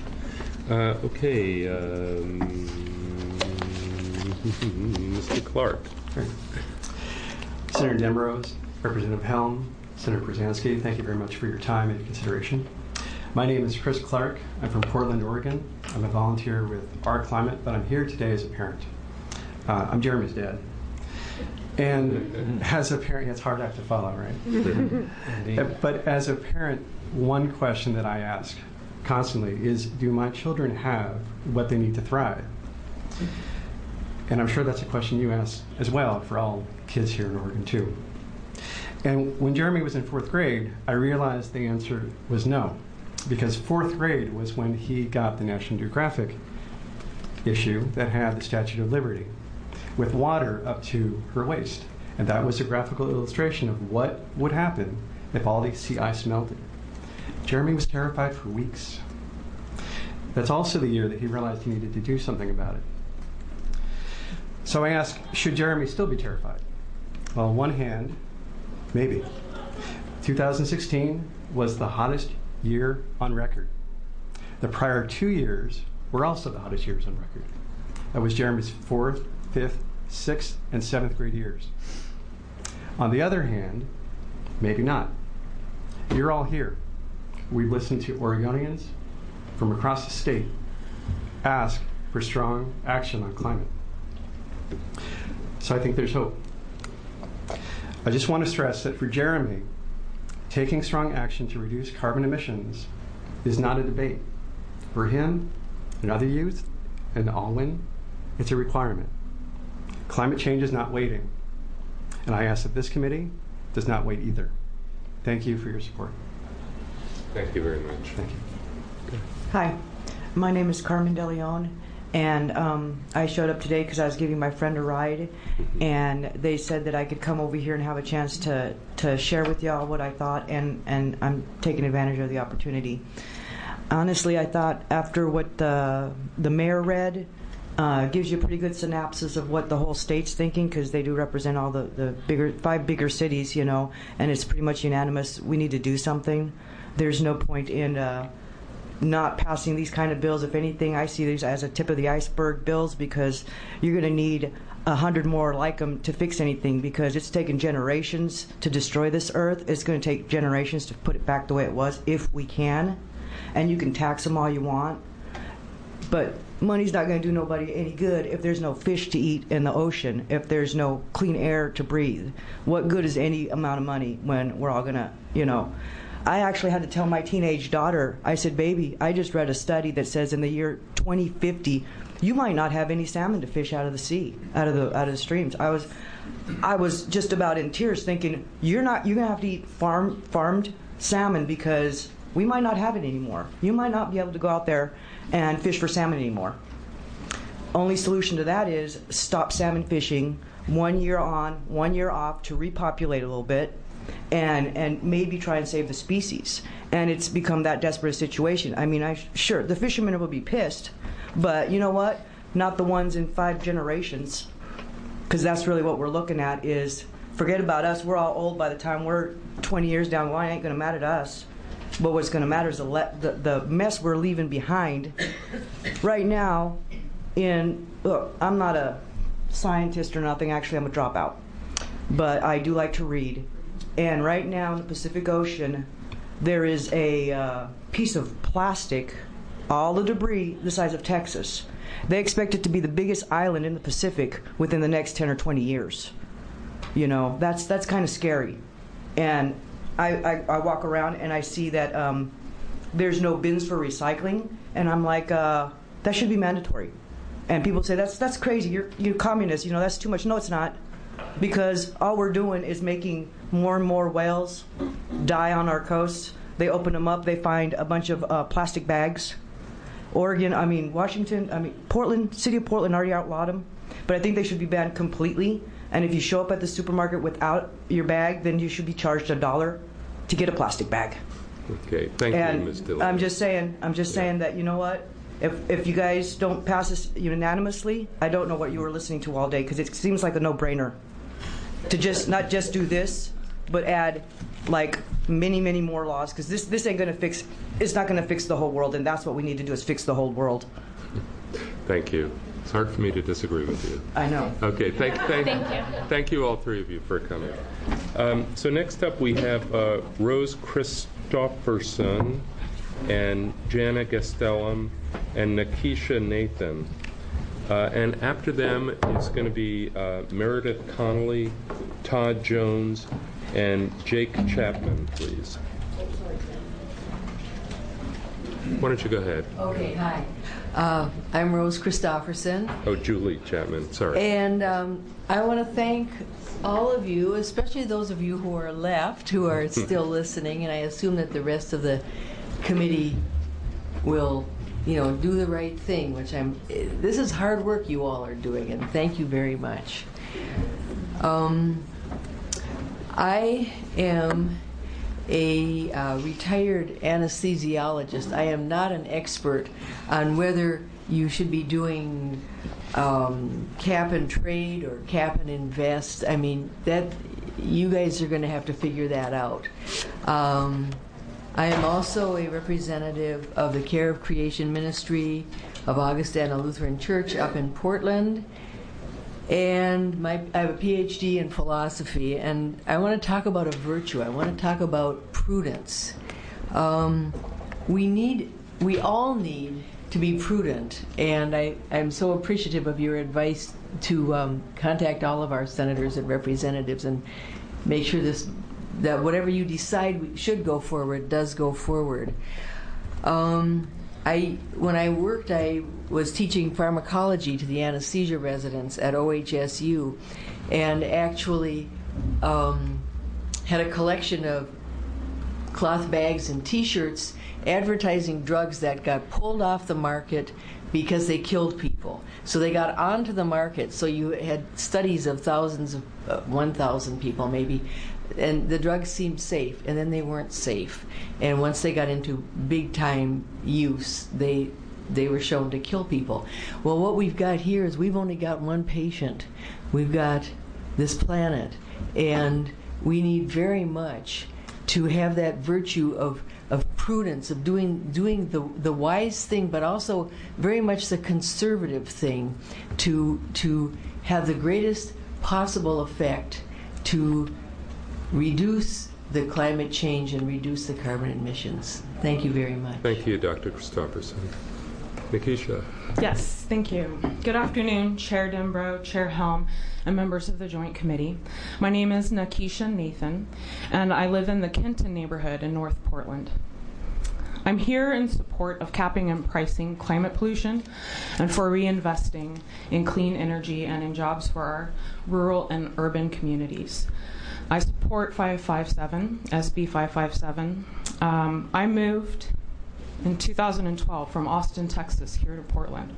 Mr. Clark. Senator Dembrose, Representative Helm, Senator Brzezinski, thank you very much for your time and consideration. My name is Chris Clark. I'm from Portland, Oregon. I'm a volunteer with Our Climate, but I'm here today as a parent. I'm Jeremy's dad. And as a parent, it's hard act to follow, right? But as a parent, one question that I ask constantly is, do my children have what they need to thrive? And I'm sure that's a question you ask as well for all kids here in Oregon, too. And when Jeremy was in 4th grade, I realized the answer was no, because 4th grade was when he got the National Geographic issue that had the Statue of Liberty with water up to her waist. And that was a graphical illustration of what would happen if all the sea ice melted. Jeremy was terrified for weeks. That's also the year that he realized he needed to do something about it. So I asked, should Jeremy still be terrified? Well, on one hand, maybe. 2016 was the hottest year on record. The prior 2 years were also the hottest years on record. That was Jeremy's 4th, 5th, 6th, and 7th grade years. On the other hand, maybe not. You're all here. We've listened to Oregonians from across the state ask for strong action on climate. So I think there's hope. I just want to stress that for Jeremy, taking strong action to reduce carbon emissions is not a debate. For him and other youth and Alwyn, it's a requirement. Climate change is not waiting. And I ask that this committee does not wait either. Thank you for your support. Thank you very much. Thank you. Hi, my name is Carmen De Leon, and I showed up today because I was giving my friend a ride, and they said that I could come over here and have a chance to share with y'all what I thought, and I'm taking advantage of the opportunity. Honestly, I thought after what the mayor read, gives you a pretty good synopsis of what the whole state's thinking, because they do represent all the 5 bigger cities, you know, and it's pretty much unanimous. We need to do something. There's no point in not passing these kind of bills. If anything, I see these as a tip of the iceberg bills, because you're going to need 100 more like them to fix anything, because it's taken generations to destroy this earth. It's going to take generations to put it back the way it was, if we can. And you can tax them all you want, but money's not going to do nobody any good if there's no fish to eat in the ocean, if there's no clean air to breathe. What good is any amount of money when we're all going to, you know. I actually had to tell my teenage daughter, I said, baby, I just read a study that says in the year 2050, you might not have any salmon to fish out of the sea, out of the streams. I was just about in tears thinking, you're going to have to eat farmed salmon, because we might not have it anymore. You might not be able to go out there and fish for salmon anymore. Only solution to that is stop salmon fishing 1 year on, 1 year off to repopulate a little bit, and maybe try and save the species. And it's become that desperate a situation. I mean, sure, the fishermen will be pissed, but you know what? Not the ones in 5 generations, because that's really what we're looking at is, forget about us. We're all old by the time we're 20 years down the line. It ain't going to matter to us. But what's going to matter is the mess we're leaving behind right now. Look, I'm not a scientist or nothing. Actually, I'm a dropout. But I do like to read. And right now in the Pacific Ocean, there is a piece of plastic, all the debris the size of Texas. They expect it to be the biggest island in the Pacific within the next 10 or 20 years. You know, that's kind of scary. And I walk around and I see that there's no bins for recycling, and I'm like, that should be mandatory. And people say, that's crazy, you're communist, that's too much. No, it's not. Because all we're doing is making more and more whales die on our coasts. They open them up, they find a bunch of plastic bags. Washington, Portland, city of Portland already outlawed them. But I think they should be banned completely. And if you show up at the supermarket without your bag, then you should be charged $1 to get a plastic bag. Okay, thank you, Ms. Dillon. I'm just saying that, you know what? If you guys don't pass this unanimously, I don't know what you were listening to all day, because it seems like a no-brainer to just not just do this, but add like many, many more laws, because this ain't going to fix. It's not going to fix the whole world, and that's what we need to do is fix the whole world. Thank you. It's hard for me to disagree with you. I know. Okay, thank you. Thank you, all three of you, for coming. So next up, we have Rose Christopherson and Jana Gastelum and Nakisha Nathan. And after them is going to be Meredith Connolly, Todd Jones, and Jake Chapman, please. Why don't you go ahead? Okay, hi. I'm Rose Christopherson. Oh, Julie Chapman, sorry. And I want to thank all of you, especially those of you who are left, who are still listening, and I assume that the rest of the committee will, do the right thing, this is hard work you all are doing, and thank you very much. I am a retired anesthesiologist. I am not an expert on whether you should be doing cap and trade or cap and invest. That you guys are going to have to figure that out. I am also a representative of the Care of Creation Ministry of Augustana Lutheran Church up in Portland. And I have a PhD in philosophy, and I want to talk about a virtue. I want to talk about prudence. We all need to be prudent, and I'm so appreciative of your advice to contact all of our senators and representatives and make sure that whatever you decide should go forward does go forward. When I worked, I was teaching pharmacology to the anesthesia residents at OHSU, and actually had a collection of cloth bags and T-shirts advertising drugs that got pulled off the market because they killed people. So they got onto the market. So you had studies of thousands of 1,000 people maybe, and the drugs seemed safe, and then they weren't safe. And once they got into big time use, they were shown to kill people. Well, what we've got here is we've only got one patient. We've got this planet, and we need very much to have that virtue of prudence, of doing the wise thing, but also very much the conservative thing to have the greatest possible effect to reduce the climate change and reduce the carbon emissions. Thank you very much. Thank you, Dr. Christopherson. Nakisha. Yes, thank you. Good afternoon, Chair Dembrow, Chair Helm, and members of the Joint Committee. My name is Nakisha Nathan, and I live in the Kenton neighborhood in North Portland. I'm here in support of capping and pricing climate pollution and for reinvesting in clean energy and in jobs for our rural and urban communities. I support 557, SB 557. I moved in 2012 from Austin, Texas, here to Portland.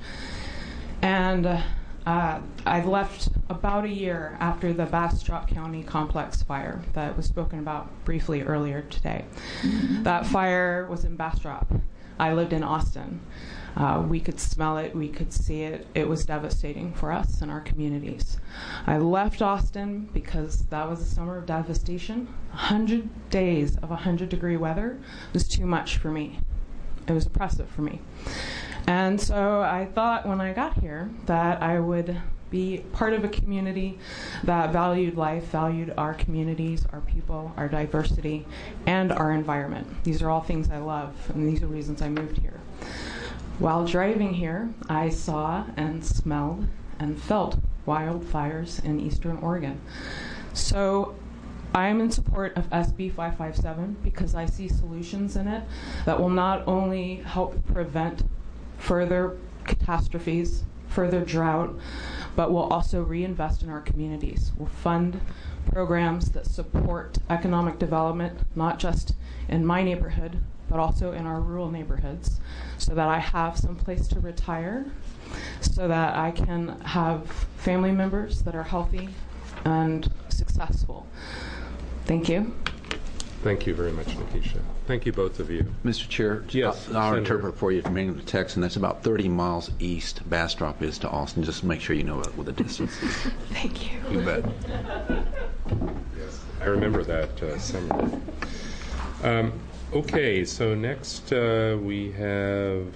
And I left about a year after the Bastrop County Complex fire that was spoken about briefly earlier today. That fire was in Bastrop. I lived in Austin. We could smell it, we could see it. It was devastating for us and our communities. I left Austin because that was a summer of devastation. 100 days of 100-degree weather was too much for me. It was oppressive for me. And so I thought when I got here that I would be part of a community that valued life, valued our communities, our people, our diversity, and our environment. These are all things I love, and these are reasons I moved here. While driving here, I saw and smelled and felt wildfires in eastern Oregon. So I am in support of SB 557 because I see solutions in it that will not only help prevent further catastrophes, further drought, but we'll also reinvest in our communities. We'll fund programs that support economic development, not just in my neighborhood, but also in our rural neighborhoods, so that I have some place to retire, so that I can have family members that are healthy and successful. Thank you. Thank you very much, Nikisha. Thank you, both of you. Mr. Chair, yes, I'll Senator. interpret for you from England to Texas, and that's about 30 miles east Bastrop is to Austin, just to make sure you know what the distance is. Thank you. You bet. Yes, I remember that summer. Okay, so next we have,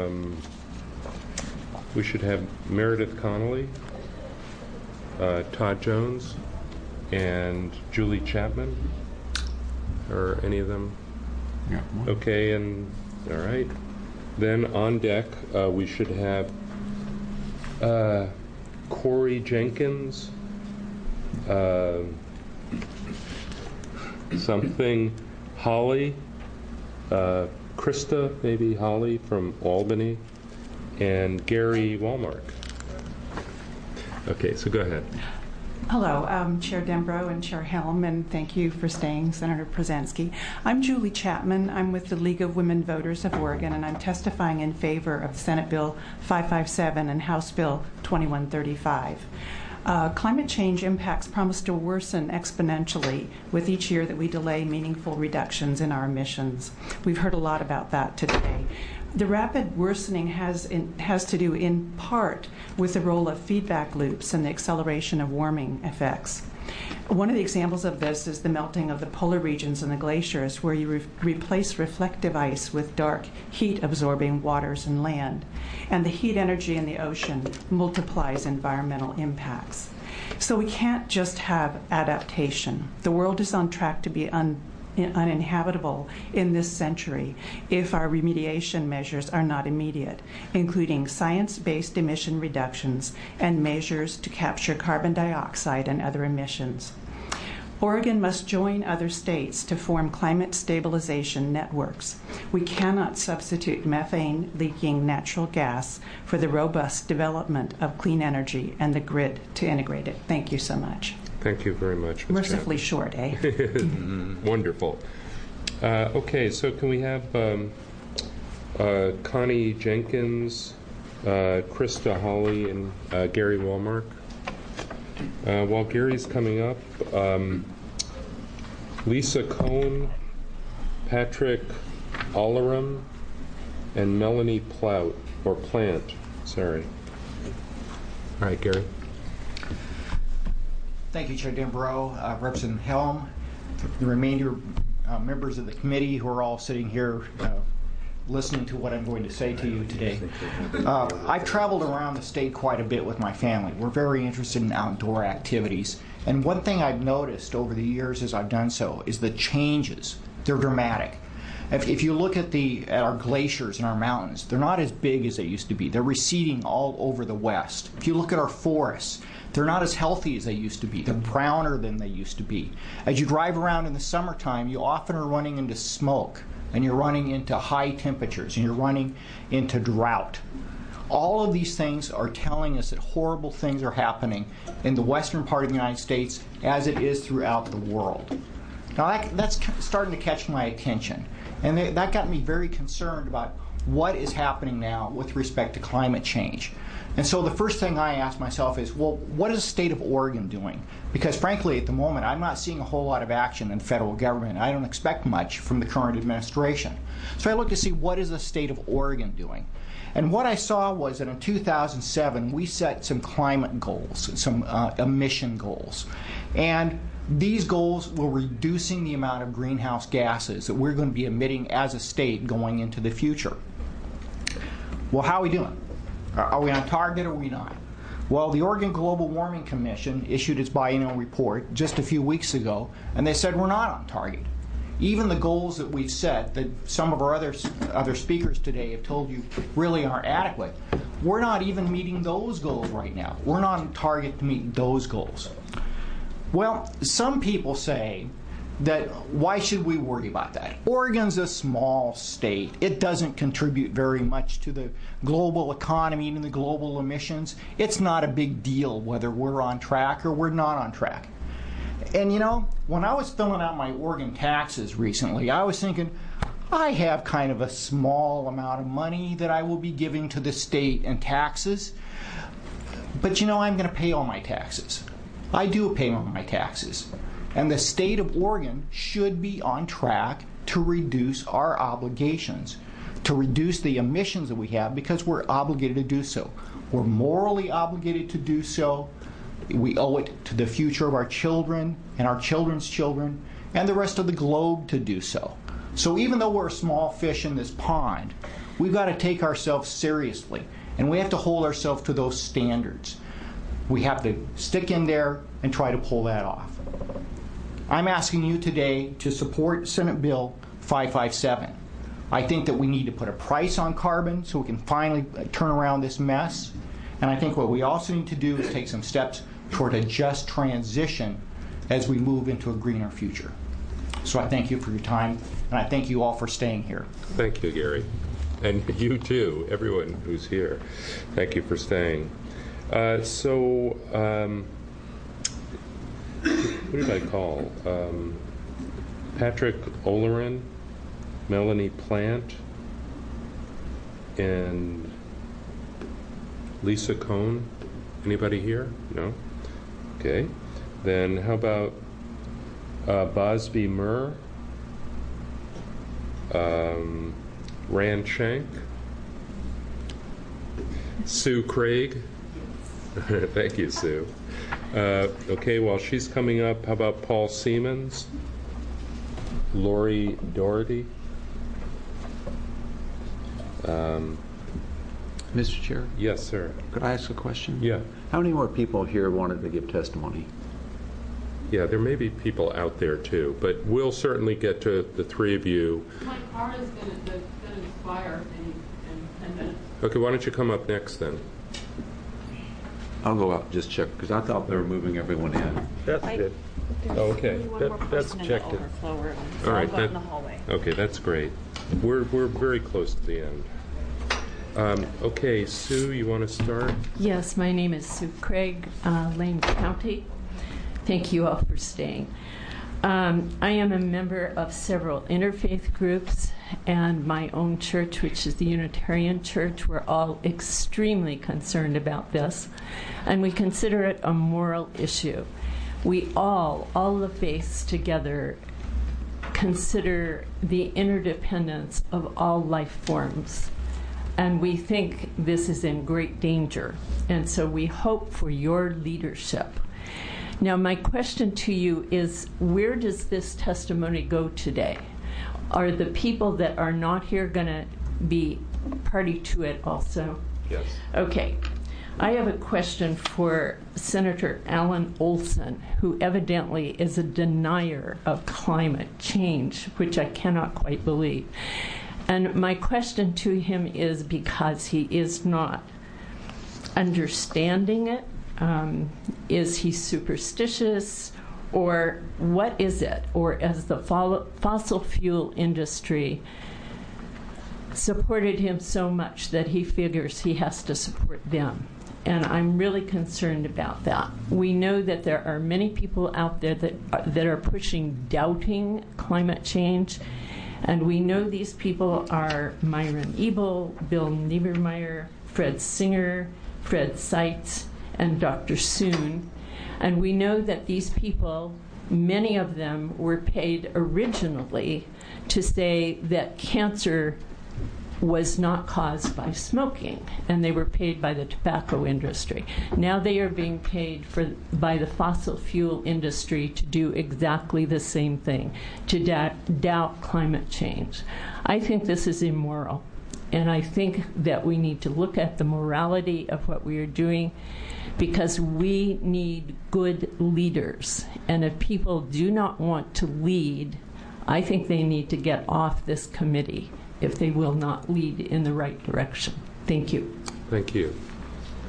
we should have Meredith Connolly, Todd Jones, and Julie Chapman. Are any of them? Yeah. Okay, and all right. Then on deck, we should have Corey Jenkins, something Holly, Krista, maybe Holly from Albany, and Gary Walmark. Okay, so go ahead. Hello, Chair Dembrow and Chair Helm, and thank you for staying, Senator Przansky. I'm Julie Chapman. I'm with the League of Women Voters of Oregon, and I'm testifying in favor of Senate Bill 557 and House Bill 2135. Climate change impacts promise to worsen exponentially with each year that we delay meaningful reductions in our emissions. We've heard a lot about that today. The rapid worsening has to do in part with the role of feedback loops and the acceleration of warming effects. One of the examples of this is the melting of the polar regions and the glaciers, where you replace reflective ice with dark, heat-absorbing waters and land. And the heat energy in the ocean multiplies environmental impacts. So we can't just have adaptation. The world is on track to be uninhabitable in this century if our remediation measures are not immediate, including science-based emission reductions and measures to capture carbon dioxide and other emissions. Oregon must join other states to form climate stabilization networks. We cannot substitute methane-leaking natural gas for the robust development of clean energy and the grid to integrate it. Thank you so much. Thank you very much, Ms. Mercifully short, eh? Wonderful. Okay, so can we have Connie Jenkins, Krista Hawley, and Gary Walmark? While Gary's coming up, Lisa Cohn, Patrick Alleram, and Melanie Plant. Sorry. All right, Gary. Thank you, Chair Dembrow, Representative Helm, the remainder members of the committee who are all sitting here listening to what I'm going to say to you today. I've traveled around the state quite a bit with my family. We're very interested in outdoor activities. And one thing I've noticed over the years as I've done so is the changes. They're dramatic. If you look at our glaciers and our mountains, they're not as big as they used to be. They're receding all over the west. If you look at our forests, they're not as healthy as they used to be. They're browner than they used to be. As you drive around in the summertime, you often are running into smoke, and you're running into high temperatures, and you're running into drought. All of these things are telling us that horrible things are happening in the western part of the United States as it is throughout the world. Now that's starting to catch my attention, and that got me very concerned about what is happening now with respect to climate change. And so the first thing I ask myself is, well, what is the state of Oregon doing? Because frankly, at the moment, I'm not seeing a whole lot of action in the federal government. I don't expect much from the current administration. So I looked to see what is the state of Oregon doing. And what I saw was that in 2007, we set some climate goals, some emission goals. And these goals were reducing the amount of greenhouse gases that we're going to be emitting as a state going into the future. Well, how are we doing? Are we on target or are we not? Well, the Oregon Global Warming Commission issued its biennial report just a few weeks ago, and they said we're not on target. Even the goals that we've set, that some of our other speakers today have told you really aren't adequate, we're not even meeting those goals right now. We're not on target to meet those goals. Well, some people say that why should we worry about that? Oregon's a small state. It doesn't contribute very much to the global economy and the global emissions. It's not a big deal whether we're on track or we're not on track. And you know, when I was filling out my Oregon taxes recently, I was thinking, I have kind of a small amount of money that I will be giving to the state in taxes. But you know, I'm going to pay all my taxes. I do pay all my taxes. And the state of Oregon should be on track to reduce our obligations, to reduce the emissions that we have, because we're obligated to do so. We're morally obligated to do so. We owe it to the future of our children and our children's children and the rest of the globe to do so. So even though we're a small fish in this pond, we've got to take ourselves seriously, and we have to hold ourselves to those standards. We have to stick in there and try to pull that off. I'm asking you today to support Senate Bill 557. I think that we need to put a price on carbon so we can finally turn around this mess. And I think what we also need to do is take some steps toward a just transition as we move into a greener future. So I thank you for your time, and I thank you all for staying here. Thank you, Gary. And you too, everyone who's here. Thank you for staying. Who did I call? Patrick Olerin, Melanie Plant, and Lisa Cohn. Anybody here? No? Okay. Then how about Bosby Murr, Rand Shank, Sue Craig. Thank you, Sue. Okay, while she's coming up, how about Paul Siemens, Lori Doherty? Mr. Chair? Yes, sir. Could I ask a question? Yeah. How many more people here wanted to give testimony? Yeah, there may be people out there too, but we'll certainly get to the three of you. My car is going to expire in 10 minutes. Okay, why don't you come up next then? I'll go out and just check, because I thought they were moving everyone in. That's good. Oh, okay. That's checked it. All right. Okay, that's great. We're very close to the end. Okay, Sue, you want to start? Yes, my name is Sue Craig, Lane County. Thank you all for staying. I am a member of several interfaith groups and my own church, which is the Unitarian Church. We're all extremely concerned about this, and we consider it a moral issue. We all the faiths together, consider the interdependence of all life forms. And we think this is in great danger. And so we hope for your leadership. Now, my question to you is, where does this testimony go today? Are the people that are not here going to be party to it also? Yes. Okay. I have a question for Senator Alan Olson, who evidently is a denier of climate change, which I cannot quite believe. And my question to him is, because he is not understanding it, is he superstitious, or what is it? Or as the fossil fuel industry supported him so much that he figures he has to support them? And I'm really concerned about that. We know that there are many people out there that are pushing doubting climate change. And we know these people are Myron Ebel, Bill Niebermeyer, Fred Singer, Fred Seitz, and Dr. Soon. And we know that these people, many of them, were paid originally to say that cancer was not caused by smoking, and they were paid by the tobacco industry. Now they are being paid by the fossil fuel industry to do exactly the same thing, to doubt climate change. I think this is immoral, and I think that we need to look at the morality of what we are doing, because we need good leaders. And if people do not want to lead, I think they need to get off this committee if they will not lead in the right direction. Thank you. Thank you.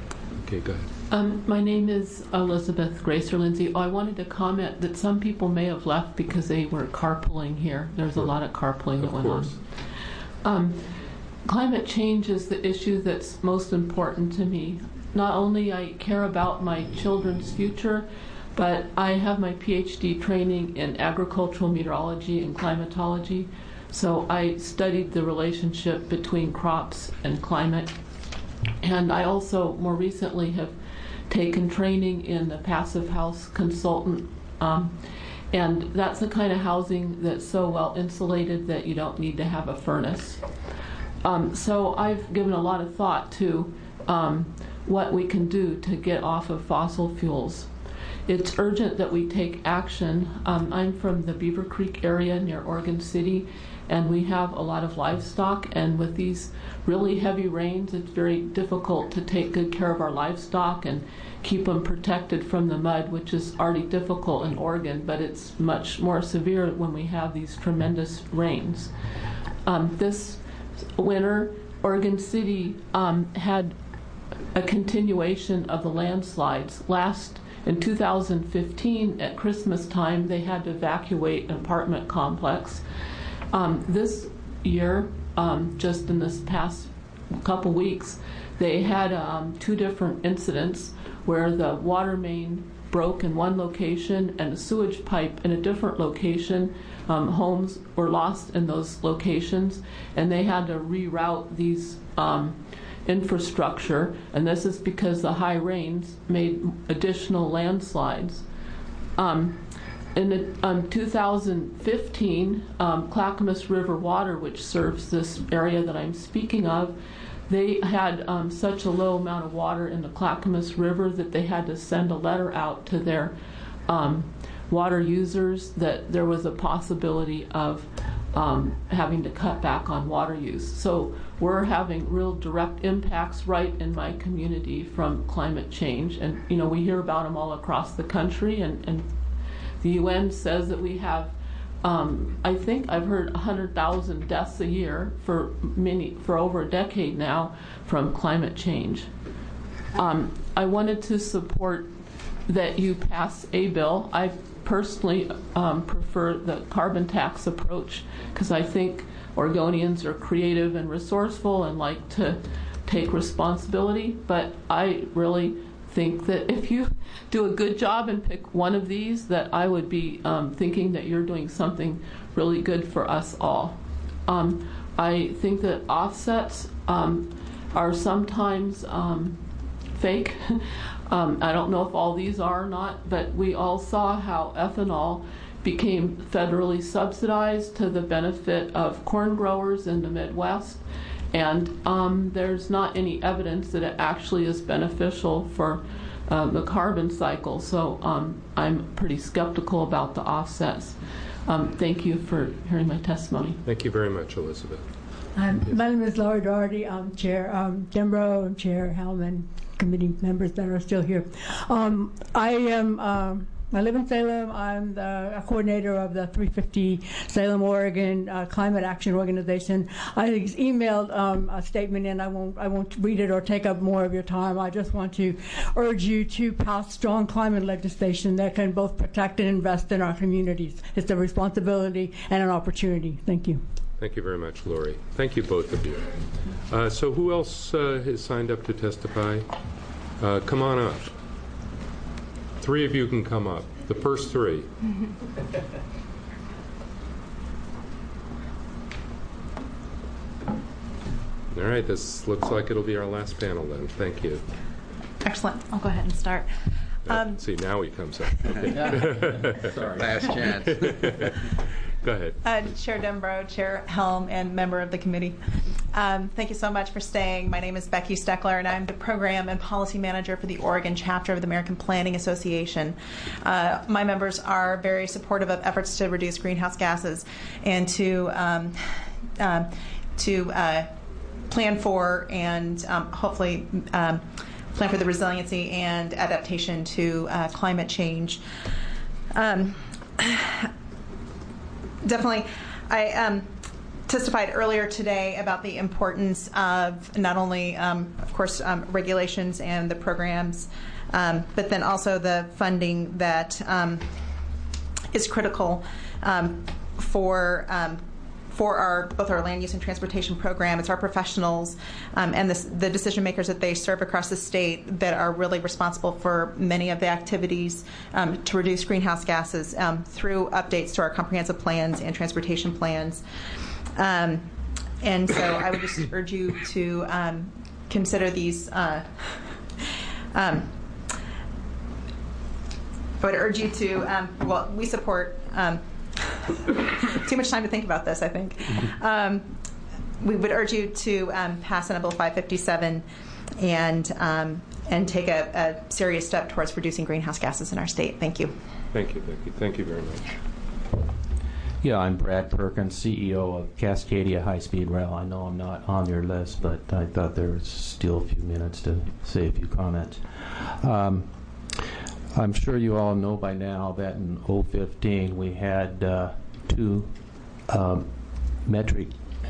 Okay, go ahead. My name is Elizabeth Gracer Lindsay. I wanted to comment that some people may have left because they were carpooling here. There's a lot of carpooling that went on. Climate change is the issue that's most important to me. Not only I care about my children's future, but I have my PhD training in agricultural meteorology and climatology. So I studied the relationship between crops and climate. And I also more recently have taken training in the passive house consultant. And that's the kind of housing that's so well insulated that you don't need to have a furnace. So I've given a lot of thought to what we can do to get off of fossil fuels. It's urgent that we take action. I'm from the Beaver Creek area near Oregon City, and we have a lot of livestock, and with these really heavy rains, it's very difficult to take good care of our livestock and keep them protected from the mud, which is already difficult in Oregon, but it's much more severe when we have these tremendous rains. This winter, Oregon City had a continuation of the landslides. In 2015, at Christmas time, they had to evacuate an apartment complex. This year, just in this past couple weeks, they had 2 different incidents where the water main broke in one location and a sewage pipe in a different location. Homes were lost in those locations, and they had to reroute these infrastructure, and this is because the high rains made additional landslides. In 2015, Clackamas River Water, which serves this area that I'm speaking of, they had such a low amount of water in the Clackamas River that they had to send a letter out to their water users that there was a possibility of having to cut back on water use. So we're having real direct impacts right in my community from climate change, and we hear about them all across the country, and the UN says that we have I think I've heard 100,000 deaths a year for over a decade now from climate change. I wanted to support that you pass a bill. I personally prefer the carbon tax approach because I think Oregonians are creative and resourceful and like to take responsibility, but I really think that if you do a good job and pick one of these, that I would be thinking that you're doing something really good for us all. I think that offsets are sometimes fake. I don't know if all these are or not, but we all saw how ethanol became federally subsidized to the benefit of corn growers in the Midwest. And there's not any evidence that it actually is beneficial for the carbon cycle. So I'm pretty skeptical about the offsets. Thank you for hearing my testimony. Thank you very much, Elizabeth. My name is Laura Doherty. I'm Chair Dembrow and Chair Hellman, committee members that are still here. I live in Salem. I'm the coordinator of the 350 Salem, Oregon Climate Action Organization. I emailed a statement in. I won't read it or take up more of your time. I just want to urge you to pass strong climate legislation that can both protect and invest in our communities. It's a responsibility and an opportunity. Thank you. Thank you very much, Lori. Thank you, both of you. So who else has signed up to testify? Come on up. 3 of you can come up. The first 3. All right, this looks like it'll be our last panel then. Thank you. Excellent. I'll go ahead and start. See, now he comes up. Okay. Sorry. Last chance. Go ahead. Chair Dembrow, Chair Helm, and member of the committee. Thank you so much for staying. My name is Becky Steckler, and I'm the Program and Policy Manager for the Oregon chapter of the American Planning Association. My members are very supportive of efforts to reduce greenhouse gases and to plan for and hopefully plan for the resiliency and adaptation to climate change. Definitely, testified earlier today about the importance of not only, of course, regulations and the programs, but then also the funding that is critical for both our land use and transportation program. It's our professionals and the decision makers that they serve across the state that are really responsible for many of the activities to reduce greenhouse gases through updates to our comprehensive plans and transportation plans. And so I would just urge you to consider these. I would urge you to, well, we support. Too much time to think about this, I think. We would urge you to pass Senate Bill 557 and take a serious step towards reducing greenhouse gases in our state. Thank you. Thank you, Vicki. Thank you very much. Yeah, I'm Brad Perkins, CEO of Cascadia High Speed Rail. I know I'm not on your list, but I thought there was still a few minutes to say a few comments. I'm sure you all know by now that in 2015 we had metric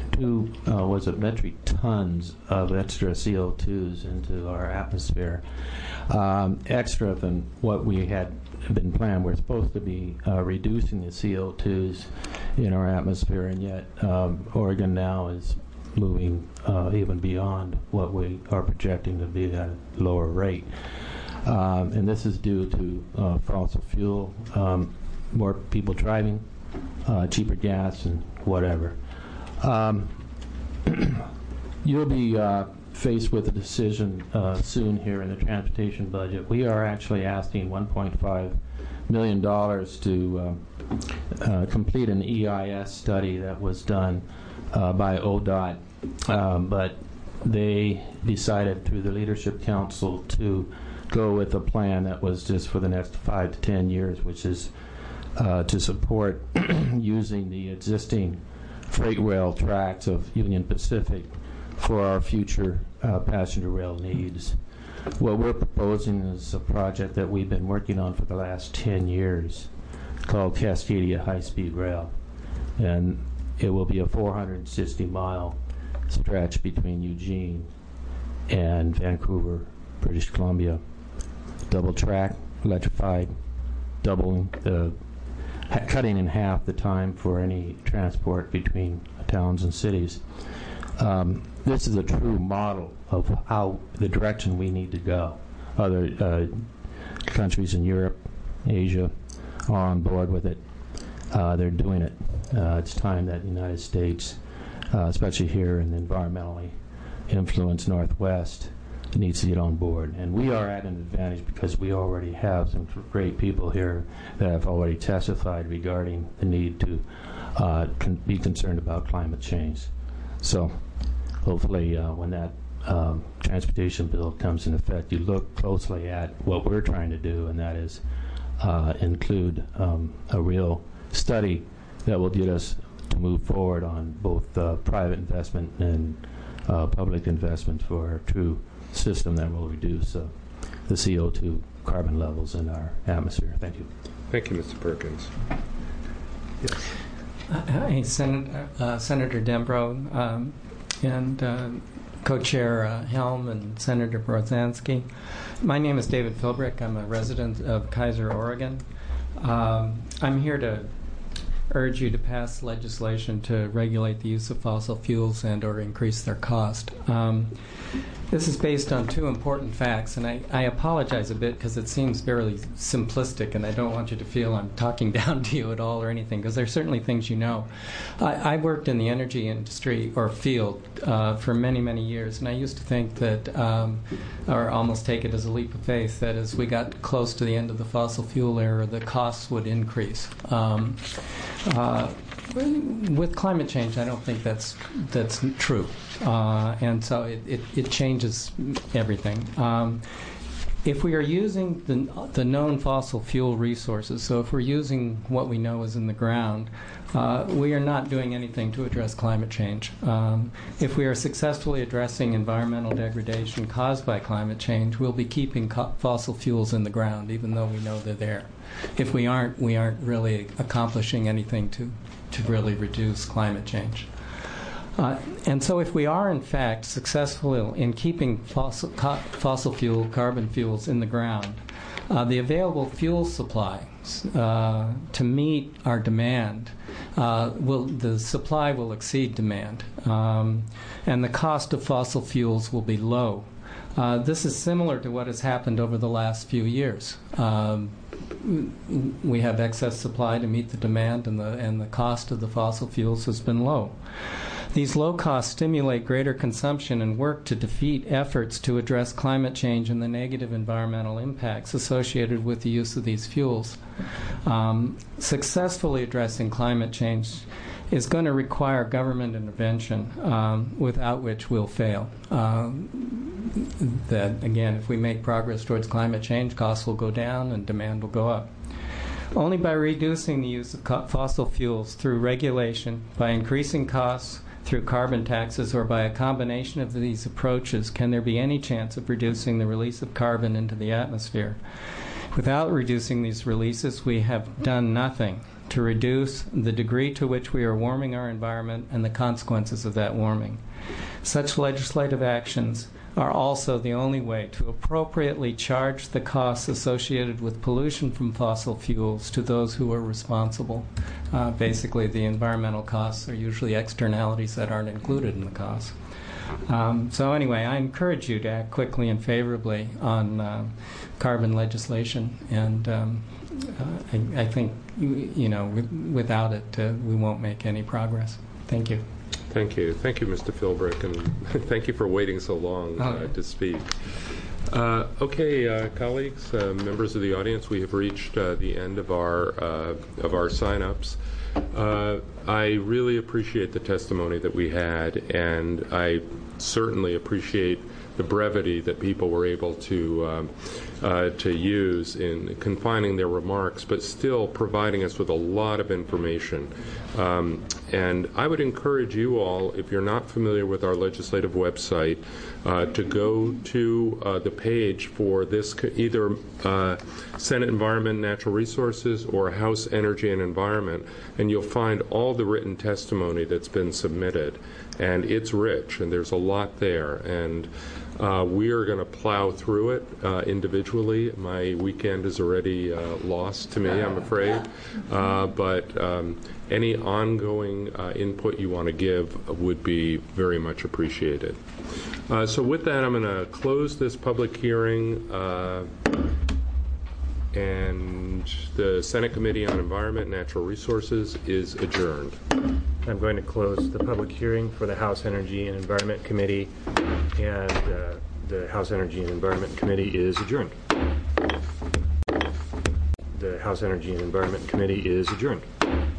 tons of extra CO2s into our atmosphere, extra than what we had been planned. We're supposed to be reducing the CO2s in our atmosphere, and yet Oregon now is moving even beyond what we are projecting to be at a lower rate. And this is due to fossil fuel, more people driving, cheaper gas, and whatever. You'll be faced with a decision soon here in the transportation budget. We are actually asking $1.5 million to complete an EIS study that was done by ODOT, but they decided through the Leadership Council to go with a plan that was just for the next 5 to 10 years, which is to support using the existing freight rail tracks of Union Pacific for our future passenger rail needs. What we're proposing is a project that we've been working on for the last 10 years called Cascadia High Speed Rail. And it will be a 460-mile stretch between Eugene and Vancouver, British Columbia. Double track, electrified, cutting in half the time for any transport between towns and cities. This is a true model of how the direction we need to go. Other countries in Europe, Asia are on board with it. They're doing it. It's time that the United States, especially here in the environmentally influenced Northwest, needs to get on board. And we are at an advantage because we already have some great people here that have already testified regarding the need to be concerned about climate change. So hopefully when that transportation bill comes in effect, you look closely at what we're trying to do, and that is include a real study that will get us to move forward on both private investment and public investment for a true system that will reduce the CO2 carbon levels in our atmosphere. Thank you. Thank you, Mr. Perkins. Yes. Hi, Senator Dembrow and Co-Chair Helm and Senator Brzezinski. My name is David Philbrick. I'm a resident of Kaiser, Oregon. I'm here to urge you to pass legislation to regulate the use of fossil fuels and or increase their cost. This is based on two important facts, and I apologize a bit because it seems very simplistic, and I don't want you to feel I'm talking down to you at all or anything, because there's certainly things you know. I worked in the energy industry or field for many, many years, and I used to think that, or almost take it as a leap of faith, that as we got close to the end of the fossil fuel era, the costs would increase. With climate change, I don't think that's true, and so it changes everything. If we are using the known fossil fuel resources, so if we're using what we know is in the ground, we are not doing anything to address climate change. If we are successfully addressing environmental degradation caused by climate change, we'll be keeping fossil fuels in the ground, even though we know they're there. If we aren't really accomplishing anything to really reduce climate change. And so if we are, in fact, successful in keeping fossil fuel, carbon fuels in the ground, the available fuel supply to meet our demand, the supply will exceed demand, and the cost of fossil fuels will be low. This is similar to what has happened over the last few years. We have excess supply to meet the demand, and the cost of the fossil fuels has been low. These low costs stimulate greater consumption and work to defeat efforts to address climate change and the negative environmental impacts associated with the use of these fuels. Successfully addressing climate change is going to require government intervention, without which we'll fail. That, again, if we make progress towards climate change, costs will go down and demand will go up. Only by reducing the use of fossil fuels through regulation, by increasing costs through carbon taxes, or by a combination of these approaches can there be any chance of reducing the release of carbon into the atmosphere. Without reducing these releases, we have done nothing to reduce the degree to which we are warming our environment and the consequences of that warming. Such legislative actions are also the only way to appropriately charge the costs associated with pollution from fossil fuels to those who are responsible. Basically, the environmental costs are usually externalities that aren't included in the costs. So anyway, I encourage you to act quickly and favorably on carbon legislation, and I think, without it, we won't make any progress. Thank you. Thank you. Thank you, Mr. Philbrick, and thank you for waiting so long to speak. Okay, colleagues, members of the audience, we have reached the end of our sign-ups. I really appreciate the testimony that we had, and I certainly appreciate the brevity that people were able to use in confining their remarks, but still providing us with a lot of information. And I would encourage you all, if you're not familiar with our legislative website, to go to the page for this, either Senate Environment and Natural Resources or House Energy and Environment, and you'll find all the written testimony that's been submitted. And it's rich, and there's a lot there. And we are going to plow through it individually. My weekend is already lost to me, I'm afraid. But any ongoing input you want to give would be very much appreciated. So with that, I'm going to close this public hearing. And the Senate Committee on Environment and Natural Resources is adjourned. I'm going to close the public hearing for the House Energy and Environment Committee, and the House Energy and Environment Committee is adjourned. The House Energy and Environment Committee is adjourned.